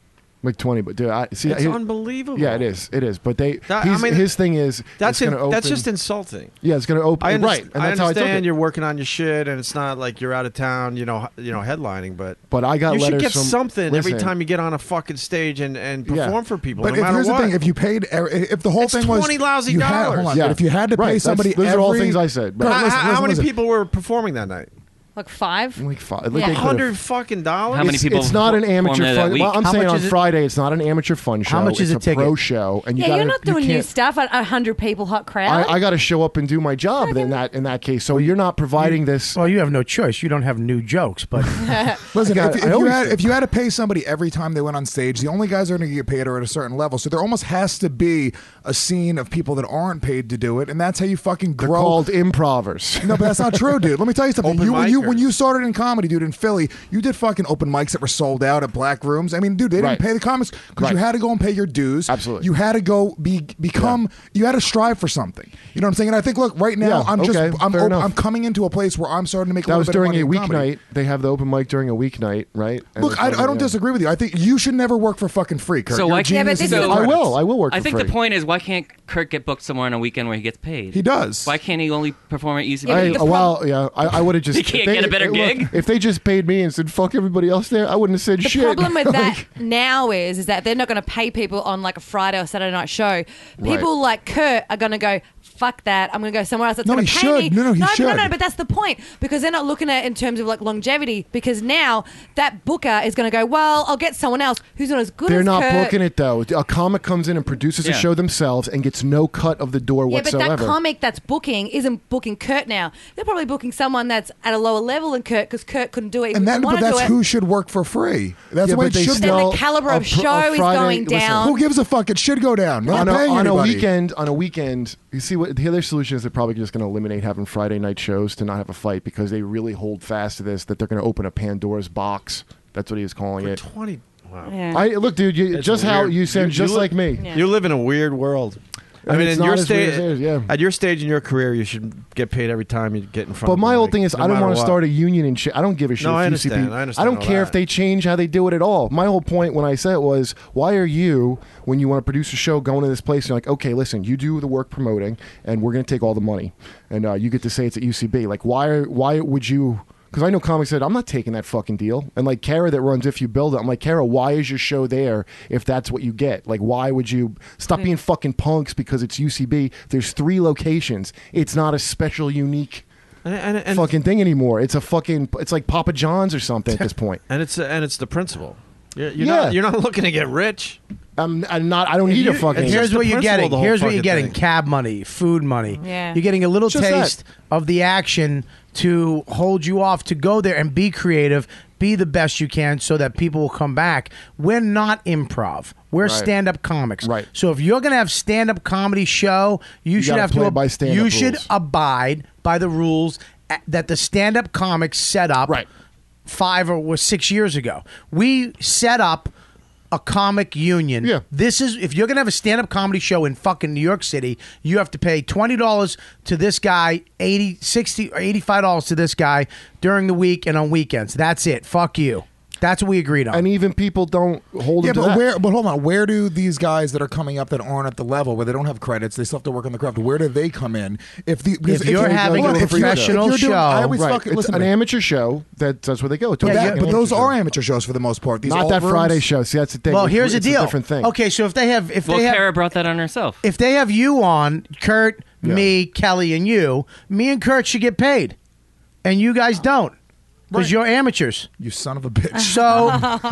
S13: Like 20, but dude,
S1: It's unbelievable.
S13: Yeah, it is. It is. But
S1: I mean,
S13: his thing is
S1: that's
S13: it's gonna open,
S1: that's just insulting.
S13: Yeah, it's going to open. Right, and
S1: I
S13: that's how I took
S1: understand
S13: it.
S1: you're working on your shit, and it's not like you're out of town, headlining. But
S13: I got
S1: you should
S13: letters
S1: get
S13: from-
S1: something every
S13: listen.
S1: time you get on a fucking stage and perform for people.
S10: But
S1: no
S10: if,
S1: matter
S10: here's
S1: what.
S10: the thing: if you paid, if the whole
S1: It's
S10: thing was
S1: $20 lousy
S10: you had,
S1: dollars.
S10: hold on,
S13: Yeah.
S10: but if you had to
S13: Right,
S10: pay
S13: that's-
S10: somebody,
S13: those are all things I said.
S10: Kurt,
S1: how many
S10: listen.
S1: people were performing that night?
S11: Like 5?
S13: Like 5.
S11: Yeah.
S13: They could've-
S1: $100 fucking dollars.
S12: How many people
S13: It's not an
S12: performed
S13: amateur
S12: there that
S13: fun.
S12: week?
S13: Well, I'm
S2: How
S13: saying
S2: much
S13: on
S2: is it?
S13: Friday it's not an amateur fun show.
S2: much is
S13: it's
S2: a
S13: a pro
S2: ticket?
S13: show, and you
S11: Yeah,
S13: gotta,
S11: you're not doing
S13: you
S11: new
S13: can't-
S11: stuff at 100 people, hot crowd.
S13: I got to show up and do my job in that case. So you're not providing this.
S2: Well, you have no choice. You don't have new jokes, but
S10: Listen,
S13: God,
S10: if
S13: I always think-
S10: you had to pay somebody every time they went on stage, the only guys that are going to get paid are at a certain level. So there almost has to be a scene of people that aren't paid to do it, and that's how you fucking
S13: They're
S10: grow.
S13: called improvers.
S10: No, but that's not true, dude. Let me tell you something.
S1: Open
S10: When
S1: micers.
S10: you started in comedy, dude, in Philly, you did fucking open mics that were sold out at black rooms. I mean, dude, they didn't
S13: Right.
S10: pay the comics because you
S13: Right.
S10: had to go and pay your dues.
S13: Absolutely.
S10: You had to go become. You had to strive for something. You know what I'm saying? And I think, look, right now,
S13: Yeah,
S10: I'm
S13: okay, fair enough.
S10: I'm coming into a place where I'm starting to make a
S13: That
S10: little
S13: was
S10: bit
S13: during
S10: of money
S13: a
S10: in comedy.
S13: weeknight. They have the open mic during a weeknight, right? And
S10: Look,
S13: it's
S10: I
S13: like,
S10: don't
S13: yeah.
S10: disagree with you. I think you should never work for fucking free, Kurt.
S12: So
S10: You're
S12: why
S10: a
S12: can't-
S11: Yeah, but
S10: genius
S11: this
S10: and
S11: is-
S10: you get
S13: I
S10: credits.
S13: will. I will work.
S12: I
S13: for
S12: think
S13: free.
S12: the point is, why can't Kurt get booked somewhere on a weekend where he gets paid?
S10: He does.
S12: Why can't he only perform at UCB?
S11: Yeah, but
S13: I would have just.
S12: He can't
S13: if they-
S12: get a better
S13: look,
S12: gig?
S13: If they just paid me and said fuck everybody else there, I wouldn't have said
S11: The
S13: shit.
S11: problem with that
S13: Like,
S11: now is that they're not going to pay people on like a Friday or Saturday night show. People like Kurt are going to go, fuck that. I'm going to go somewhere else that's
S10: No,
S11: going
S10: he
S11: to pay me.
S10: should. No, he should.
S11: No, but that's the point because they're not looking at it in terms of like longevity because now that booker is going to go, well, I'll get someone else who's not as good
S13: They're
S11: as
S13: not
S11: Kurt.
S13: booking it though. A comic comes in and produces a
S12: Yeah.
S13: show themselves and gets no cut of the door
S11: Yeah,
S13: whatsoever.
S11: but that comic that's booking isn't booking Kurt now. They're probably booking someone that's at a lower level than Kurt because Kurt couldn't do it. He
S10: And
S11: didn't
S10: but
S11: want to do
S10: that's
S11: it.
S10: who should work for free. That's
S13: Yeah,
S10: the way
S13: but
S10: it
S13: they
S10: should
S13: still-
S11: Then
S10: go.
S11: the caliber
S13: a
S11: of
S13: pro-
S11: show
S13: a
S11: is
S13: Friday-
S11: going
S13: listen,
S11: down.
S10: Who gives a fuck? It should go down. They're
S13: on
S10: not paying
S13: a
S10: anybody.
S13: weekend, you see what the other solution is. They're probably just going to eliminate having Friday night shows to not have a fight because they really hold fast to this that they're going to open a Pandora's box. That's what he was calling it.
S1: 20. Wow.
S11: Yeah.
S13: I look, dude. You,
S1: It's
S13: just how
S1: weird.
S13: you sound, just
S1: look-
S13: like me.
S11: Yeah.
S1: You live in a weird world. I mean,
S13: it's
S1: in
S13: not
S1: your
S13: as weird as
S1: stage,
S13: theirs, yeah.
S1: at your stage in your career, you should get paid every time you get in front.
S13: But
S1: of
S13: my
S1: the
S13: whole
S1: mic,
S13: thing is,
S1: no
S13: I don't
S1: matter
S13: want to
S1: what.
S13: start a union and shit. I don't give a shit.
S1: No,
S13: if
S1: I
S13: UCB
S1: understand. I understand
S13: don't
S1: all
S13: care
S1: that.
S13: if they change how they do it at all. My whole point when I said it was, why are you, when you want to produce a show, going to this place? You're like, okay, listen, you do the work promoting, and we're going to take all the money, and you get to say it's at UCB. Like, why would you? Because I know comics said, I'm not taking that fucking deal. And like Kara that runs If You Build It, I'm like, Kara, why is your show there if that's what you get? Like, why would you stop being fucking punks because it's UCB? There's 3 locations. It's not a special, unique
S1: And
S13: fucking thing anymore. It's it's like Papa John's or something at this point.
S1: and it's the principle. You're
S13: Yeah.
S1: you're not looking to get rich.
S13: I'm not. I don't need a fucking.
S1: it's
S2: here's
S1: just
S2: what
S1: the
S2: you're
S1: principle of
S2: getting.
S1: the whole
S2: Here's what you're
S1: fucking
S2: getting:
S1: thing.
S2: cab money, food money.
S11: Yeah.
S2: You're getting a little
S13: Just
S2: taste of the action to hold you off to go there and be creative, be the best you can, so that people will come back. We're not improv. We're
S13: Right.
S2: stand-up comics.
S13: Right.
S2: So if you're gonna have stand-up comedy show, you should
S13: gotta
S2: have
S13: play
S2: to.
S13: by stand-up
S2: you should
S13: rules.
S2: abide by the rules that the stand-up comics set up.
S13: Right.
S2: 5 or 6 years ago, we set up a comic union.
S13: Yeah.
S2: This is if you're gonna have a stand-up comedy show in fucking New York City, you have to pay $20 to this guy, $80, $60, or $85 to this guy during the week and on weekends. That's it. Fuck you. That's what we agreed on.
S13: And even people don't hold
S10: Yeah,
S13: them to
S10: but
S13: that.
S10: where? But hold on. Where do these guys that are coming up that aren't at the level where they don't have credits, they still have to work on the craft? Where do they come in? Because
S2: you're having
S10: hold
S2: a
S10: on, if you're-
S2: professional
S10: if you're doing-
S2: show,
S10: I always
S13: Right.
S10: fucking
S13: It's
S10: listen.
S13: an
S10: to me.
S13: amateur show. That's where they go to.
S10: But,
S2: Yeah,
S10: but those
S13: Amateur
S10: are
S13: show.
S10: amateur shows for the most part. These
S13: not
S10: alt
S13: that
S10: rooms-
S13: Friday show. See, that's the thing.
S2: well, here's the
S13: It's
S2: deal.
S13: A different thing.
S2: Okay, so if they have
S12: Well,
S2: they have
S12: Kara brought that on herself.
S2: if they have you on, Kurt, me, Kelly, and you, me and Kurt should get paid, and you guys don't because you're amateurs.
S10: You son of a bitch.
S2: So,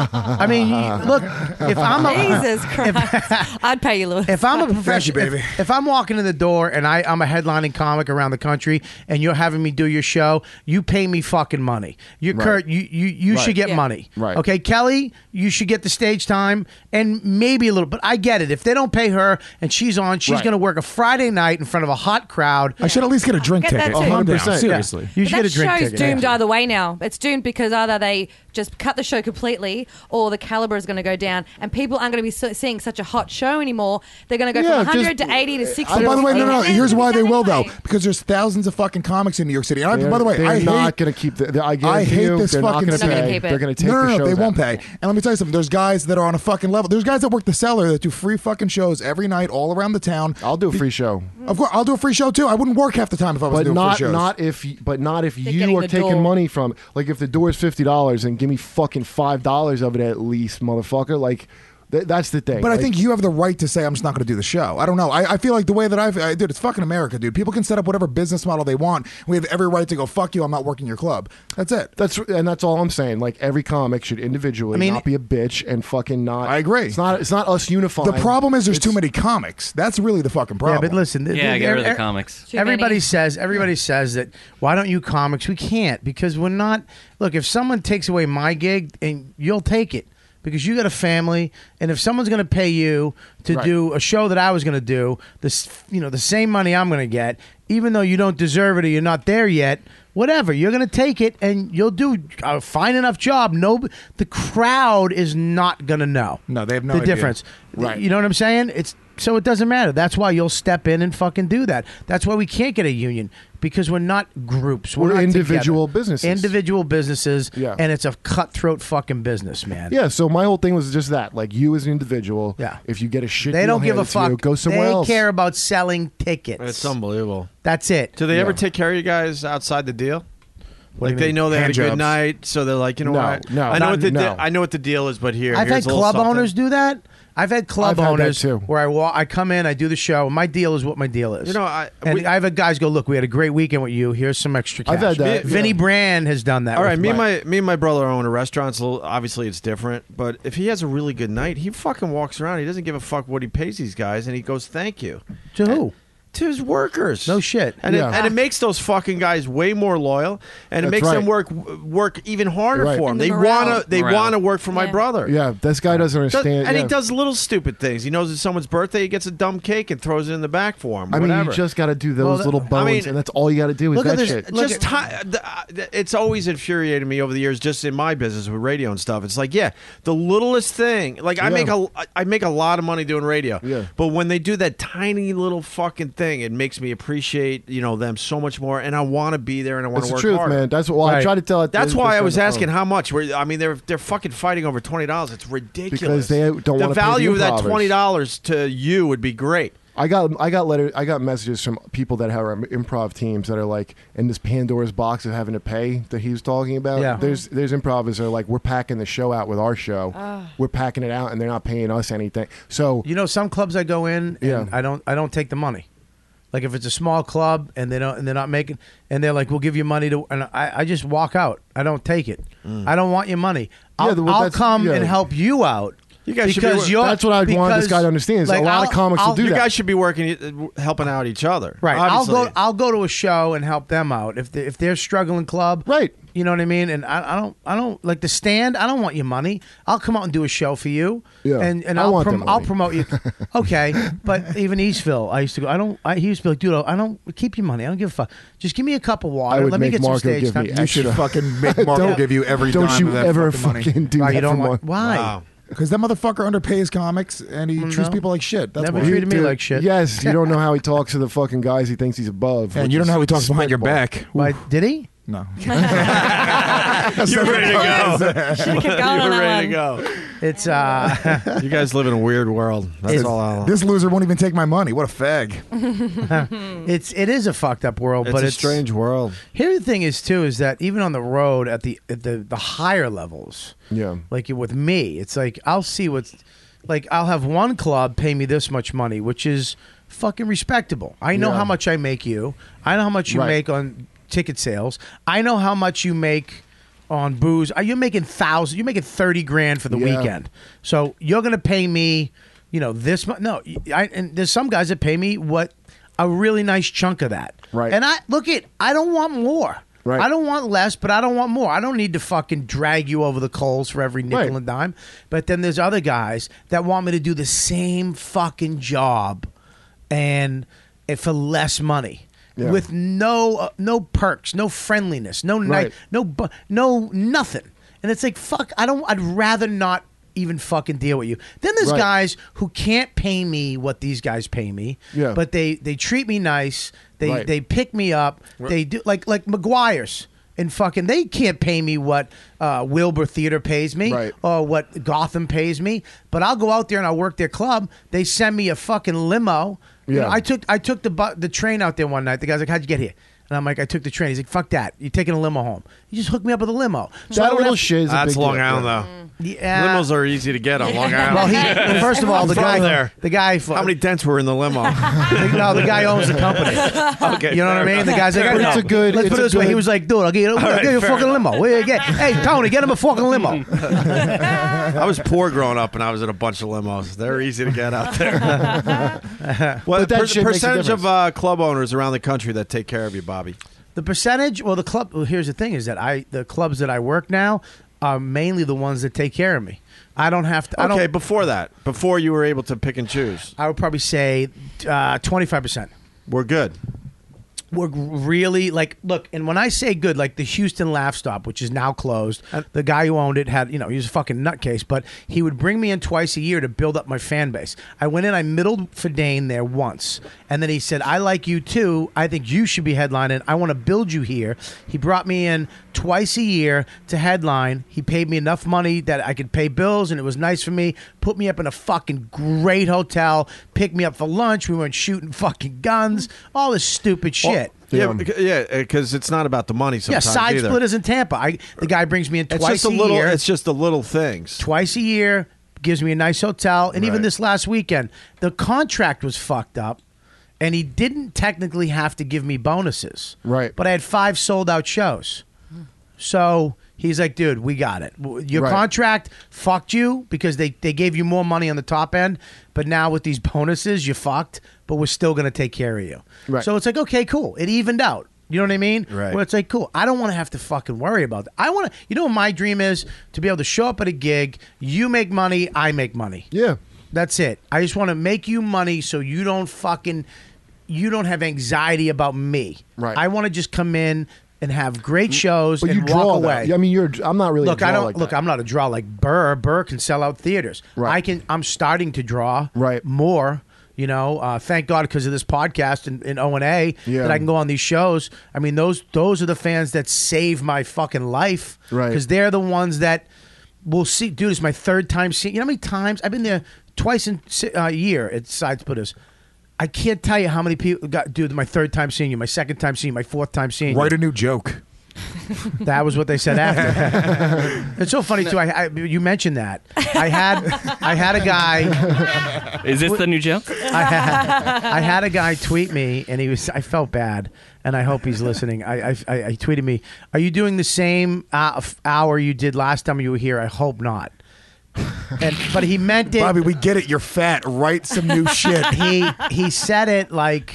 S2: I mean, look, if I'm a
S11: Jesus Christ. I'd pay you, Louis.
S2: if I'm a professional,
S10: Thank you, baby.
S2: if I'm walking in the door and I'm a headlining comic around the country and you're having me do your show, you pay me fucking money. You
S13: Right.
S2: Kurt, you
S13: Right.
S2: should get
S11: Yeah.
S2: money.
S13: Right.
S2: Okay, Kelly, you should get the stage time and maybe a little. But I get it. If they don't pay her and she's on, she's
S13: Right.
S2: going to work a Friday night in front of a hot crowd.
S10: I should at least get a drink
S11: Get that
S10: ticket.
S11: too.
S10: Calm down.
S13: 100%.
S10: Seriously.
S2: You
S11: But
S2: should get
S11: that
S2: a drink
S11: show's
S2: ticket.
S11: doomed either way now. it's doomed because either they just cut the show completely or the caliber is going to go down and people aren't going to be seeing such a hot show anymore. They're going to go from 100 to 80 to 60.
S10: By the way, no. Here's why they will though, because there's thousands of fucking comics in New York City. And by the way,
S13: they're
S10: I
S13: not going to keep the.
S10: I hate this
S13: they're
S10: fucking
S13: not going to
S10: city.
S13: pay. They're going to take
S10: no,
S13: the shows
S10: they won't
S13: out.
S10: pay. And let me tell you something. There's guys that are on a fucking level. There's guys that work the cellar that do free fucking shows every night all around the town.
S13: I'll do a free show.
S10: Of course, I'll do a free show too. I wouldn't work half the time if I was
S13: But
S10: doing
S13: not
S10: free shows.
S13: not if
S11: They're
S13: you
S11: getting
S13: are
S11: the
S13: taking
S11: door.
S13: money from. Like if the door is $50 and give me fucking $5 of it at least, motherfucker. Like that's the thing.
S10: But I
S13: Like,
S10: think you have the right to say I'm just not going to do the show. I don't know. I feel like the way that dude, it's fucking America, dude. People can set up whatever business model they want. We have every right to go, fuck you, I'm not working your club. That's it.
S13: That's all I'm saying. Like every comic should individually not be a bitch and fucking not.
S10: I agree.
S13: It's not us unifying.
S10: The problem is there's too many comics. That's really the fucking problem.
S2: Yeah, but listen.
S12: Yeah, get rid of the comics.
S2: Everybody says that. Why don't you comics? We can't because we're not. Look, if someone takes away my gig, and you'll take it because you got a family, and if someone's going to pay you to do a show that I was going to do, the same money I'm going to get, even though you don't deserve it or you're not there yet. Whatever, you're going to take it, and you'll do a fine enough job. No, the crowd is not going to know.
S10: No, they have no
S2: the
S10: idea.
S2: difference.
S10: Right.
S2: You know what I'm saying? So it doesn't matter. That's why you'll step in and fucking do that. That's why we can't get a union because we're not groups.
S13: We're
S2: not
S13: individual
S2: together.
S13: businesses.
S2: Individual businesses.
S13: Yeah.
S2: And it's a cutthroat fucking business, man.
S13: Yeah, so my whole thing was just that. Like you as an individual, if you get a shit
S2: They
S13: deal
S2: don't give a
S13: handed to you,
S2: fuck.
S13: go somewhere
S2: they
S13: else.
S2: care about selling tickets.
S1: It's unbelievable.
S2: That's it.
S1: Do they ever take care of you guys outside the deal?
S2: What do
S1: Like
S2: you
S1: they
S2: mean?
S1: know they had a
S2: Hand
S1: good
S2: jobs.
S1: night, so they're like, you know
S13: No,
S1: what?
S13: no,
S1: I know what the
S13: no.
S1: I know what the deal is, but
S2: I've
S1: here's
S2: had
S1: a little
S2: club
S1: something.
S2: owners do that. I've had club
S13: I've had that
S2: owners
S13: too.
S2: where I come in, I do the show. My deal is what my deal is.
S1: You know, I
S2: have had guys go, look, we had a great weekend with you. Here's some extra cash.
S13: I've had that,
S2: Vinny
S13: yeah.
S2: Brand has done that.
S1: All right,
S2: with
S1: me and my brother own a restaurant. So obviously it's different. But if he has a really good night, he fucking walks around. He doesn't give a fuck what he pays these guys, and he goes, "Thank you."
S2: To who?
S1: To his workers.
S2: No shit.
S1: And,
S13: Yeah.
S1: it makes those fucking guys way more loyal, and it
S13: That's
S1: makes them
S13: right.
S1: work even harder
S13: Right.
S1: for him.
S11: And the
S1: They
S11: morale.
S1: wanna wanna work for my
S11: Yeah.
S1: brother.
S13: Yeah, this guy doesn't understand.
S1: And
S13: yeah.
S1: he does little stupid things. He knows it's someone's birthday. He gets a dumb cake and throws it in the back for him.
S13: I mean,
S1: whatever.
S13: you just got to do those
S2: Well,
S13: little bones,
S1: mean,
S13: and that's all you got to do is
S2: look at
S13: that
S2: this-
S13: shit.
S2: look
S1: Just it's always infuriated me over the years, just in my business with radio and stuff. It's like, yeah, the littlest thing. Like I make a lot of money doing radio.
S13: Yeah.
S1: But when they do that tiny little fucking thing, it makes me appreciate them so much more, and I want to be there and I want
S13: That's
S1: to
S13: the
S1: work
S13: truth,
S1: harder.
S13: man. That's what I
S2: Right.
S13: try to tell it.
S1: That's why I was asking
S13: how.
S1: how much. I mean, they're fucking fighting over $20. It's ridiculous.
S13: Because they don't
S1: the
S13: wanna pay the
S1: value of that
S13: improvers.
S1: $20 to you would be great.
S13: I got messages from people that have improv teams that are like in this Pandora's box of having to pay that he was talking about.
S2: Yeah.
S13: There's improvers that are like, we're packing the show out with our show. We're packing it out and they're not paying us anything. So
S2: some clubs I go in, and
S13: Yeah.
S2: I don't take the money. Like if it's a small club and they're not making, and they're like, we'll give you money to, and I just walk out. I don't take it. I don't want your money. I'll
S13: that's-
S2: come
S13: yeah.
S2: and help you out.
S1: You guys should be
S2: because
S1: wor-
S2: you're,
S13: That's what I want this guy to understand is a lot of comics will do
S1: You
S13: that.
S1: guys should be working, helping out each other.
S2: Right.
S1: Obviously.
S2: I'll go to a show and help them out if they're struggling club.
S13: Right.
S2: You know what I mean? And I don't like the stand. I don't want your money. I'll come out and do a show for you.
S13: Yeah.
S2: And
S13: I
S2: I'll
S13: want the
S2: I'll
S13: money.
S2: promote you. Okay. But even Eastville, I used to go. He used to be like, dude, I don't keep your money. I don't give a fuck. Just give me a cup of water.
S13: I would
S2: Let me
S13: make
S2: get some
S13: Marco
S2: stage
S13: give
S2: time.
S13: me
S10: You should
S13: extra.
S10: fucking make Marco
S13: Don't-
S10: give you every
S13: Don't
S10: dime
S13: you
S10: of that
S13: ever
S10: fucking money.
S13: fucking do
S2: Right,
S13: that
S2: you don't
S13: for
S2: want,
S13: money.
S2: why?
S1: Wow.
S10: Because that motherfucker underpays comics and he treats
S2: No.
S10: people like shit. That's
S2: Never
S10: why.
S2: treated me
S13: Dude,
S2: like shit.
S13: Yes, you don't know how he talks to the fucking guys he thinks he's above.
S10: And
S13: which
S10: you don't
S13: is
S10: know how he talks behind your
S13: spitball.
S10: back.
S2: Why, did he?
S10: No.
S1: You're ready to go.
S11: Should have kept going
S1: You're
S11: on that
S1: ready
S11: one.
S1: to go.
S2: It's
S1: You guys live in a weird world. That's all I'll.
S10: This loser won't even take my money. What a fag.
S2: it is a fucked up world,
S1: It's
S2: but
S1: a
S2: it's
S1: strange world.
S2: Here the thing is too is that even on the road at the higher levels,
S13: Yeah.
S2: like with me, it's like I'll see what's like I'll have one club pay me this much money, which is fucking respectable. I know
S13: Yeah.
S2: how much I make you. I know how much you
S13: Right.
S2: make on ticket sales. I know how much you make on booze. You're making $1,000. You're making $30,000 for the
S13: Yeah.
S2: weekend. So you're gonna pay me, this much. No, and there's some guys that pay me what a really nice chunk of that.
S13: Right.
S2: And I don't want more.
S13: Right.
S2: I don't want less, but I don't want more. I don't need to fucking drag you over the coals for every nickel
S13: Right.
S2: and dime. But then there's other guys that want me to do the same fucking job and for less money.
S13: Yeah.
S2: with no perks, no friendliness, no
S13: Right.
S2: no nothing. And it's like, fuck, I'd rather not even fucking deal with you. Then there's
S13: Right.
S2: guys who can't pay me what these guys pay me,
S13: Yeah.
S2: but they treat me nice.
S13: Right.
S2: They pick me up. They do like McGuire's. And fucking, they can't pay me what Wilbur Theater pays me
S13: Right.
S2: or what Gotham pays me. But I'll go out there and I'll work their club. They send me a fucking limo. You
S13: Yeah.
S2: know, I took the train out there one night. The guy's like, "How'd you get here?" And I'm like, "I took the train." He's like, "Fuck that! You're taking a limo home." He just hooked me up with a limo. So I
S13: That
S2: don't
S13: little
S2: have-
S13: shit is a
S1: That's
S13: big
S1: Long
S13: deal.
S1: Island,
S13: Yeah.
S1: though.
S2: Yeah.
S1: Limos are easy to get on Long Island.
S2: Well, first of all, the
S1: From
S2: guy
S1: there.
S2: the guy,
S1: How many dents were in the limo?
S2: no, the guy owns the company.
S1: Okay,
S2: You know what I mean? The guy's like,
S13: But it's a good-
S2: Let's
S13: it's
S2: put it
S13: a
S2: this way. He
S13: good-
S2: was like, "Dude, I'll get you a
S1: fair
S2: fucking limo. Hey, Tony, get him a fucking limo."
S1: I was poor growing up, and I was in a bunch of limos. They're easy to get out there. What
S13: But that shit makes a
S1: percentage of
S13: difference.
S1: club owners around the country that take care of you, Bobby?
S2: The percentage, well, here's the thing: is that the clubs that I work now are mainly the ones that take care of me. I don't have to.
S1: Okay, before that, before you were able to pick and choose,
S2: I would probably say 25%.
S1: we're good.
S2: We're really like, look, and when I say good, like the Houston Laugh Stop, which is now closed, the guy who owned it had, he was a fucking nutcase, but he would bring me in twice a year to build up my fan base. I went in, I middled for Dane there once, and then he said, "I like you too. I think you should be headlining. I want to build you here." He brought me in twice a year to headline. He paid me enough money that I could pay bills, and it was nice for me. Put me up in a fucking great hotel, picked me up for lunch. We went shooting fucking guns, all this stupid shit.
S1: Yeah, because it's not about the money sometimes
S2: Side
S1: either.
S2: splitters in Tampa. The guy brings me in
S1: It's
S2: twice
S1: just a little.
S2: year.
S1: It's just the little things.
S2: Twice a year, gives me a nice hotel, and even
S1: Right.
S2: this last weekend, the contract was fucked up, and he didn't technically have to give me bonuses.
S13: Right.
S2: But I had 5 sold out shows, so he's like, "Dude, we got it. Your
S13: Right.
S2: contract fucked you because they gave you more money on the top end, but now with these bonuses, you fucked. But we're still going to take care of you."
S13: Right.
S2: So it's like, okay, cool. It evened out. You know what I mean?
S1: Right.
S2: Where it's like, cool. I don't want to have to fucking worry about that. I want to, you know what my dream is? To be able to show up at a gig, you make money, I make money.
S13: Yeah.
S2: That's it. I just want to make you money so you don't have anxiety about me.
S13: Right.
S2: I want to just come in and have great shows
S13: But
S2: and
S13: you draw
S2: walk away.
S13: that. I mean, I'm not really.
S2: Look,
S13: a draw
S2: I don't
S13: like
S2: look.
S13: that.
S2: I'm not a draw like Burr. Burr can sell out theaters.
S13: Right.
S2: I'm starting to draw.
S13: Right.
S2: More. Thank God because of this podcast and O&A
S13: Yeah.
S2: that I can go on these shows. I mean, those are the fans that save my fucking life.
S13: Right.
S2: Because they're the ones that will see. Dude, it's my third time seeing. You know how many times I've been there twice in a year at Side Splitters. I can't tell you how many people got. Dude, my third time seeing you, my second time seeing you, my fourth time seeing you.
S10: Write a new joke.
S2: That was what they said after. It's so funny too. You mentioned that. I had a guy.
S12: Is this the new joke?
S2: I had a guy tweet me, and I felt bad, and I hope he's listening. I tweeted me, "Are you doing the same hour you did last time you were here? I hope not." But he meant it.
S10: Bobby, we get it. You're fat. Write some new shit.
S2: He said it like.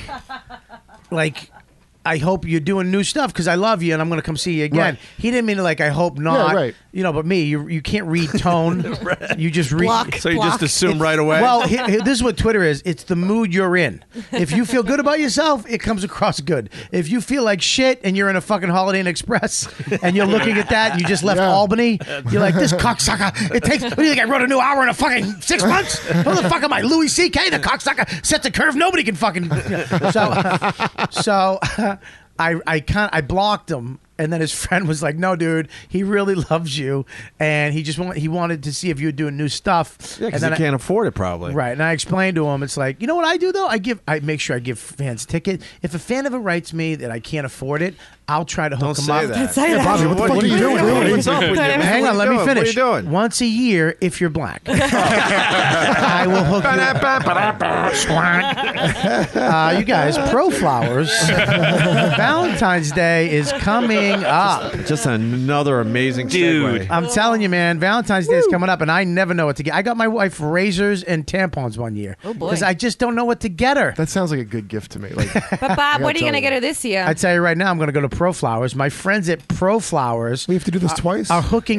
S2: I hope you're doing new stuff because I love you and I'm going to come see you again.
S13: Right.
S2: He didn't mean it like I hope not.
S13: Yeah, right.
S2: But me, you can't read tone. You just read.
S1: So you just assume right away.
S2: Well, this is what Twitter is. It's the mood you're in. If you feel good about yourself, it comes across good. If you feel like shit and you're in a fucking Holiday Inn Express and you're looking at that and you just left Albany, you're like, this cocksucker. It takes. What do you think? I wrote a new hour in a fucking 6 months? Who the fuck am I? Louis C.K. The cocksucker sets a curve. Nobody can fucking. So. I blocked him, and then his friend was like, "No, dude, he really loves you, and he wanted to see if you were doing new stuff."
S1: Yeah, because
S2: and
S1: he can't afford it probably.
S2: Right, and I explained to him, it's like, you know what I do though? I make sure I give fans tickets. If a fan ever writes me that I can't afford it, I'll try to hook
S1: Don't
S2: him up.
S1: say that.
S11: Don't say that.
S10: Bobby, what the fuck are you doing?
S1: What's up with you?
S2: Hang on, let me finish.
S1: What are you doing?
S2: Once a year, if you're black, I will hook you. You guys, Pro Flowers, Valentine's Day is coming up.
S1: Just another amazing
S12: Dude.
S1: segue.
S2: I'm telling you, man, Valentine's Day is coming up, and I never know what to get. I got my wife razors and tampons one year.
S11: Oh, boy.
S2: Because I just don't know what to get her.
S13: That sounds like a good gift to me. Like,
S11: But Bob, what are you
S13: tell
S11: going to
S13: you.
S11: get her this year?
S2: I tell you right now, I'm going to go to Pro Flowers. My friends at Pro Flowers
S10: We have to do this twice?
S2: are hooking up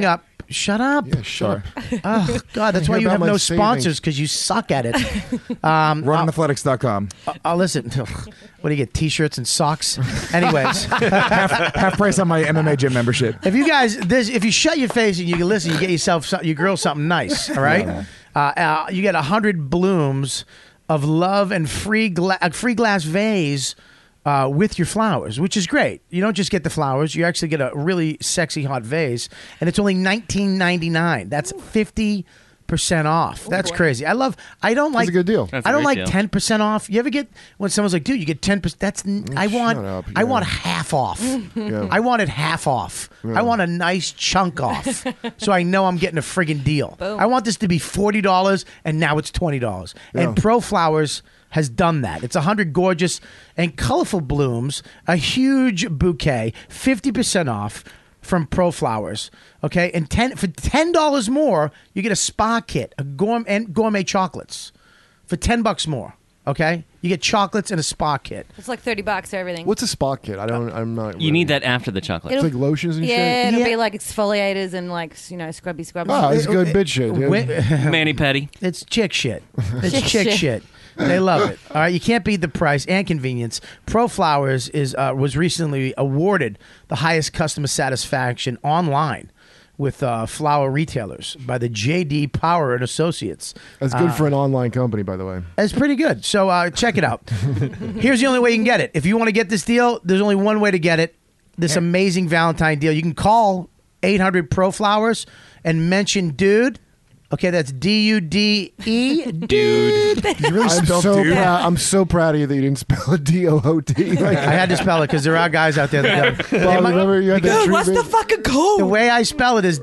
S2: Shut up.
S13: Yeah, sure.
S2: Oh, God, that's why
S13: Hear
S2: you
S13: about
S2: have
S13: my
S2: no
S13: savings.
S2: sponsors, because you suck at it.
S10: RunOnAthletics.com.
S2: I'll listen. What do you get, T-shirts and socks? Anyways.
S10: half price on my MMA gym membership.
S2: If you guys, if you shut your face and you can listen, you get yourself, your girl something nice, all right? You get 100 blooms of love and free glass vase with your flowers, which is great. You don't just get the flowers; you actually get a really sexy hot vase, and it's only $19.99. That's 50% off. That's crazy. I don't like.
S13: That's a good deal.
S12: That's a
S2: I don't
S12: great
S2: like
S12: deal.
S2: 10% off. You ever get when someone's like, "Dude, you get 10%"? That's I want.
S13: up,
S2: I
S13: yeah.
S2: want half off.
S13: Yeah.
S2: I want it half off. I want a nice chunk off, so I know I'm getting a friggin' deal.
S11: Boom.
S2: I want this to be $40, and now it's $20. And Pro Flowers has done that. It's 100 gorgeous and colorful blooms, a huge bouquet, 50% off from Pro Flowers. Okay, and for $10 more, you get a spa kit, a gourmet chocolates for $10 more. Okay, you get chocolates and a spa kit.
S11: It's like $30 for everything.
S13: What's a spa kit? I'm not.
S12: You need that after the chocolate.
S13: It's like lotions and
S11: yeah,
S13: shit.
S11: it'll be like exfoliators and like scrubby.
S13: Oh, it's good bitch shit. Dude.
S12: Manny Petty.
S2: It's chick shit. It's chick shit. They love it. All right, you can't beat the price and convenience. Pro Flowers was recently awarded the highest customer satisfaction online with flower retailers by the J.D. Power and Associates.
S13: That's good for an online company, by the way.
S2: It's pretty good. So check it out. Here's the only way you can get it. If you want to get this deal, there's only one way to get it. This amazing Valentine deal. You can call 800 Pro Flowers and mention dude. Okay, that's D-U-D-E. Dude.
S13: You really I'm so proud of you that you didn't spell it D-O-O-T.
S2: I had to spell it because there are guys out there that don't.
S13: Bob, remember you had that
S11: Dude, what's the
S13: treatment?
S11: fucking code?
S2: The way I spell it is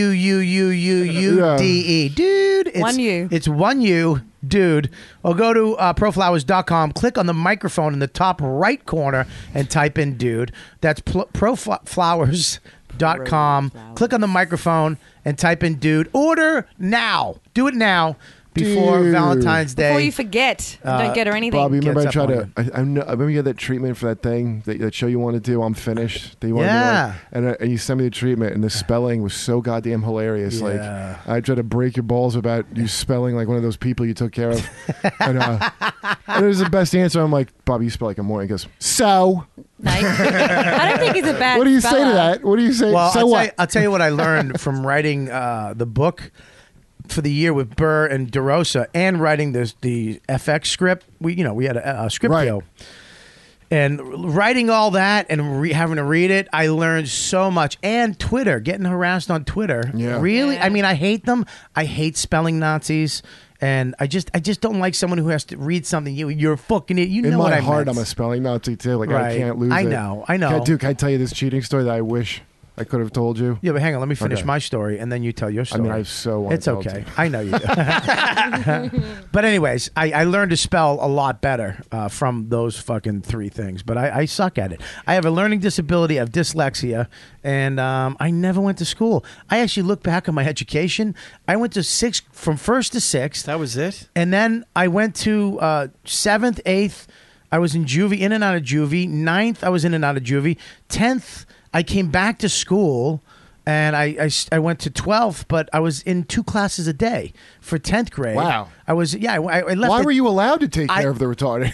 S2: D-U-U-U-U-U-D-E. Dude.
S11: One U.
S2: It's one U, dude. Or go to proflowers.com, click on the microphone in the top right corner, and type in dude. That's proflowers.com. Click on the microphone and type in dude. Order now. Do it now before
S13: Dude.
S2: Valentine's Day.
S11: Before you forget, don't get her anything.
S13: Bob, you remember I
S2: Gets up
S13: tried
S2: on
S13: to. I remember you had that treatment for that thing, that show you wanted to do. I'm finished. That you wanted
S2: Yeah.
S13: to do, and you sent me the treatment, and the spelling was so goddamn hilarious.
S2: Yeah.
S13: Like I tried to break your balls about you spelling like one of those people you took care of, and it was the best answer. I'm like, Bob, you spell like a Mormon. He goes, so.
S11: No, I don't think he's a bad
S13: What do you say to
S11: speller.
S13: that? What do you say?
S2: Well,
S13: so what?
S2: I'll tell you what I learned from writing the book for the year with Burr and DeRosa, and writing the FX script. We had a script
S13: Right.
S2: deal, and writing all that and having to read it, I learned so much. And Twitter, getting harassed on Twitter,
S13: Yeah.
S2: really.
S11: Yeah.
S2: I mean, I hate them. I hate spelling Nazis. And I just don't like someone who has to read something. You're fucking it. You
S13: In
S2: know
S13: my
S2: what I
S13: heart,
S2: meant.
S13: I'm a spelling Nazi too. Like
S2: Right.
S13: I can't lose
S2: I
S13: it.
S2: know.
S13: Can I tell you this cheating story that I wish I could have told you?
S2: Yeah, but hang on. Let me finish
S13: Okay.
S2: my story, and then you tell your
S13: I
S2: story.
S13: mean, I so want
S2: It's
S13: to tell
S2: okay.
S13: it.
S2: I know you do. But anyways, I learned to spell a lot better from those fucking three things. But I suck at it. I have a learning disability of dyslexia, and I never went to school. I actually look back on my education. I went to from first to sixth.
S1: That was it?
S2: And then I went to seventh, eighth. I was in juvie, in and out of juvie. Ninth, I was in and out of juvie. 10th, I came back to school, and I went to 12th, but I was in 2 classes a day for 10th grade.
S13: Wow.
S2: I was, I left.
S13: Why were you allowed to take care of the retarded?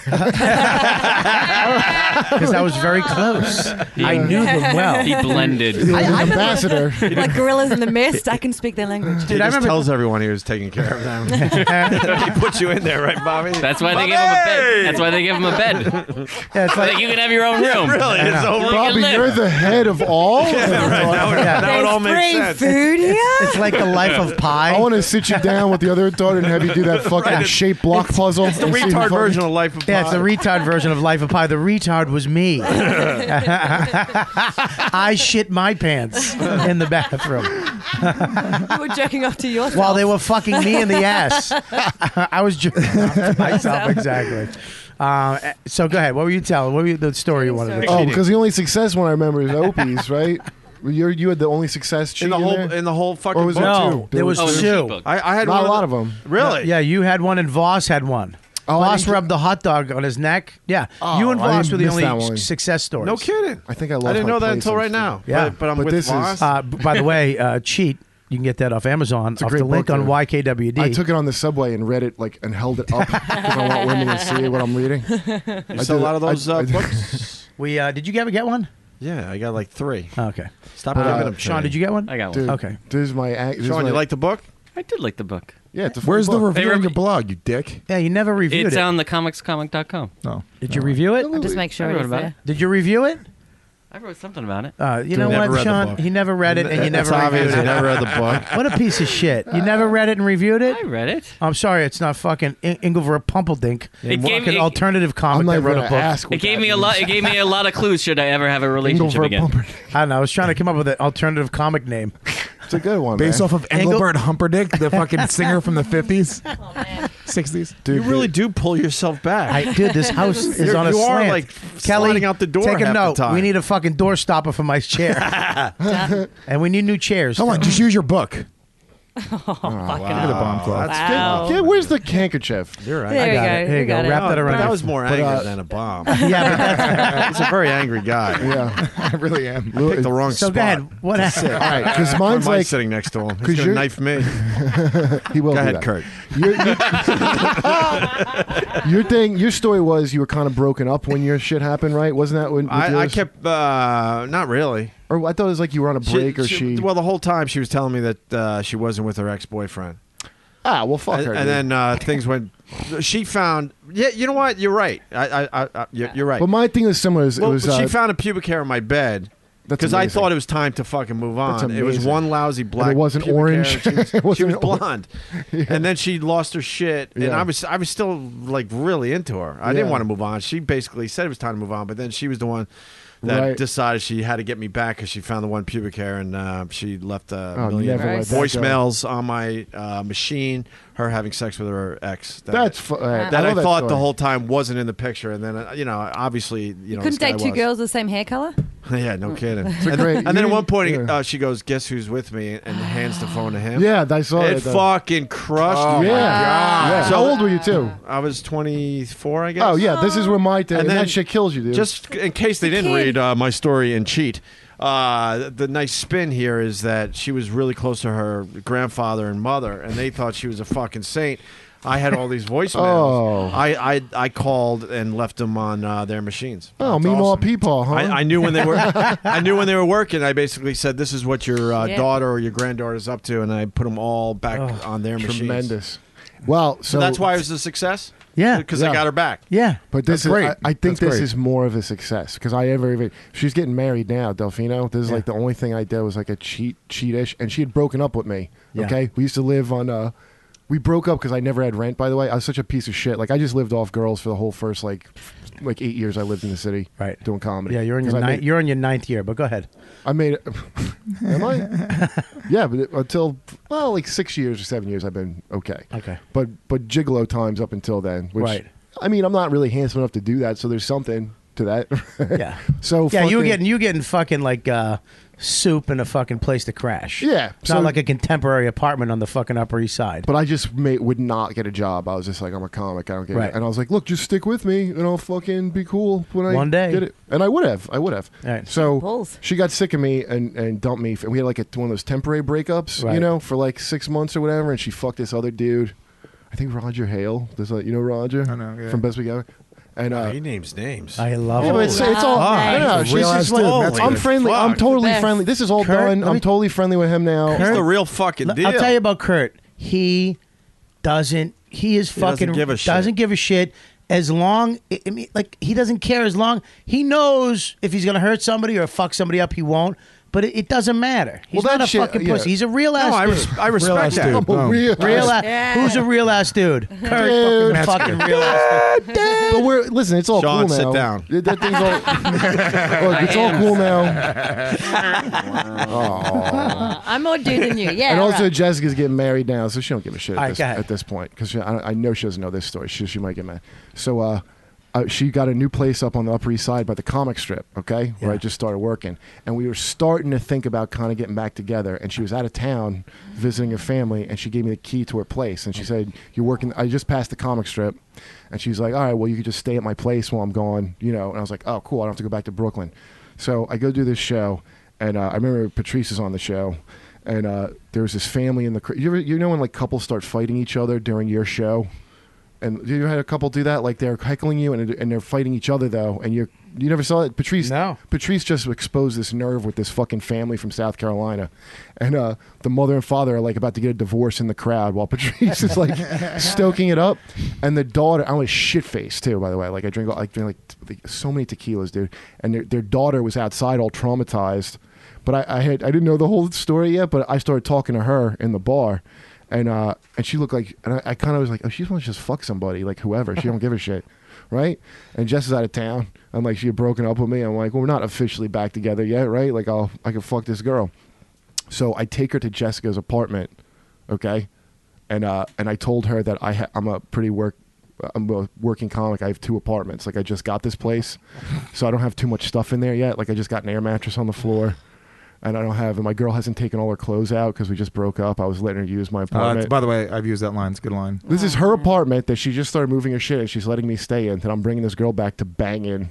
S2: Because I was very close. I knew them well.
S12: He blended.
S13: An ambassador.
S11: Like gorillas in the mist, I can speak their language.
S1: He just tells everyone he was taking care of them. He put you in there, right, Bobby?
S12: That's why they give him a bed. That's why they give him a bed.
S2: Yeah, it's
S12: Like you can have your own room.
S1: Really, his own room.
S13: Bobby, you're the head of all.
S1: Now it all makes sense.
S11: Food here?
S2: It's like the life of Pi.
S13: I want to sit you down with the other retarded and have you do that fucking shape block puzzle.
S1: It's the retard version of Life of Pi.
S2: Yeah, it's the retard version of Life of Pi. The retard was me. I shit my pants in the bathroom
S11: You were jerking off to yourself.
S2: while they were fucking me in the ass. I was jerking off to myself, exactly. So go ahead. What were you telling? What were the story you wanted to
S13: Oh,
S2: tell?
S13: because the only success one I remember is Opie's, right? You had the only success cheat
S1: in the whole fucking
S13: Or was
S1: book.
S13: there
S2: No,
S13: two?
S2: there was two.
S1: I had
S13: Not
S1: one
S13: a lot of them.
S1: Really?
S2: Yeah, you had one and Voss had one.
S13: Oh, I
S2: Voss
S13: didn't-
S2: rubbed the hot dog on his neck. Yeah,
S13: Oh,
S2: you and
S13: I
S2: Voss were
S13: didn't
S2: the
S13: miss that
S2: only
S13: one.
S2: success stories.
S1: No kidding.
S13: I think I lost
S1: I didn't
S13: my
S1: know that
S13: place
S1: until
S13: on
S1: right
S13: Steve.
S1: now.
S2: Yeah.
S1: But I'm
S13: But
S1: with
S13: this is-
S1: Voss.
S2: By the way, cheat. You can get that off Amazon.
S13: It's a
S2: Off
S13: great
S2: the link
S13: book,
S2: on
S13: dude.
S2: YKWd.
S13: I took it on the subway and read it and held it up because I want women to see what I'm reading.
S1: You sell a lot of those books?
S2: Did you ever get one?
S1: Yeah, I got like 3.
S2: Okay.
S1: Stop
S13: But,
S1: giving them.
S2: Sean, did you get one?
S12: I got one.
S13: Dude,
S2: Okay.
S13: This is my.
S1: Sean, you like the book?
S12: I did like the book.
S13: Yeah, it's a
S10: Where's
S13: funny
S10: the
S13: book.
S10: review on your blog, you dick?
S2: Yeah, you never reviewed
S12: It's
S2: it.
S12: on thecomicscomic.com.
S10: No.
S2: Did you review it?
S11: I'll just make sure
S12: I
S11: it
S12: wrote
S11: is
S12: about
S11: there.
S12: it.
S2: Did you review it?
S12: I wrote something about it.
S2: You know
S1: Never
S2: what,
S1: read the
S2: Sean?
S1: book.
S2: He never read it, and you never
S1: It's obvious
S2: reviewed
S1: he
S2: it.
S1: never read the book.
S2: What a piece of shit! You never read it and reviewed it.
S12: I read it.
S2: I'm sorry, it's not fucking Engelbert Pumpeldink.
S12: It gave
S2: Fucking
S12: me-
S2: alternative comic
S13: I'm not
S2: that wrote a
S13: gonna
S2: book.
S13: ask.
S12: It gave me a lot. It gave me a lot of clues. Should I ever have a relationship
S13: Engelbert
S12: again?
S13: Humperdinck.
S2: I don't know. I was trying to come up with an alternative comic name.
S13: It's a good one,
S10: Based
S13: man.
S10: off of Engelbert Humperdinck, the fucking singer from the 50s, 60s.
S13: Dude,
S1: You really do pull yourself back.
S2: Dude, this house is
S1: You're-
S2: on a
S1: you are,
S2: slant.
S1: like,
S2: Kelly,
S1: sliding out the door
S2: take a
S1: half the
S2: note.
S1: time.
S2: We need a fucking door stopper for my chair, and we need new chairs.
S10: Come on, just use your book.
S11: Fucking
S10: Look at the bomb club.
S1: That's
S11: Wow.
S13: Yeah, where's the handkerchief?
S1: You're right.
S11: There
S2: I
S11: you
S2: got
S11: go.
S2: it. Here you go.
S11: got it.
S2: Wrap that around.
S1: That was more
S13: But,
S1: anger than a bomb.
S2: Yeah, but that's
S1: He's a very angry guy.
S13: Yeah.
S10: I really am.
S1: I picked the wrong
S2: so.
S1: spot.
S2: Go ahead. What happened?
S13: All right, because
S1: Why
S13: mine's
S1: am I
S13: like
S1: sitting next to him? He's
S13: 'cause
S1: gonna
S13: you're-
S1: knife me.
S13: he will.
S1: Go
S13: do
S1: ahead,
S13: that.
S1: Kurt.
S13: Your story was you were kind of broken up when your shit happened, right? Wasn't that when? with
S1: I
S13: yours?
S1: kept not really.
S13: Or I thought it was like you were on a break, or she.
S1: Well, the whole time she was telling me that she wasn't with her ex-boyfriend.
S13: Well, fuck her.
S1: And
S13: dude.
S1: then things went. She found. Yeah, you know what? You're right. You're right.
S13: But my thing was similar. It
S1: Well,
S13: was.
S1: she found a pubic hair in my bed.
S13: That's
S1: Because I
S13: amazing.
S1: thought it was time to fucking move
S13: That's
S1: on. It was
S13: amazing.
S1: one lousy black.
S13: And it wasn't
S1: pubic
S13: orange.
S1: hair, and
S13: It
S1: She was
S13: wasn't orange.
S1: blonde, and then she lost her shit. And
S13: Yeah.
S1: I was still like really into her. I didn't
S13: Yeah.
S1: want to move on. She basically said it was time to move on, but then she was the one that
S13: Right.
S1: decided she had to get me back because she found the one pubic hair, and she left a
S13: Oh,
S1: million
S13: never let that go.
S1: voicemails on my machine. Her having sex with her ex.
S13: That's fu-
S1: that
S13: I
S1: I
S13: love that
S1: thought
S13: story.
S1: the whole time wasn't in the picture, and then obviously
S11: You
S1: know
S11: couldn't
S1: this guy
S11: date two
S1: was.
S11: girls of the same hair color?
S1: Yeah, no kidding.
S13: a
S1: And,
S13: great-
S1: and then at
S13: you-
S1: one point,
S13: yeah.
S1: she goes, "Guess who's with me?" and hands the phone to him.
S13: Yeah, I saw
S1: it.
S13: it.
S1: Fucking crushed
S10: Oh,
S1: me.
S10: my
S13: Yeah.
S1: So-
S13: How old were you too?
S1: I was 24, I guess.
S13: Oh yeah, this is where my thing. And
S1: then
S13: that shit kills you, dude.
S1: Just in case they didn't read my story and cheat. The nice spin here is that she was really close to her grandfather and mother, and they thought she was a fucking saint. I had all these voicemails.
S13: Oh.
S1: I called and left them on their machines.
S13: oh, meemaw peepaw, huh?
S1: I knew when they were. I knew when they were working. I basically said, "This is what your daughter or your granddaughter is up to," and I put them all back on their machines.
S13: Tremendous. Well,
S1: So that's why it was a success.
S2: Yeah.
S1: because I got her back.
S2: Yeah.
S13: But this
S10: That's
S13: is,
S10: great.
S13: I think
S10: That's
S13: this
S10: great.
S13: is more of a success because I ever she's getting married now, Delfino. This is like the only thing I did was like a cheatish, and she had broken up with me.
S2: Yeah.
S13: Okay, we used to live on. We broke up because I never had rent. By the way, I was such a piece of shit. Like I just lived off girls for the whole first like 8 years I lived in the city,
S2: Right.
S13: doing comedy.
S2: Yeah, you're in
S13: 'Cause
S2: your
S13: I
S2: ninth.
S13: made-
S2: You're in your ninth year, but go ahead.
S13: I made it. Am I? Yeah, but until like 6 years or 7 years, I've been okay.
S2: Okay.
S13: But gigolo times up until then, which
S2: Right.
S13: I mean, I'm not really handsome enough to do that, so there's something to that.
S2: Yeah.
S13: So
S2: Yeah, you were
S13: fucking-
S2: getting fucking like soup and a fucking place to crash.
S13: Yeah,
S2: It's
S13: so-
S2: not like a contemporary apartment on the fucking Upper East Side.
S13: But I just would not get a job. I was just like, I'm a comic. I don't get
S2: Right.
S13: it. And I was like, look, just stick with me, and I'll fucking be cool when I
S2: One day.
S13: get it. And I would have.
S2: Right.
S13: So
S11: Bulls.
S13: she got sick of me and dumped me. And we had like one of those temporary breakups,
S2: Right.
S13: you know, for like 6 months or whatever. And she fucked this other dude. I think Roger Hale. There's like, you know Roger?
S10: I know, yeah.
S13: From Best Week Ever. And
S1: He names names.
S2: I love
S13: yeah,
S2: it.
S13: but it's all.
S11: Nice.
S13: No, she's
S10: Real
S13: just
S10: ass dude.
S13: like,
S10: That's
S13: I'm
S10: good.
S13: friendly. I'm
S1: Fuck.
S13: totally
S11: Best.
S13: friendly. This is all
S2: Kurt,
S13: done.
S2: let
S13: I'm
S2: me-
S13: totally friendly with him now.
S1: He's the real fucking deal.
S2: I'll tell you about Kurt. He doesn't. He is
S1: He doesn't
S2: fucking
S1: give a shit.
S2: doesn't give a shit. As long, I mean, like he doesn't care. As long he knows if he's gonna hurt somebody or fuck somebody up, he won't. But it doesn't matter. He's
S13: Well,
S2: not
S13: that
S2: a
S13: shit-
S2: fucking
S13: yeah.
S2: pussy. He's a real ass dude.
S1: I respect
S10: ass
S1: that.
S10: dude.
S13: I'm a
S10: Boom.
S13: real
S2: Real ass.
S11: Yeah.
S2: Who's a real ass dude? Kurt.
S10: Dude.
S2: Fucking real ass dude.
S13: But we're listen. It's all
S1: Sean,
S13: cool now.
S1: sit down.
S13: That thing's all. Look, it's all cool now.
S11: I'm more dude than you. Yeah.
S13: And also,
S11: right.
S13: Jessica's getting married now, so she don't give a shit
S2: All right,
S13: at,
S2: go ahead.
S13: this point because I know she doesn't know this story. She might get mad. So she got a new place up on the Upper East Side by the comic strip, okay, where I
S2: Yeah.
S13: just started working, and we were starting to think about kind of getting back together. And she was out of town visiting her family, and she gave me the key to her place, and she said, "You're working." I just passed the comic strip, and she's like, "All right, well, you could just stay at my place while I'm gone, you know." And I was like, "Oh, cool. I don't have to go back to Brooklyn." So I go do this show, and I remember Patrice is on the show. and there was this family in the. You know when like couples start fighting each other during your show, and you had a couple do that, like they're heckling you and they're fighting each other though, and you never saw it. Patrice just exposed this nerve with this fucking family from South Carolina, and the mother and father are like about to get a divorce in the crowd while Patrice is like stoking it up, and the daughter, I was shit faced too, by the way. Like I drink like so many tequilas, dude, and their daughter was outside all traumatized. But I didn't know the whole story yet, but I started talking to her in the bar, and she looked like, and I kind of was like, oh, she wants to just fuck somebody, like whoever. She don't give a shit, right? And Jess is out of town. I'm like, she had broken up with me. I'm like, well, we're not officially back together yet, right? Like I can fuck this girl. So I take her to Jessica's apartment, okay, and I told her that I'm a working comic. I have 2 apartments. Like I just got this place, so I don't have too much stuff in there yet. Like I just got an air mattress on the floor. And and my girl hasn't taken all her clothes out because we just broke up. I was letting her use my apartment.
S10: By the way, I've used that line. It's a good line.
S13: This is her apartment that she just started moving her shit and she's letting me stay in. That I'm bringing this girl back to bang in.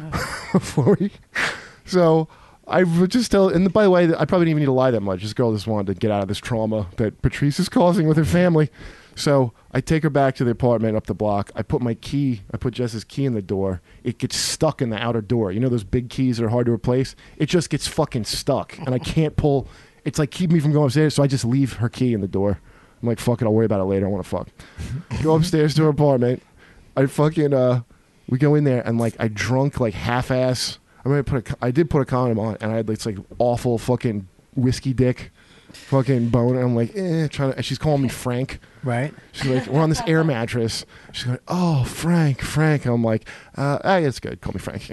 S13: So I would just tell, and by the way, I probably didn't even need to lie that much. This girl just wanted to get out of this trauma that Patrice is causing with her family. So I take her back to the apartment up the block. I put Jess's key in the door. It gets stuck in the outer door. You know those big keys that are hard to replace? It just gets fucking stuck. And I can't pull. It's like keeping me from going upstairs. So I just leave her key in the door. I'm like, fuck it. I'll worry about it later. I want to fuck. Go upstairs to her apartment. I fucking, we go in there and like I drunk like half-ass. I did put a condom on and I had this like awful fucking whiskey dick fucking bone. And I'm like, and she's calling me Frank.
S2: Right.
S13: She's like, we're on this air mattress. She's like, oh, Frank. And I'm like, it's good. Call me Frank.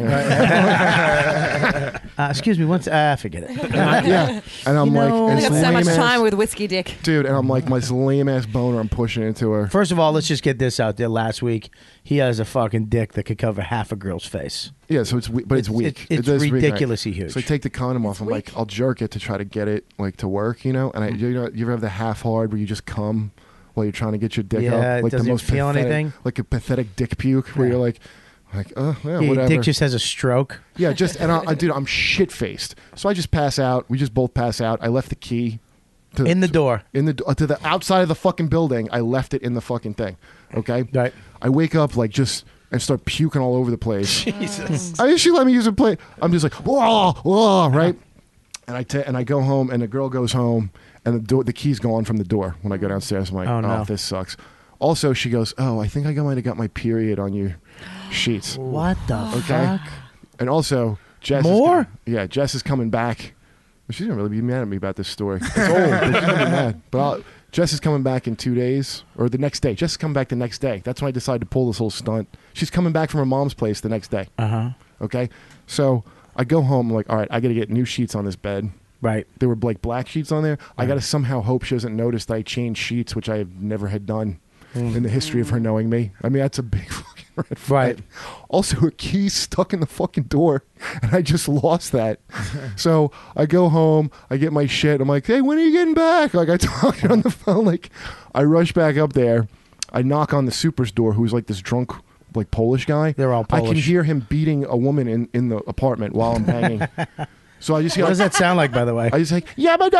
S2: Excuse me, forget it.
S13: Yeah. And I'm like,
S11: I got so much time with whiskey dick.
S13: Dude, and I'm like, my lame ass boner, I'm pushing into her.
S2: First of all, let's just get this out there. Last week, he has a fucking dick that could cover half a girl's face.
S13: Yeah, so it's weak.
S2: It's ridiculously huge.
S13: So I take the condom off. I'm like, I'll jerk it to try to get it like to work, you know? And you ever have the half hard where you just come while you're trying to get your dick up, like
S2: doesn't
S13: the most
S2: feel
S13: pathetic,
S2: anything,
S13: like a pathetic dick puke, where you're like, oh yeah,
S2: your
S13: whatever.
S2: dick just has a stroke.
S13: Yeah, dude, I'm shit faced. So I just pass out. We just both pass out. I left the key
S2: in the door,
S13: to the outside of the fucking building. I left it in the fucking thing. Okay,
S2: right.
S13: I wake up like and start puking all over the place.
S2: Jesus.
S13: She let me use a plate. I'm just like, whoa, right? And I go home, and the girl goes home. And the key's gone from the door when I go downstairs. I'm like, oh, this sucks. Also, she goes, oh, I think I might have got my period on your sheets.
S2: What the fuck?
S13: And also, Jess is coming back. She's going to really be mad at me about this story. It's old, but she's going to be mad. But Jess is coming back in 2 days, or the next day. Jess is coming back the next day. That's when I decided to pull this whole stunt. She's coming back from her mom's place the next day.
S2: Uh-huh.
S13: Okay? So I go home. I'm like, all right, I got to get new sheets on this bed.
S2: Right.
S13: There were like black sheets on there. I got to somehow hope she doesn't notice that I changed sheets, which I have never had done in the history of her knowing me. I mean, that's a big fucking red flag. Right. Also, her key's stuck in the fucking door, and I just lost that. So I go home, I get my shit. I'm like, hey, when are you getting back? Like, I talk on the phone. Like, I rush back up there. I knock on the super's door, who's like this drunk, like Polish guy.
S2: They're all Polish.
S13: I can hear him beating a woman in the apartment while I'm banging. So I just hear,
S2: what does that sound like, by the way?
S13: I just like,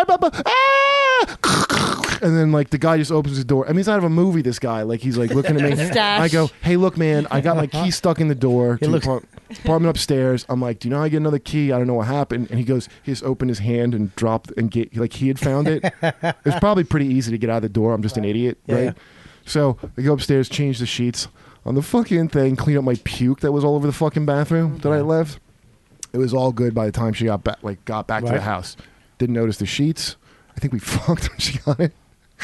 S13: and then like the guy just opens his door. I mean, he's out of a movie, this guy. Like, he's like looking at me.
S11: Stash.
S13: I go, hey, look, man, I got my key stuck in the door to the apartment upstairs. I'm like, do you know how I get another key? I don't know what happened. And he goes, he just opened his hand and dropped and get, like he had found it. It's probably pretty easy to get out of the door. I'm just an idiot, right?
S2: Yeah.
S13: So I go upstairs, change the sheets on the fucking thing, clean up my puke that was all over the fucking bathroom that I left. It was all good by the time she got back. Like, got back to the house. Didn't notice the sheets. I think we fucked when she got it.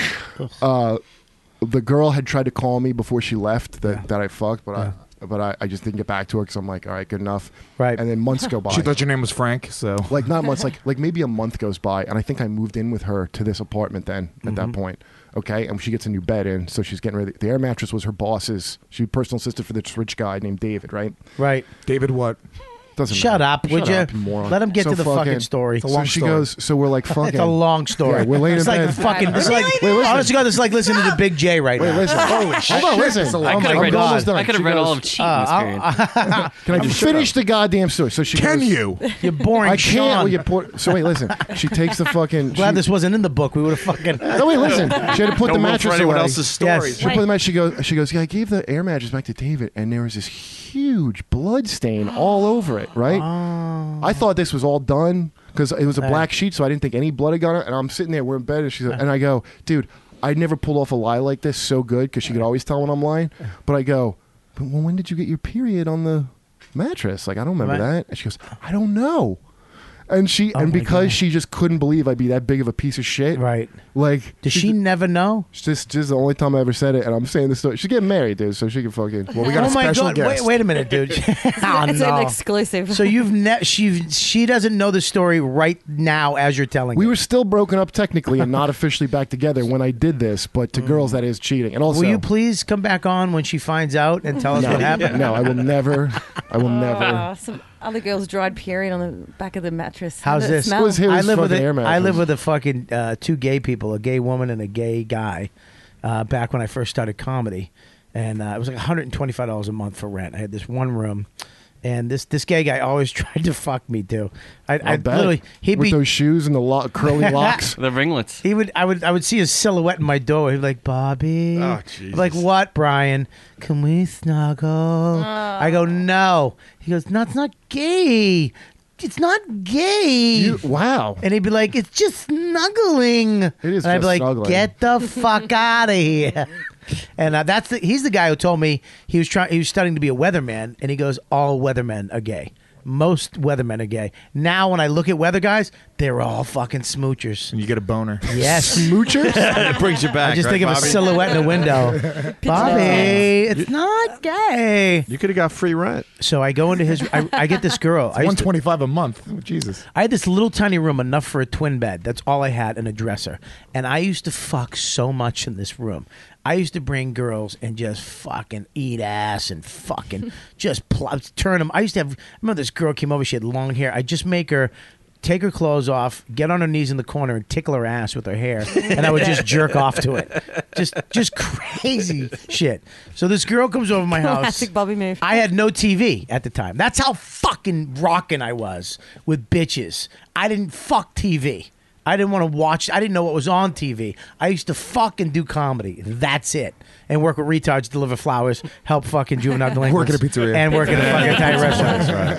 S13: The girl had tried to call me before she left that I fucked, but I just didn't get back to her because I'm like, all right, good enough.
S2: Right.
S13: And then months go by.
S10: She thought your name was Frank, so
S13: like not months, like maybe a month goes by, and I think I moved in with her to this apartment then at that point. Okay, and she gets a new bed in, so she's getting ready. The air mattress was her boss's. She personal assistant for this rich guy named David, right?
S2: Right.
S10: David what?
S13: Doesn't
S2: Shut
S13: matter.
S2: up, would
S13: Shut
S2: you?
S13: up, you moron.
S2: Let him get
S13: So
S2: to the fucking story.
S13: So she goes. So we're like fucking.
S2: It's a long story.
S13: Yeah, we're laying
S2: it's
S13: in
S2: like
S13: bed.
S2: fucking. It's like,
S13: Wait, listen.
S2: honest to God, it's like listening to Big J right
S13: Wait,
S2: now.
S13: listen. Holy shit. Hold on, listen.
S2: Oh
S12: I could
S2: my
S12: have read,
S2: God.
S12: I could have
S13: She
S12: read all
S13: goes,
S12: of Cheating Experience.
S13: Can I finish the goddamn story? So she
S10: Can
S13: goes,
S10: you?
S2: You're boring,
S13: I can't.
S2: Sean.
S13: Well, so wait, listen. She takes the fucking.
S2: Glad this wasn't in the book. We would have fucking.
S13: No, wait, listen. She had to put
S1: No
S13: the
S1: room for
S13: mattress
S1: anyone
S13: away.
S1: else's stories.
S13: She put the mattress. She goes. Yeah, I gave the air mattress back to David, and there was this huge blood stain all over it. Right. I thought this was all done because it was a black sheet, so I didn't think any blood had gone on. And I'm sitting there, we're in bed, and I go, dude, I never pulled off a lie like this so good because she could always tell when I'm lying. But I go, but when did you get your period on the mattress? Like, I don't remember that. And she goes, I don't know. And because she just couldn't believe I'd be that big of a piece of shit.
S2: Right.
S13: Like,
S2: does she never know?
S13: Just the only time I ever said it, and I'm saying this story. She's getting married, dude, so she can fucking.
S10: Well, we got a special guest.
S2: Wait a minute, dude. Oh,
S11: It's
S2: no.
S11: an exclusive.
S2: So she doesn't know the story right now as you're telling.
S13: We were still broken up technically and not officially back together when I did this, but to girls that is cheating. And also,
S2: will you please come back on when she finds out and tell us
S13: No.
S2: what happened?
S13: No, I will never. I will never.
S11: Some other girl's dried period on the back of the mattress.
S2: How's
S11: How did it
S2: this?
S11: smell?
S2: I live with
S13: fucking air
S2: I
S13: mattress.
S2: live with a fucking two gay people, a gay woman and a gay guy. Back when I first started comedy, and it was like $125 a month for rent. I had this one room, and this gay guy always tried to fuck me too. I
S13: bet.
S2: literally he'd
S13: with
S2: be
S13: those shoes and the curly locks.
S12: The ringlets.
S2: I would see his silhouette in my door. He'd be like, Bobby.
S1: Oh,
S2: I'm
S1: Jesus.
S2: like, what, Brian? Can we snuggle? I go, no. He goes, no, it's not gay. It's not gay.
S13: Wow.
S2: And he'd be like, it's just snuggling. It
S13: is
S2: And I'd be
S13: just
S2: like,
S13: snuggling.
S2: get the fuck out of here. And he's the guy who told me he was studying to be a weatherman, and he goes, all weathermen are gay. Most weathermen are gay. Now, when I look at weather guys, they're all fucking smoochers.
S10: And you get a boner.
S2: Yes.
S13: Smoochers?
S1: It brings you back.
S2: I just
S1: right,
S2: think of a
S1: Bobby?
S2: silhouette in a window. Bobby, it's not gay.
S1: You could have got free rent.
S2: So I go into his. I get this girl. I used to-
S10: $125 a month. Oh, Jesus.
S2: I had this little tiny room, enough for a twin bed. That's all I had, and a dresser. And I used to fuck so much in this room. I used to bring girls and just fucking eat ass and fucking just turn them. I used to have. I remember this girl came over. She had long hair. I just make her take her clothes off, get on her knees in the corner, and tickle her ass with her hair, and I would just jerk off to it. Just crazy shit. So this girl comes over my house.
S11: Classic Bobby move.
S2: I had no TV at the time. That's how fucking rockin' I was with bitches. I didn't fuck TV. I didn't want to watch. I didn't know what was on TV. I used to fucking do comedy. That's it. And work with retards, deliver flowers, help fucking juvenile delinquents.
S10: Work at a pizzeria.
S2: And work at a fucking Italian restaurant.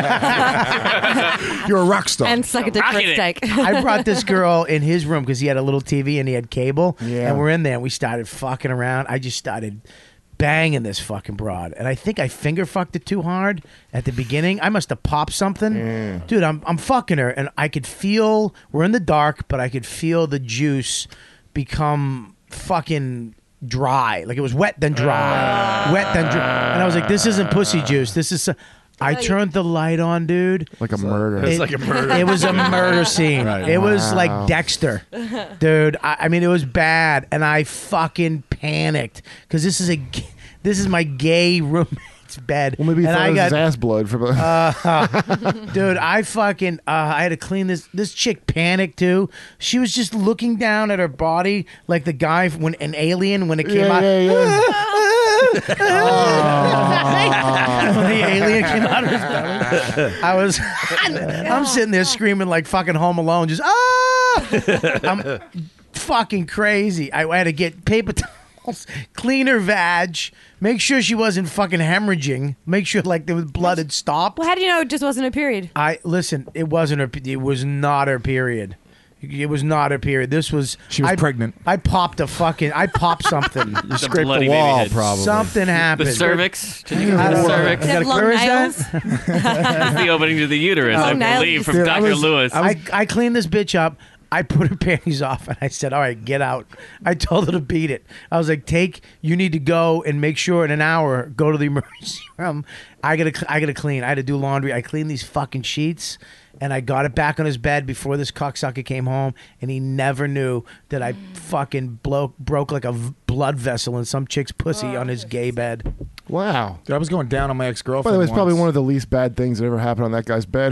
S2: But
S10: You're a rock star.
S11: And suck a dick for a steak.
S2: I brought this girl in his room because he had a little TV and he had cable.
S10: Yeah.
S2: And we're in there and we started fucking around. I just started banging this fucking broad. And I think I finger fucked it too hard at the beginning. I must have popped something. Dude, I'm fucking her and I could feel, we're in the dark, but I could feel the juice become fucking dry. Like it was wet then dry. Wet then dry. And I was like, this isn't pussy juice. This is... I turned the light on, dude.
S13: Like a murder.
S1: It's like a murder.
S2: It was a murder scene.
S1: Right.
S2: It was like Dexter. Dude, I mean, it was bad. And I fucking panicked because this is my gay roommate's bed.
S13: Well, maybe he
S2: and
S13: thought
S2: I
S13: it was his
S2: got,
S13: ass blood from.
S2: dude, I fucking, I had to clean this. This chick panicked too. She was just looking down at her body like the guy when an Alien when it came out. When the alien came out of his belly. I'm sitting there screaming like fucking Home Alone, just I'm fucking crazy. I had to get paper towels, clean her vag, make sure she wasn't fucking hemorrhaging, make sure like there was blood had stopped.
S11: Well, how do you know it just wasn't a period?
S2: Listen, it wasn't her. It was not her period. It was not her period. This was.
S10: She was pregnant.
S2: I popped something.
S1: You scraped
S12: bloody
S1: the
S12: baby
S1: wall,
S12: head.
S1: probably.
S2: Something happened.
S12: The cervix. Did you
S2: I
S12: get
S2: don't
S12: the
S2: know.
S12: cervix?
S2: You got a
S11: Long
S2: clearance
S11: nails?
S2: down?
S12: It's the opening to the uterus, I
S11: Long nails.
S12: believe, from
S10: Dude, I
S12: Dr.
S10: was-
S12: Lewis.
S2: I cleaned this bitch up. I put her panties off and I said, all right, get out. I told her to beat it. I was like, you need to go and make sure in an hour, go to the emergency room. I gotta clean. I had to do laundry. I cleaned these fucking sheets and I got it back on his bed before this cocksucker came home, and he never knew that I fucking broke like a blood vessel in some chick's pussy on his gay bed.
S13: Wow.
S10: Dude, I was going down on my ex-girlfriend.
S13: By the way, it's probably
S10: once.
S13: one of the least bad things that ever happened on that guy's bed.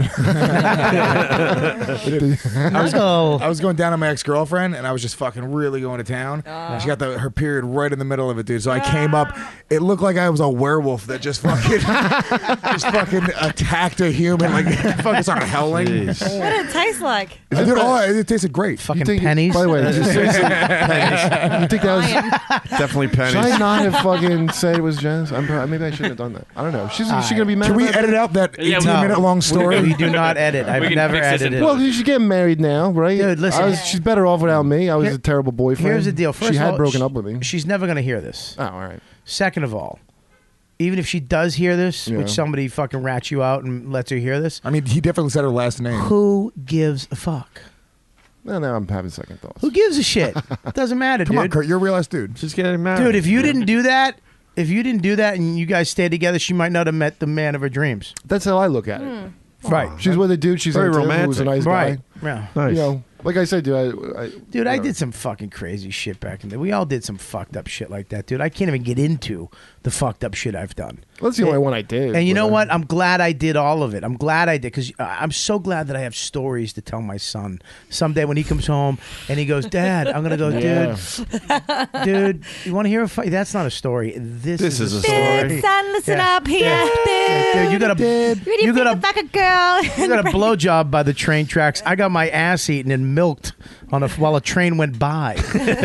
S10: I was going down on my ex-girlfriend, and I was just fucking really going to town. She got her period right in the middle of it, dude. So I came up. It looked like I was a werewolf that just fucking attacked a human. Like fucking started howling.
S11: What did it taste like?
S10: Dude, it tasted great.
S2: Fucking pennies.
S13: By the way, you think that was
S1: Definitely pennies.
S13: Should I not have fucking said it was Jen's? Maybe I shouldn't have done that. I don't know. Is she gonna be mad?
S10: Can we
S13: about
S10: edit
S13: that?
S10: out that 18-minute long story?
S2: We do not edit. I've never edited.
S13: Well, she's getting married now, right?
S2: Dude, listen.
S13: She's better off without me. I was a terrible boyfriend.
S2: Here's the deal. First
S13: she
S2: of
S13: had
S2: all,
S13: broken up with me.
S2: She's never going to hear this.
S13: Oh, all right.
S2: Second of all, even if she does hear this, which somebody fucking rats you out and lets her hear this.
S10: I mean, he definitely said her last name.
S2: Who gives a fuck?
S13: Well, now I'm having second thoughts.
S2: Who gives a shit? Doesn't matter,
S10: Come
S2: dude.
S10: on, Kurt, you're a real ass dude.
S1: Just getting married.
S2: Dude, if you didn't do that, and you guys stayed together, she might not have met the man of her dreams.
S13: That's how I look at it.
S2: Right.
S13: She's with a dude. She's
S1: Very
S13: into,
S1: romantic.
S13: who's a nice
S2: Right.
S13: guy.
S2: Yeah.
S1: Nice.
S13: You know, like I said, dude.
S2: I did some fucking crazy shit back in the day. We all did some fucked up shit like that, dude. I can't even get into the fucked up shit I've done.
S13: Well, that's the only one I did.
S2: And you know
S13: but,
S2: what? I'm glad I did all of it. I'm glad I did because I'm so glad that I have stories to tell my son someday when he comes home and he goes, "Dad, I'm gonna go, dude, you want to hear a fight? That's not a story. This is a story.
S11: Dude, son, listen up here.
S2: Dude, you got a
S11: fuck a girl.
S2: You got a blowjob by the train tracks. I got my ass eaten and milked while a train went by.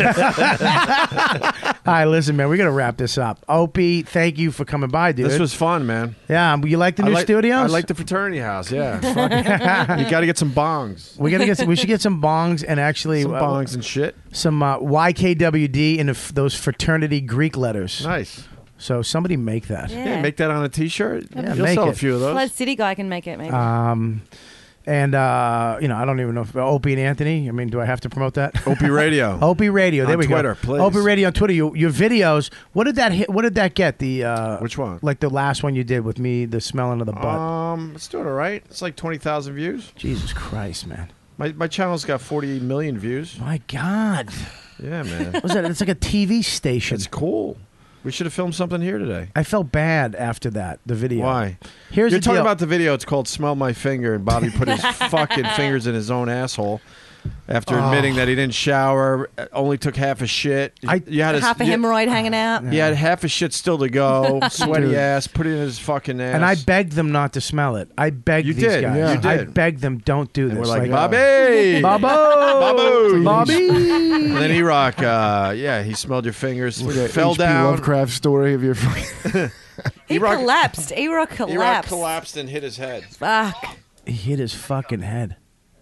S2: All right, listen, man, we got to wrap this up. Opie, thank you for coming by, dude.
S1: This was fun, man.
S2: Yeah, you like the new studios?
S1: I like the fraternity house. Yeah, you got to get some bongs.
S2: We should get some bongs and actually
S1: Some bongs and shit.
S2: some YKWd in those fraternity Greek letters.
S1: Nice.
S2: So somebody make that.
S1: Yeah, make that on a T-shirt.
S2: Yeah,
S1: You'll
S2: make
S1: sell
S2: it.
S1: a few of those.
S11: Flood City guy can make it, maybe.
S2: And I don't even know if Opie and Anthony. I mean, do I have to promote that?
S1: Opie Radio.
S2: Opie Radio. There
S1: On
S2: we
S1: Twitter,
S2: go.
S1: please.
S2: Opie Radio on Twitter. Your videos. What did that hit? What did that get? The
S1: which one?
S2: Like the last one you did with me, the smelling of the butt.
S1: It's doing all right. It's like 20,000 views.
S2: Jesus Christ, man.
S1: My channel's got 40 million views.
S2: My God.
S1: Yeah, man.
S2: What was that? It's like a TV station.
S1: It's cool. We should have filmed something here today.
S2: I felt bad after that. The video.
S1: Why?
S2: Here's
S1: You're
S2: the
S1: talking
S2: deal.
S1: about the video. It's called "Smell My Finger," and Bobby put his fucking fingers in his own asshole after admitting that he didn't shower, only took half a shit. You had
S11: half a hemorrhoid hanging out.
S1: He had half a shit still to go. Sweaty
S2: Dude.
S1: ass. Put it in his fucking ass.
S2: And I begged them not to smell it. I begged
S1: You
S2: these
S1: did.
S2: guys.
S1: Yeah. You
S2: I
S1: did.
S2: begged them, don't do this.
S1: we're like,
S2: Bobby,
S1: Bobby,
S2: Bobby,
S1: Bobby.
S2: Bobby.
S1: And then E-Rock, he smelled your fingers,
S13: Like a
S1: fell
S13: H.P.
S1: down.
S13: Lovecraft story of your fucking.
S11: He collapsed. E-Rock
S1: E-Rock
S11: collapsed.
S1: collapsed and hit his head.
S11: Fuck.
S2: He hit his fucking head.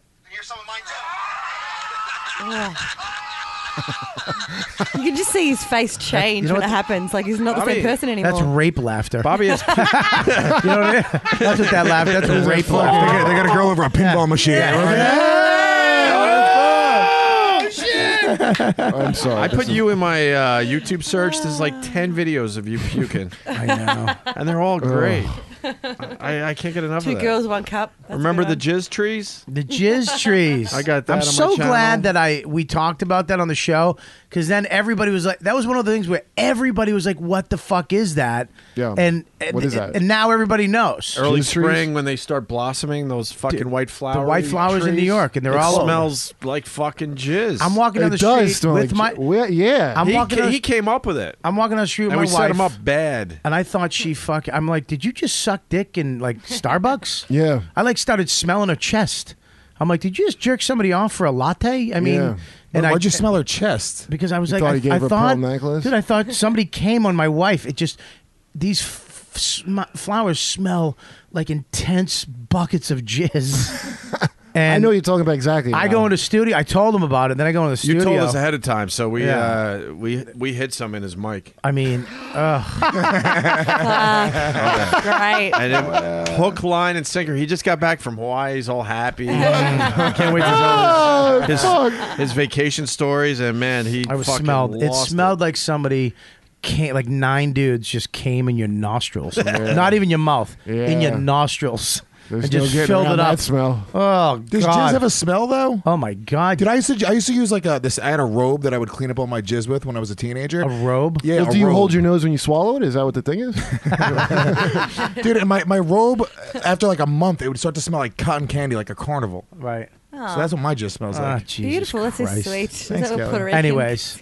S11: You can just see his face change
S2: You know
S11: when
S2: what
S11: it happens. Like he's not the
S1: Bobby,
S11: same person anymore.
S2: That's rape laughter.
S1: Bobby is.
S2: You know what I mean? That's what that laughter. That's rape laughter.
S10: They got a girl over a pinball machine.
S13: I'm sorry.
S1: I put you in my YouTube search. There's like 10 videos of you puking.
S2: I know.
S1: And they're all great. I can't get enough
S11: Two
S1: of that.
S11: girls, one cup. That's
S1: Remember
S11: a
S1: the
S11: good one.
S1: jizz trees?
S2: The jizz trees.
S1: I got that
S2: I'm
S1: on
S2: so
S1: my channel.
S2: glad that we talked about that on the show because then everybody was like, that was one of the things where everybody was like, "What the fuck is that?"
S13: Yeah.
S2: And
S13: What is that?
S2: And now everybody knows.
S1: Early
S13: Jizz trees?
S1: spring when they start blossoming, those fucking white flowers.
S2: the white flowers in New York, and they're all over.
S1: smells like fucking jizz.
S2: I'm walking down the
S13: It does
S2: street
S13: smell
S2: with
S13: like.
S2: my.
S13: Yeah.
S2: I'm walking. down,
S1: He came up with it.
S2: I'm walking down the street with
S1: And
S2: my
S1: we
S2: wife.
S1: set him up bad.
S2: And I thought she I'm like, did you just suck dick in like Starbucks?
S13: Yeah.
S2: I like started smelling her chest. I'm like, did you just jerk somebody off for a latte? I mean,
S13: Yeah.
S2: and
S10: Why'd you smell her chest?
S2: Because I was
S13: You
S2: like,
S13: thought he gave
S2: I
S13: her a
S2: thought,
S13: pearl necklace?
S2: dude, I thought somebody came on my wife. It just these flowers smell like intense buckets of jizz. And
S13: I know you're talking about exactly.
S2: I
S13: now.
S2: go into the studio. I told him about it. Then I go into the
S1: You
S2: studio.
S1: told us ahead of time, so we
S2: Yeah.
S1: we hid some in his mic.
S2: I mean,
S11: Great.
S1: And it, hook, line, and sinker. He just got back from Hawaii. He's all happy. Can't wait to tell his vacation stories. And man,
S2: I was
S1: fucking
S2: smelled. It
S1: lost
S2: smelled like somebody came, like 9 dudes just came in your nostrils. Not even your mouth, in your nostrils.
S13: There's
S2: and
S13: no
S2: just
S13: getting
S2: filled
S13: around
S2: it up.
S13: that smell.
S2: Oh,
S10: Does
S2: God.
S10: jizz have a smell though?
S2: Oh my God!
S10: Dude, I used to use like I had a robe that I would clean up all my jizz with when I was a teenager.
S2: A robe?
S10: Yeah.
S13: Well,
S10: a
S13: do you
S10: robe.
S13: hold your nose when you swallow it? Is that what the thing is?
S10: Dude, and my robe after like a month, it would start to smell like cotton candy, like a carnival.
S2: Right.
S10: So that's what my jizz smells like.
S2: Jesus
S11: Beautiful. That's so
S2: Christ.
S11: sweet.
S10: Thanks,
S11: Is that what
S10: Kelly.
S11: Puerto Rican?
S2: Anyways,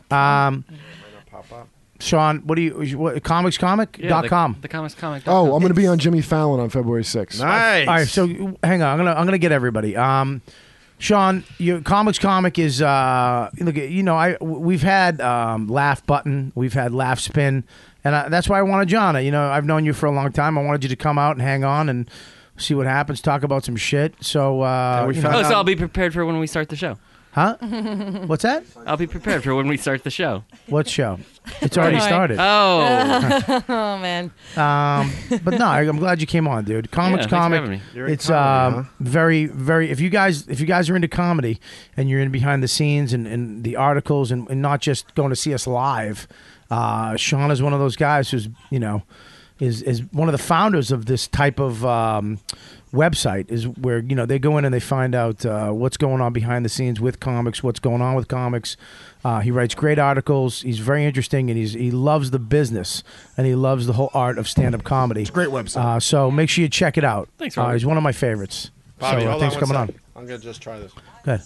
S2: Sean, what do you? Comicscomic.com.
S12: The comicscomic.
S13: Oh, I'm going to be on Jimmy Fallon on February 6th.
S1: Nice.
S2: All right, so hang on. I'm gonna get everybody. Sean, your Comics Comic is look. We've had Laugh Button, we've had Laugh Spin, and that's why I wanted John. I've known you for a long time. I wanted you to come out and hang on and see what happens. Talk about some shit. So,
S12: so I'll be prepared for when we start the show.
S2: Huh? What's that?
S12: I'll be prepared for when we start the show.
S2: What show? It's already started.
S12: Oh.
S11: Oh man.
S2: But no, I'm glad you came on, dude. Comics
S12: thanks for
S2: Comic.
S12: having me.
S1: You're in
S2: It's
S1: comedy, huh?
S2: very, very. If you guys are into comedy and you're in behind the scenes and the articles and not just going to see us live, Sean is one of those guys who's is one of the founders of this type of website, is where they go in and they find out what's going on behind the scenes with comics, what's going on with comics. He writes great articles. He's very interesting, and he loves the business and he loves the whole art of stand-up comedy. It's
S10: a great website.
S2: So make sure you check it out.
S12: Thanks, Robert.
S2: He's one of my favorites.
S1: Bobby,
S2: so
S1: hold
S2: thanks
S1: on
S2: for coming
S1: one
S2: on.
S1: sec. I'm gonna just try this.
S2: Good.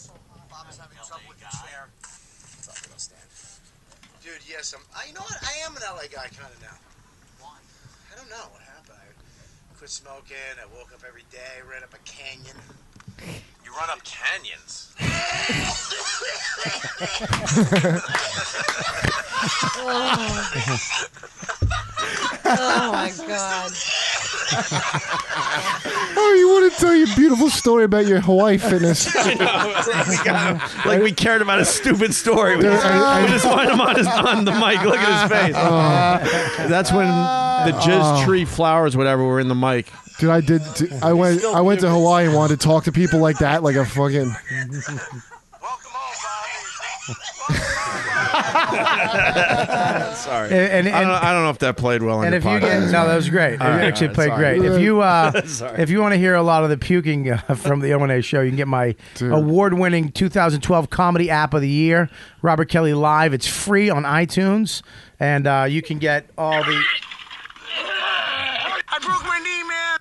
S14: Dude, yes, you know what? I am an LA guy kind of now. Why? I don't know what happened. I quit smoking. I woke up every day, ran up a canyon.
S15: You run up canyons.
S11: Oh my God.
S13: Oh, you want to tell your beautiful story about your Hawaii fitness?
S1: I know. Like we cared about a stupid story. We just wanted him on the mic. Look at his face. That's when the jizz tree flowers, whatever, were in the mic.
S13: Dude, I went to Hawaii and wanted to talk to people like that, like a fucking.
S1: Sorry.
S2: And
S1: I don't know if that played well.
S2: And
S1: in
S2: if
S1: the
S2: you get
S1: podcast.
S2: no, that was great. It
S1: All right,
S2: actually
S1: all right,
S2: played
S1: sorry.
S2: great. If you
S1: Sorry.
S2: if you want to hear a lot of the puking from the O&A show, you can get my award-winning 2012 Comedy App of the Year, Robert Kelly Live. It's free on iTunes, and you can get all the.
S14: I broke my knee, man.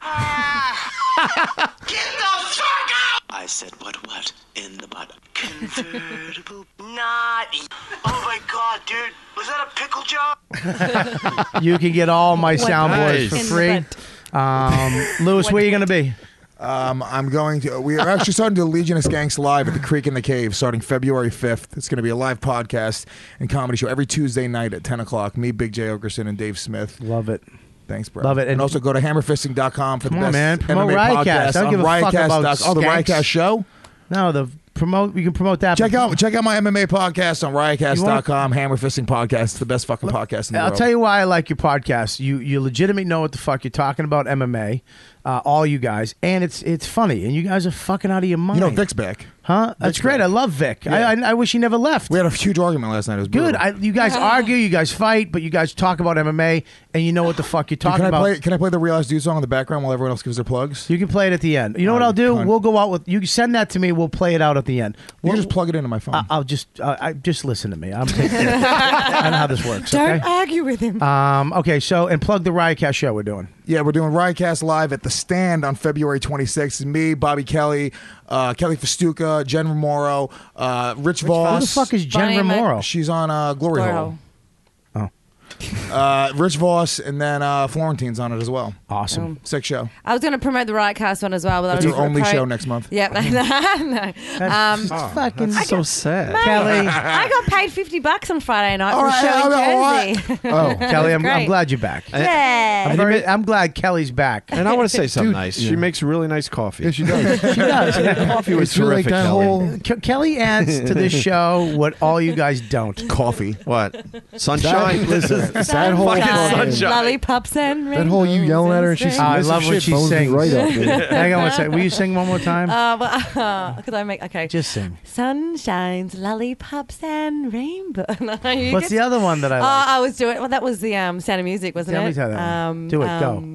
S14: Get the fuck out! I said what in the butt? Convertible. Not. Oh my God, dude. Was that a pickle jar?
S2: You can get all my soundboards for
S1: Nice.
S2: free. Lewis, where are you going to be?
S10: I'm going to. We are actually starting to do Legion of Skanks live at the Creek in the Cave starting February 5th. It's going to be a live podcast and comedy show every Tuesday night at 10 o'clock. Me, Big J. Okerson, and Dave Smith.
S2: Love it.
S10: Thanks, bro.
S2: Love it.
S10: And also go to hammerfisting.com for the
S2: Come on,
S10: best
S2: man. Promote
S10: MMA
S2: Riotcast.
S10: podcast
S2: I don't
S10: on
S2: give a fuck about
S10: Riotcast. Oh, the
S2: Skanks.
S10: Riotcast show?
S2: No, you can promote that.
S10: Check out my MMA podcast on riotcast.com. Hammer Fisting Podcast. It's the best fucking podcast in the
S2: I'll
S10: world.
S2: tell you why I like your podcast. You legitimately know what the fuck you're talking about MMA, all you guys, and it's funny, and you guys are fucking out of your mind.
S10: You know Vic's back.
S2: Huh? That's great.
S10: back.
S2: I love Vic.
S10: Yeah.
S2: I wish he never left.
S10: We had a huge argument last night. It was
S2: Good.
S10: brutal.
S2: You guys argue, you guys fight, but you guys talk about MMA, and you know what the fuck you're
S10: Dude,
S2: talking about.
S10: Can I play the Real Ass Dude song in the background while everyone else gives their plugs?
S2: You can play it at the end. You know what I'll do?
S10: cunt.
S2: We'll go out with you. Send that to me. We'll play it out at the end.
S10: You can just plug it into my phone.
S2: I'll just just listen to me. I know how this works.
S11: Don't
S2: Okay.
S11: argue with him.
S2: Okay. So and plug the Riotcast show we're doing.
S10: Yeah, we're doing Riotcast live at the Stand on February 26th. It's me, Bobby Kelly, Kelly Festuca, Jen Romero, Rich Voss.
S2: Who the fuck is Jen Romero?
S10: She's on Glory Hole. Rich Voss, and then Florentine's on it as well.
S2: Awesome.
S10: Sick show.
S11: I was going to promote the Riotcast one as well. But
S10: It's
S11: I
S10: her
S11: was
S10: only
S11: pro-
S10: show next month.
S11: Yep. no.
S2: Fucking
S1: so sad.
S2: Kelly.
S11: I got paid $50 on Friday night
S10: All
S11: for a
S10: right,
S11: show in
S10: all right.
S11: Jersey.
S2: Oh, Kelly, I'm
S11: Great.
S2: glad you're back.
S11: Yeah.
S2: I'm glad Kelly's back.
S1: And I want to say something
S13: Dude,
S1: nice.
S13: yeah.
S1: She makes really nice coffee.
S13: Yeah, she does.
S2: She does.
S1: Coffee was
S13: It's really
S1: terrific.
S13: like that
S1: Kelly.
S13: whole.
S2: Kelly adds to this show what all you guys don't.
S10: Coffee.
S1: What? Sunshine.
S13: Listen, that whole
S1: Fucking
S13: fucking-
S1: sunshine.
S11: Lollipops and
S13: that whole you yelling at her and she's
S2: I
S13: submissive
S2: love when
S13: shit
S2: she
S13: bones me
S2: sings.
S13: right up, dude.
S2: Hang on one second. Will you sing one more time?
S11: Could I make okay?
S2: Just sing.
S11: Sunshines, lollipops, and rainbow.
S2: What's the other one that I like?
S11: I was doing. Well, that was the Sound of Music, wasn't
S2: Tell
S11: it?
S2: me that one. Do it, go.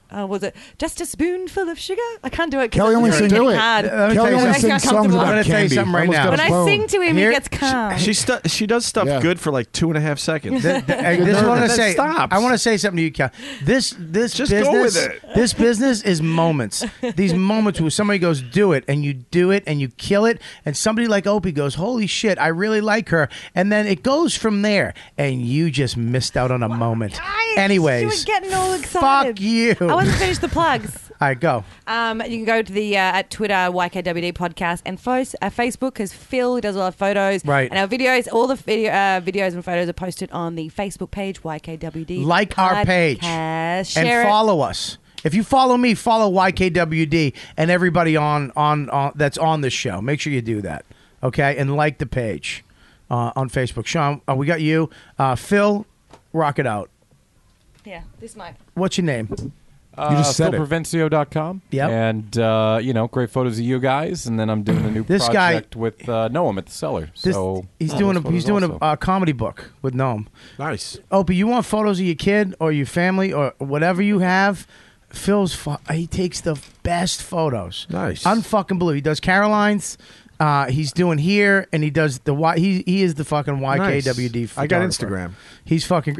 S11: was it just a spoonful of sugar? I can't do it.
S10: Kelly only sings
S11: Hard.
S10: Kelly only sings songs about
S2: I'm gonna tell you
S10: candy.
S2: something right now.
S11: When I sing to him,
S2: Here-
S11: he gets calm.
S1: She does stuff good for like 2.5 seconds.
S2: This is what I want to say.
S1: Stops.
S2: I want to say something to you, Cal. This
S1: Just
S2: business,
S1: go with it.
S2: This business is moments. These moments where somebody goes, "Do it," and you do it, and you kill it, and somebody like Opie goes, "Holy shit, I really like her," and then it goes from there, and you just missed out on a moment. Anyways,
S11: You were getting all excited.
S2: fuck you.
S11: I wasn't finished the plugs.
S2: All right, go.
S11: You can go to the at Twitter YKWD podcast and Facebook because Phil does all our photos.
S2: Right.
S11: And our videos, all the videos and photos are posted on the Facebook page YKWD.
S2: Like our page
S11: Podcast.
S2: and
S11: Share it.
S2: follow us. If you follow me, follow YKWD and everybody on that's on the show. Make sure you do that, okay? And like the page on Facebook. Sean, we got you. Phil, rock it out.
S11: Yeah, this mic.
S2: What's your name?
S10: You just said it.
S16: PhilProvencio.com.
S2: Yep.
S16: And, great photos of you guys. And then I'm doing a new
S2: This guy-
S16: project with Noam at the Cellar. So
S2: He's doing
S16: those photos also.
S2: a comedy book with Noam.
S1: Nice.
S2: Opie, you want photos of your kid or your family or whatever you have? Phil's he takes the best photos.
S1: Nice.
S2: Unfucking believe. He does Caroline's. He's doing here, and he does the he is the fucking YKWD.
S1: Nice. I got
S2: photographer.
S1: Instagram.
S2: He's fucking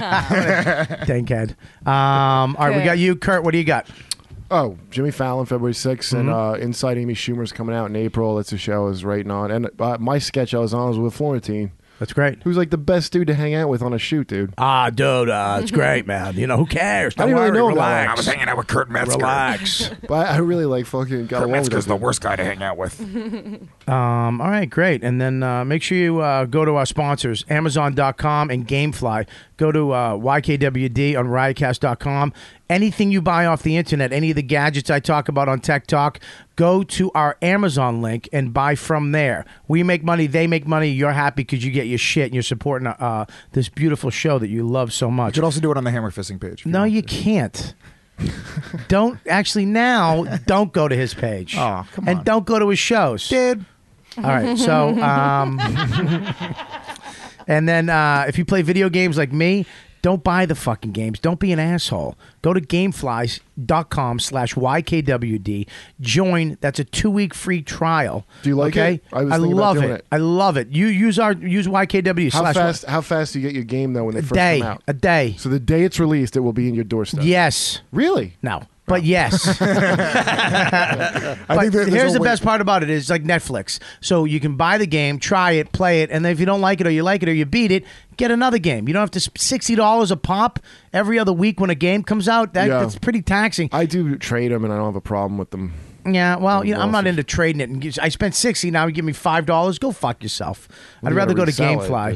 S2: Dankhead. All right, we got you, Kurt. What do you got?
S13: Oh, Jimmy Fallon, February 6th, and Inside Amy Schumer's coming out in April. That's a show I was writing on. And my sketch I was on was with Florentine.
S2: That's great.
S13: Who's like the best dude to hang out with on a shoot, dude.
S2: Dude, it's great, man. You know, who cares?
S13: I didn't really know him that
S2: relax.
S13: well.
S10: I was hanging out with Kurt Metzger.
S2: Relax.
S13: But I really like fucking got
S10: Kurt
S13: along with
S10: Metzger's
S13: him.
S10: the worst guy to hang out with.
S2: All right, great. And then make sure you go to our sponsors, Amazon.com and Gamefly. Go to YKWD on Riotcast.com. Anything you buy off the internet, any of the gadgets I talk about on Tech Talk, go to our Amazon link and buy from there. We make money, they make money. You're happy because you get your shit and you're supporting this beautiful show that you love so much.
S10: You could also do it on the Hammer Fisting page.
S2: No, you can't. Don't go to his page.
S10: Oh, come on.
S2: And don't go to his shows.
S10: Dude.
S2: All right, so and then if you play video games like me, don't buy the fucking games. Don't be an asshole. Go to gameflies.com/YKWD. Join. That's a 2-week free trial.
S13: Do you like
S2: okay?
S13: it? I was thinking
S2: love
S13: about doing
S2: it.
S13: it.
S2: I love it. You use YKW.
S13: How fast do you get your game though when they first
S2: day.
S13: come out?
S2: A day.
S13: So the day it's released, it will be in your doorstep.
S2: Yes.
S13: Really?
S2: No. But yes. But
S10: there's
S2: here's
S10: a
S2: the
S10: way-
S2: best part about it. It's like Netflix. So you can buy the game, try it, play it, and then if you don't like it or you like it or you beat it, get another game. You don't have to $60 a pop every other week when a game comes out. That's pretty taxing.
S13: I do trade them, and I don't have a problem with them.
S2: Yeah, well, I'm not into trading it. And I spent $60. Now you give me $5. Go fuck yourself. I'd rather go to GameFly.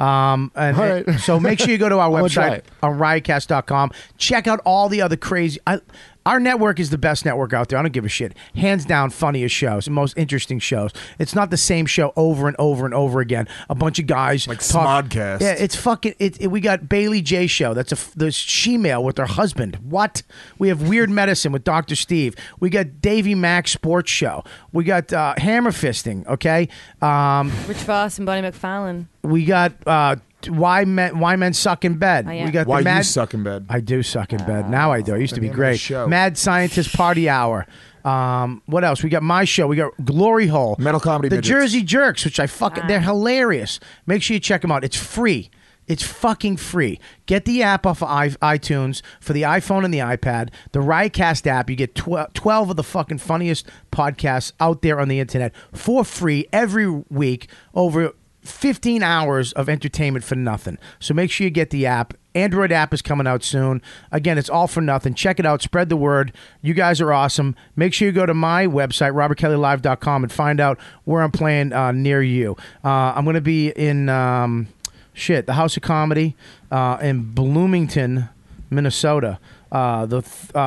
S2: So make sure you go to our
S13: I'm gonna try
S2: website
S13: it.
S2: on riotcast.com. Check out all the other crazy. Our network is the best network out there. I don't give a shit. Hands down, funniest shows, most interesting shows. It's not the same show over and over and over again. A bunch of guys
S10: Like
S2: talk.
S10: Smodcast.
S2: Yeah, it's fucking. We got Bailey J show. That's the she-male with her husband. What? We have Weird Medicine with Dr. Steve. We got Davey Mack Sports Show. We got Hammer Fisting. Okay.
S11: Rich Voss and Bonnie McFarlane.
S2: We got why men suck in bed.
S11: Oh, yeah.
S2: We got
S10: Why
S2: the Mad,
S10: you suck in bed?
S2: I do suck in bed. Now I do. I used to be
S10: name of the
S2: great.
S10: show.
S2: Mad Scientist Party Hour. What else? We got my show. We got Glory Hole.
S10: Metal Comedy
S2: The
S10: Midgets.
S2: Jersey Jerks, which I fucking they're hilarious. Make sure you check them out. It's free. It's fucking free. Get the app off of iTunes for the iPhone and the iPad. The Riotcast app. You get 12 of the fucking funniest podcasts out there on the internet for free every week. Over 15 hours of entertainment for nothing. So make sure you get the app. Android app is coming out soon. Again, it's all for nothing. Check it out. Spread the word. You guys are awesome. Make sure you go to my website, robertkellylive.com, and find out where I'm playing near you. I'm going to be in the House of Comedy in Bloomington, Minnesota. When the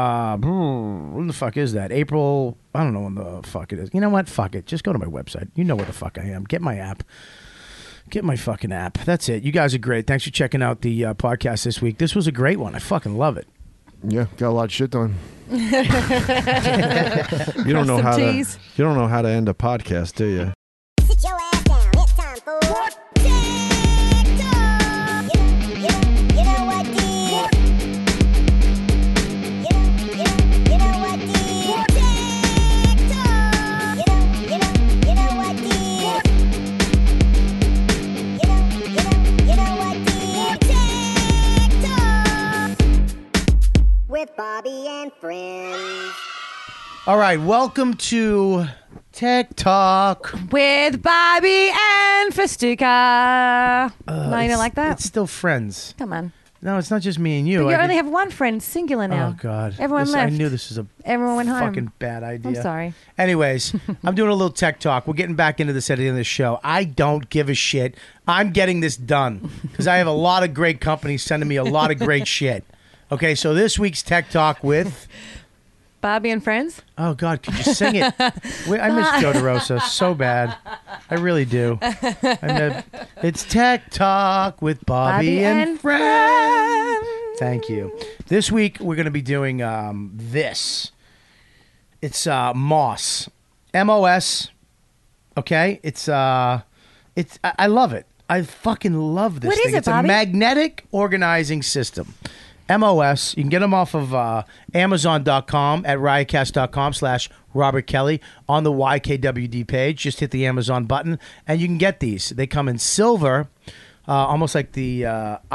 S2: fuck is that? April. I don't know when the fuck it is. You know what? Fuck it. Just go to my website. You know where the fuck I am. Get my app. Get my fucking app. That's it. You guys are great. Thanks for checking out the podcast this week. This was a great one. I fucking love it.
S13: Yeah, got a lot of shit done.
S1: You don't know how to end a podcast, do you?
S8: Sit your ass down. It's time for TikTok. You know what, dude? You and Friends.
S2: All right, welcome to Tech Talk.
S11: With Bobby and Festuca. No, you
S2: It's-
S11: don't like that?
S2: It's still Friends.
S11: Come on.
S2: No, it's not just me and you.
S11: But you
S2: I
S11: only
S2: think-
S11: have one friend, singular now.
S2: Oh God!
S11: Everyone
S2: This-
S11: left.
S2: I knew this was a
S11: Everyone went home.
S2: fucking bad idea.
S11: I'm sorry.
S2: Anyways, I'm doing a little tech talk. We're getting back into this at the end of the show. I don't give a shit. I'm getting this done because I have a lot of great companies sending me a lot of great shit. Okay, so this week's tech talk with
S11: Bobby and Friends?
S2: Oh God, could you sing it? Wait, I miss Joe DeRosa so bad. I really do. It's Tech Talk with Bobby and Friends. Thank you. This week we're going to be doing this. It's MOS, MOS. Okay, it's I love it. I fucking love this
S11: What
S2: thing.
S11: is it,
S2: It's
S11: Bobby?
S2: a magnetic organizing system. MOS. You can get them off of Amazon.com at riotcast.com/Robert Kelly on the YKWd page. Just hit the Amazon button and you can get these. They come in silver, almost like the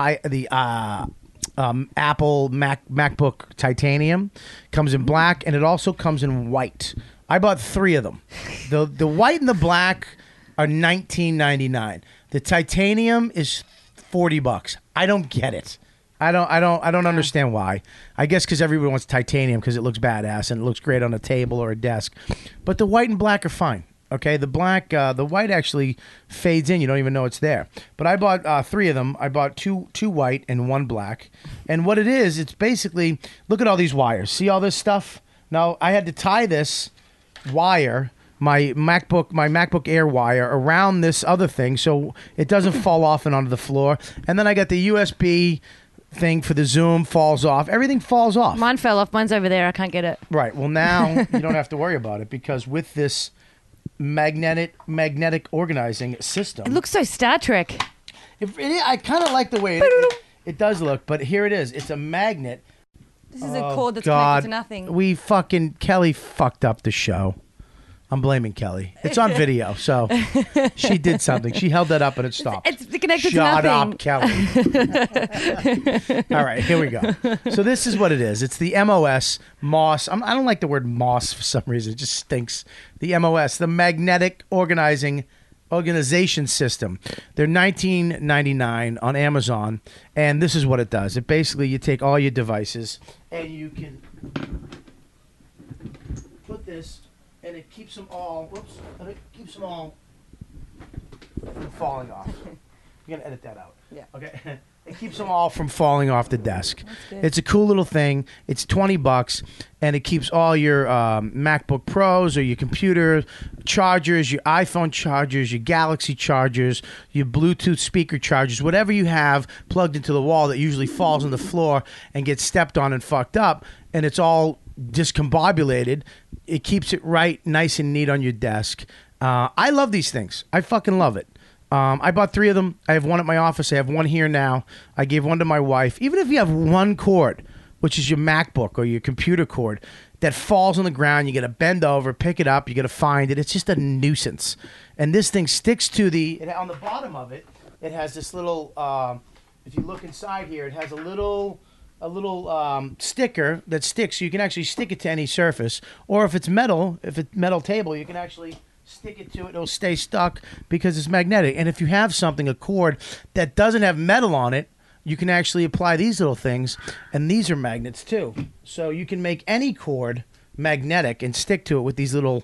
S2: Apple MacBook titanium. Comes in black and it also comes in white. I bought 3 of them. The white and the black are $19.99. The titanium is $40. I don't get it. I don't understand why. I guess because everyone wants titanium because it looks badass and it looks great on a table or a desk. But the white and black are fine. Okay, the white actually fades in. You don't even know it's there. But I bought 3 of them. I bought two white and 1 black. And what it is, it's basically, look at all these wires. See all this stuff? Now I had to tie this wire, my MacBook Air wire, around this other thing so it doesn't fall off and onto the floor. And then I got the USB thing for the Zoom, falls off. Everything falls off.
S11: Mine fell off. Mine's over there. I can't get it.
S2: Right. Well, now you don't have to worry about it because with this magnetic organizing system,
S11: It looks so Star Trek.
S2: I kind of like the way it does look. But here it is. It's a magnet.
S11: This is a cord that's
S2: God.
S11: connected to nothing.
S2: Kelly fucked up the show. I'm blaming Kelly. It's on video, so she did something. She held that up and it stopped.
S11: It's connected
S2: Shut
S11: to nothing.
S2: up, Kelly. All right, here we go. So this is what it is. It's the MOS. I don't like the word MOS for some reason. It just stinks. The MOS, the Magnetic Organization System. They're $19.99 on Amazon, and this is what it does. It basically, you take all your devices and you can put this. And it keeps them all. And it keeps them all from falling off. You're gonna edit that out.
S11: Yeah.
S2: Okay. It keeps them all from falling off the desk.
S11: good.
S2: It's a cool little thing. It's $20, and it keeps all your MacBook Pros or your computer chargers, your iPhone chargers, your Galaxy chargers, your Bluetooth speaker chargers, whatever you have plugged into the wall that usually falls on the floor and gets stepped on and fucked up, and it's all discombobulated. It keeps it right, nice and neat on your desk. I love these things. I fucking love it. I bought 3 of them. I have 1 at my office. I have 1 here now. I gave 1 to my wife. Even if you have 1 cord, which is your MacBook or your computer cord, that falls on the ground, you got to bend over, pick it up, you got to find it. It's just a nuisance. And this thing sticks to on the bottom of it, it has this little, if you look inside here, it has a little sticker that sticks. So you can actually stick it to any surface. Or if it's metal table, you can actually stick it to it. It'll stay stuck because it's magnetic. And if you have a cord that doesn't have metal on it, you can actually apply these little things. And these are magnets too. So you can make any cord magnetic and stick to it with these little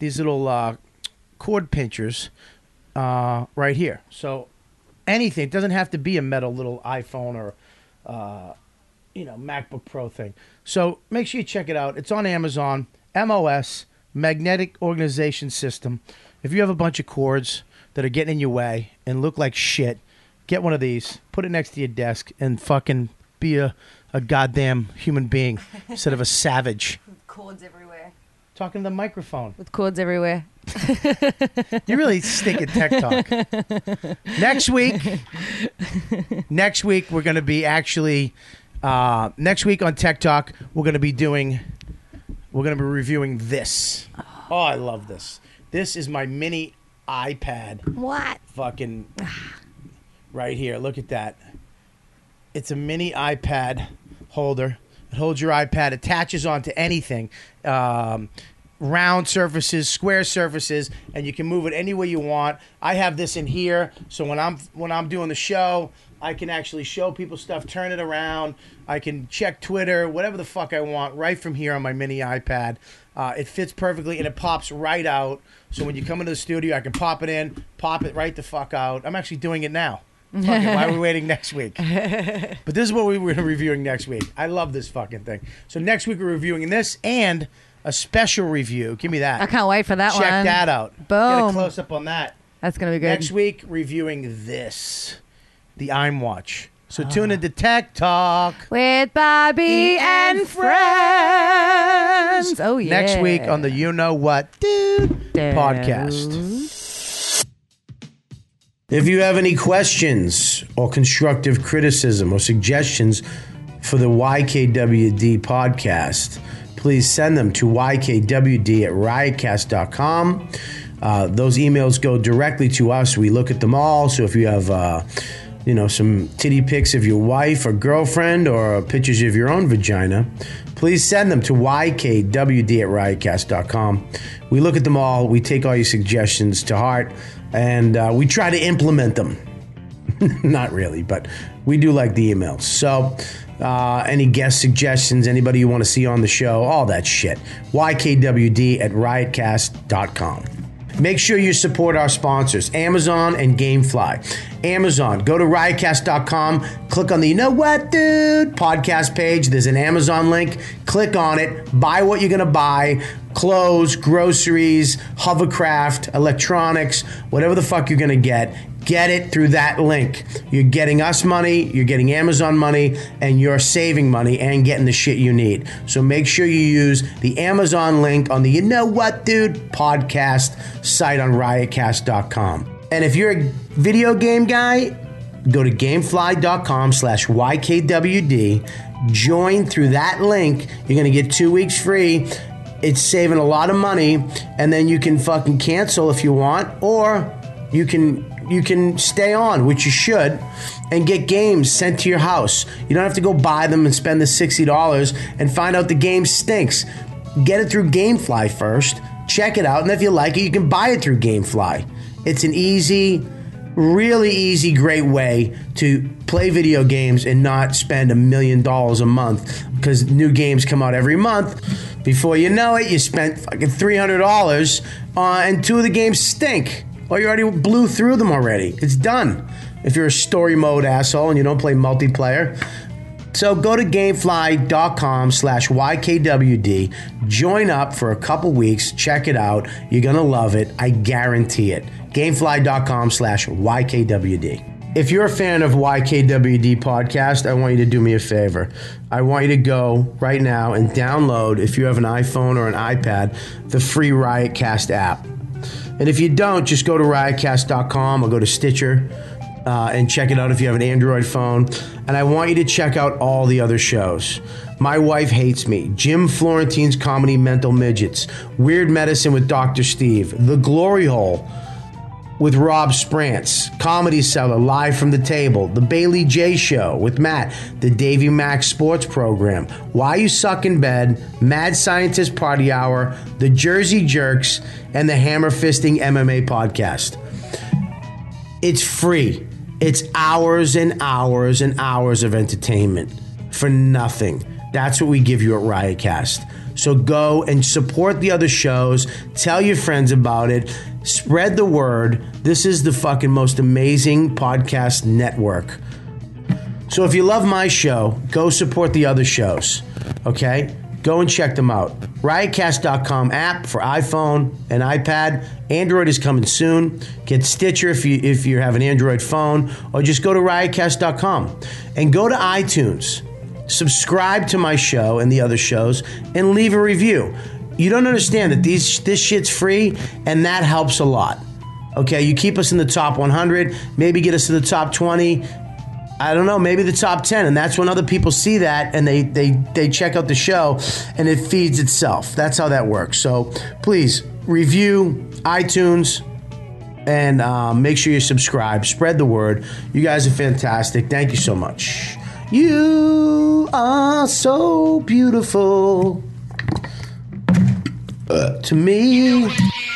S2: cord pinchers right here. So anything. It doesn't have to be a metal little iPhone or MacBook Pro thing. So make sure you check it out. It's on Amazon. MOS, Magnetic Organization System. If you have a bunch of cords that are getting in your way and look like shit, get one of these, put it next to your desk, and fucking be a goddamn human being instead of a savage.
S11: Cords everywhere.
S2: Talking to the microphone.
S11: With cords everywhere.
S2: You really stink at Tech Talk. Next week, we're going to be actually... next week on Tech Talk, we're going to be reviewing this. Oh, I love this. This is my mini iPad.
S11: What?
S2: Fucking right here. Look at that. It's a mini iPad holder, It holds your iPad, attaches onto anything. Round surfaces, square surfaces, and you can move it any way you want. I have this in here, so when I'm doing the show, I can actually show people stuff, turn it around. I can check Twitter, whatever the fuck I want, right from here on my mini iPad. It fits perfectly, and it pops right out. So when you come into the studio, I can pop it in, pop it right the fuck out. I'm actually doing it now. Fuck it, why are we waiting next week? But this is what we're reviewing next week. I love this fucking thing. So next week we're reviewing this and a special review. Give me that.
S11: I can't wait for that one.
S2: Check that out.
S11: Boom.
S2: Get a close up on that.
S11: That's going to be good.
S2: Next week, reviewing this, the I'm Watch. So tune into Tech Talk
S11: with Bobby and friends. Oh, yeah.
S2: Next week on the You Know What Dude podcast. If you have any questions or constructive criticism or suggestions for the YKWD podcast, please send them to ykwd@riotcast.com. Those emails go directly to us. We look at them all. So if you have, some titty pics of your wife or girlfriend or pictures of your own vagina, please send them to ykwd@riotcast.com. We look at them all. We take all your suggestions to heart, and we try to implement them. Not really, but we do like the emails. So any guest suggestions, anybody you want to see on the show, all that shit. ykwd@riotcast.com. Make sure you support our sponsors, Amazon and Gamefly. Amazon, go to riotcast.com, click on the You Know What Dude podcast page. There's an Amazon link. Click on it. Buy what you're going to buy. Clothes, groceries, hovercraft, electronics, whatever the fuck you're going to get. Get it through that link. You're getting us money, you're getting Amazon money, and you're saving money and getting the shit you need. So make sure you use the Amazon link on the You Know What Dude podcast site on riotcast.com. And if you're a video game guy, go to gamefly.com/YKWD. Join through that link. You're going to get 2 weeks free. It's saving a lot of money, and then you can fucking cancel if you want, or you can stay on, which you should, and get games sent to your house. You don't have to go buy them and spend the $60 and find out the game stinks. Get it through Gamefly first, check it out, and if you like it, you can buy it through Gamefly. It's an easy, really easy, great way to play video games and not spend $1 million a month, because new games come out every month. Before you know it, you spent fucking $300 and 2 of the games stink. Or you already blew through them already. It's done. If you're a story mode asshole and you don't play multiplayer. So go to gamefly.com/YKWD. Join up for a couple weeks. Check it out. You're going to love it. I guarantee it. Gamefly.com/YKWD. If you're a fan of YKWD podcast, I want you to do me a favor. I want you to go right now and download, if you have an iPhone or an iPad, the free Riotcast app. And if you don't, just go to riotcast.com or go to Stitcher and check it out if you have an Android phone. And I want you to check out all the other shows. My Wife Hates Me, Jim Florentine's Comedy Mental Midgets, Weird Medicine with Dr. Steve, The Glory Hole with Rob Sprance, Comedy Cellar, Live from the Table, The Bailey J Show with Matt, The Davey Mack Sports Program, Why You Suck in Bed, Mad Scientist Party Hour, The Jersey Jerks, and the Hammer Fisting MMA Podcast. It's free. It's hours and hours and hours of entertainment for nothing. That's what we give you at Riotcast. So go and support the other shows. Tell your friends about it. Spread the word. This is the fucking most amazing podcast network. So if you love my show, go support the other shows. Okay? Go and check them out. Riotcast.com app for iPhone and iPad. Android is coming soon. Get Stitcher if you have an Android phone, or just go to riotcast.com and go to iTunes. Subscribe to my show and the other shows and leave a review. You don't understand that this shit's free, and that helps a lot. Okay, you keep us in the top 100, maybe get us to the top 20. I don't know, maybe the top 10, and that's when other people see that and they check out the show and it feeds itself. That's how that works. So please review iTunes and make sure you subscribe. Spread the word. You guys are fantastic. Thank you so much.
S4: You are so beautiful to me.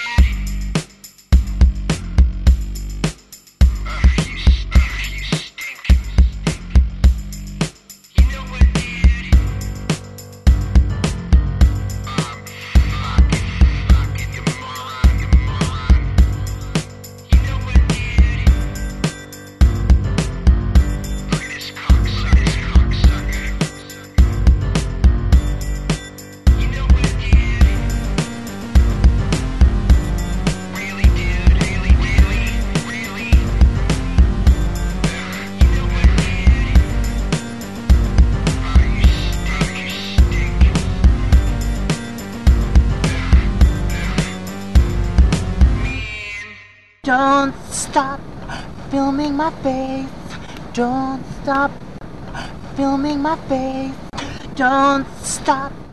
S17: Don't stop filming my face. Don't stop filming my face. Don't stop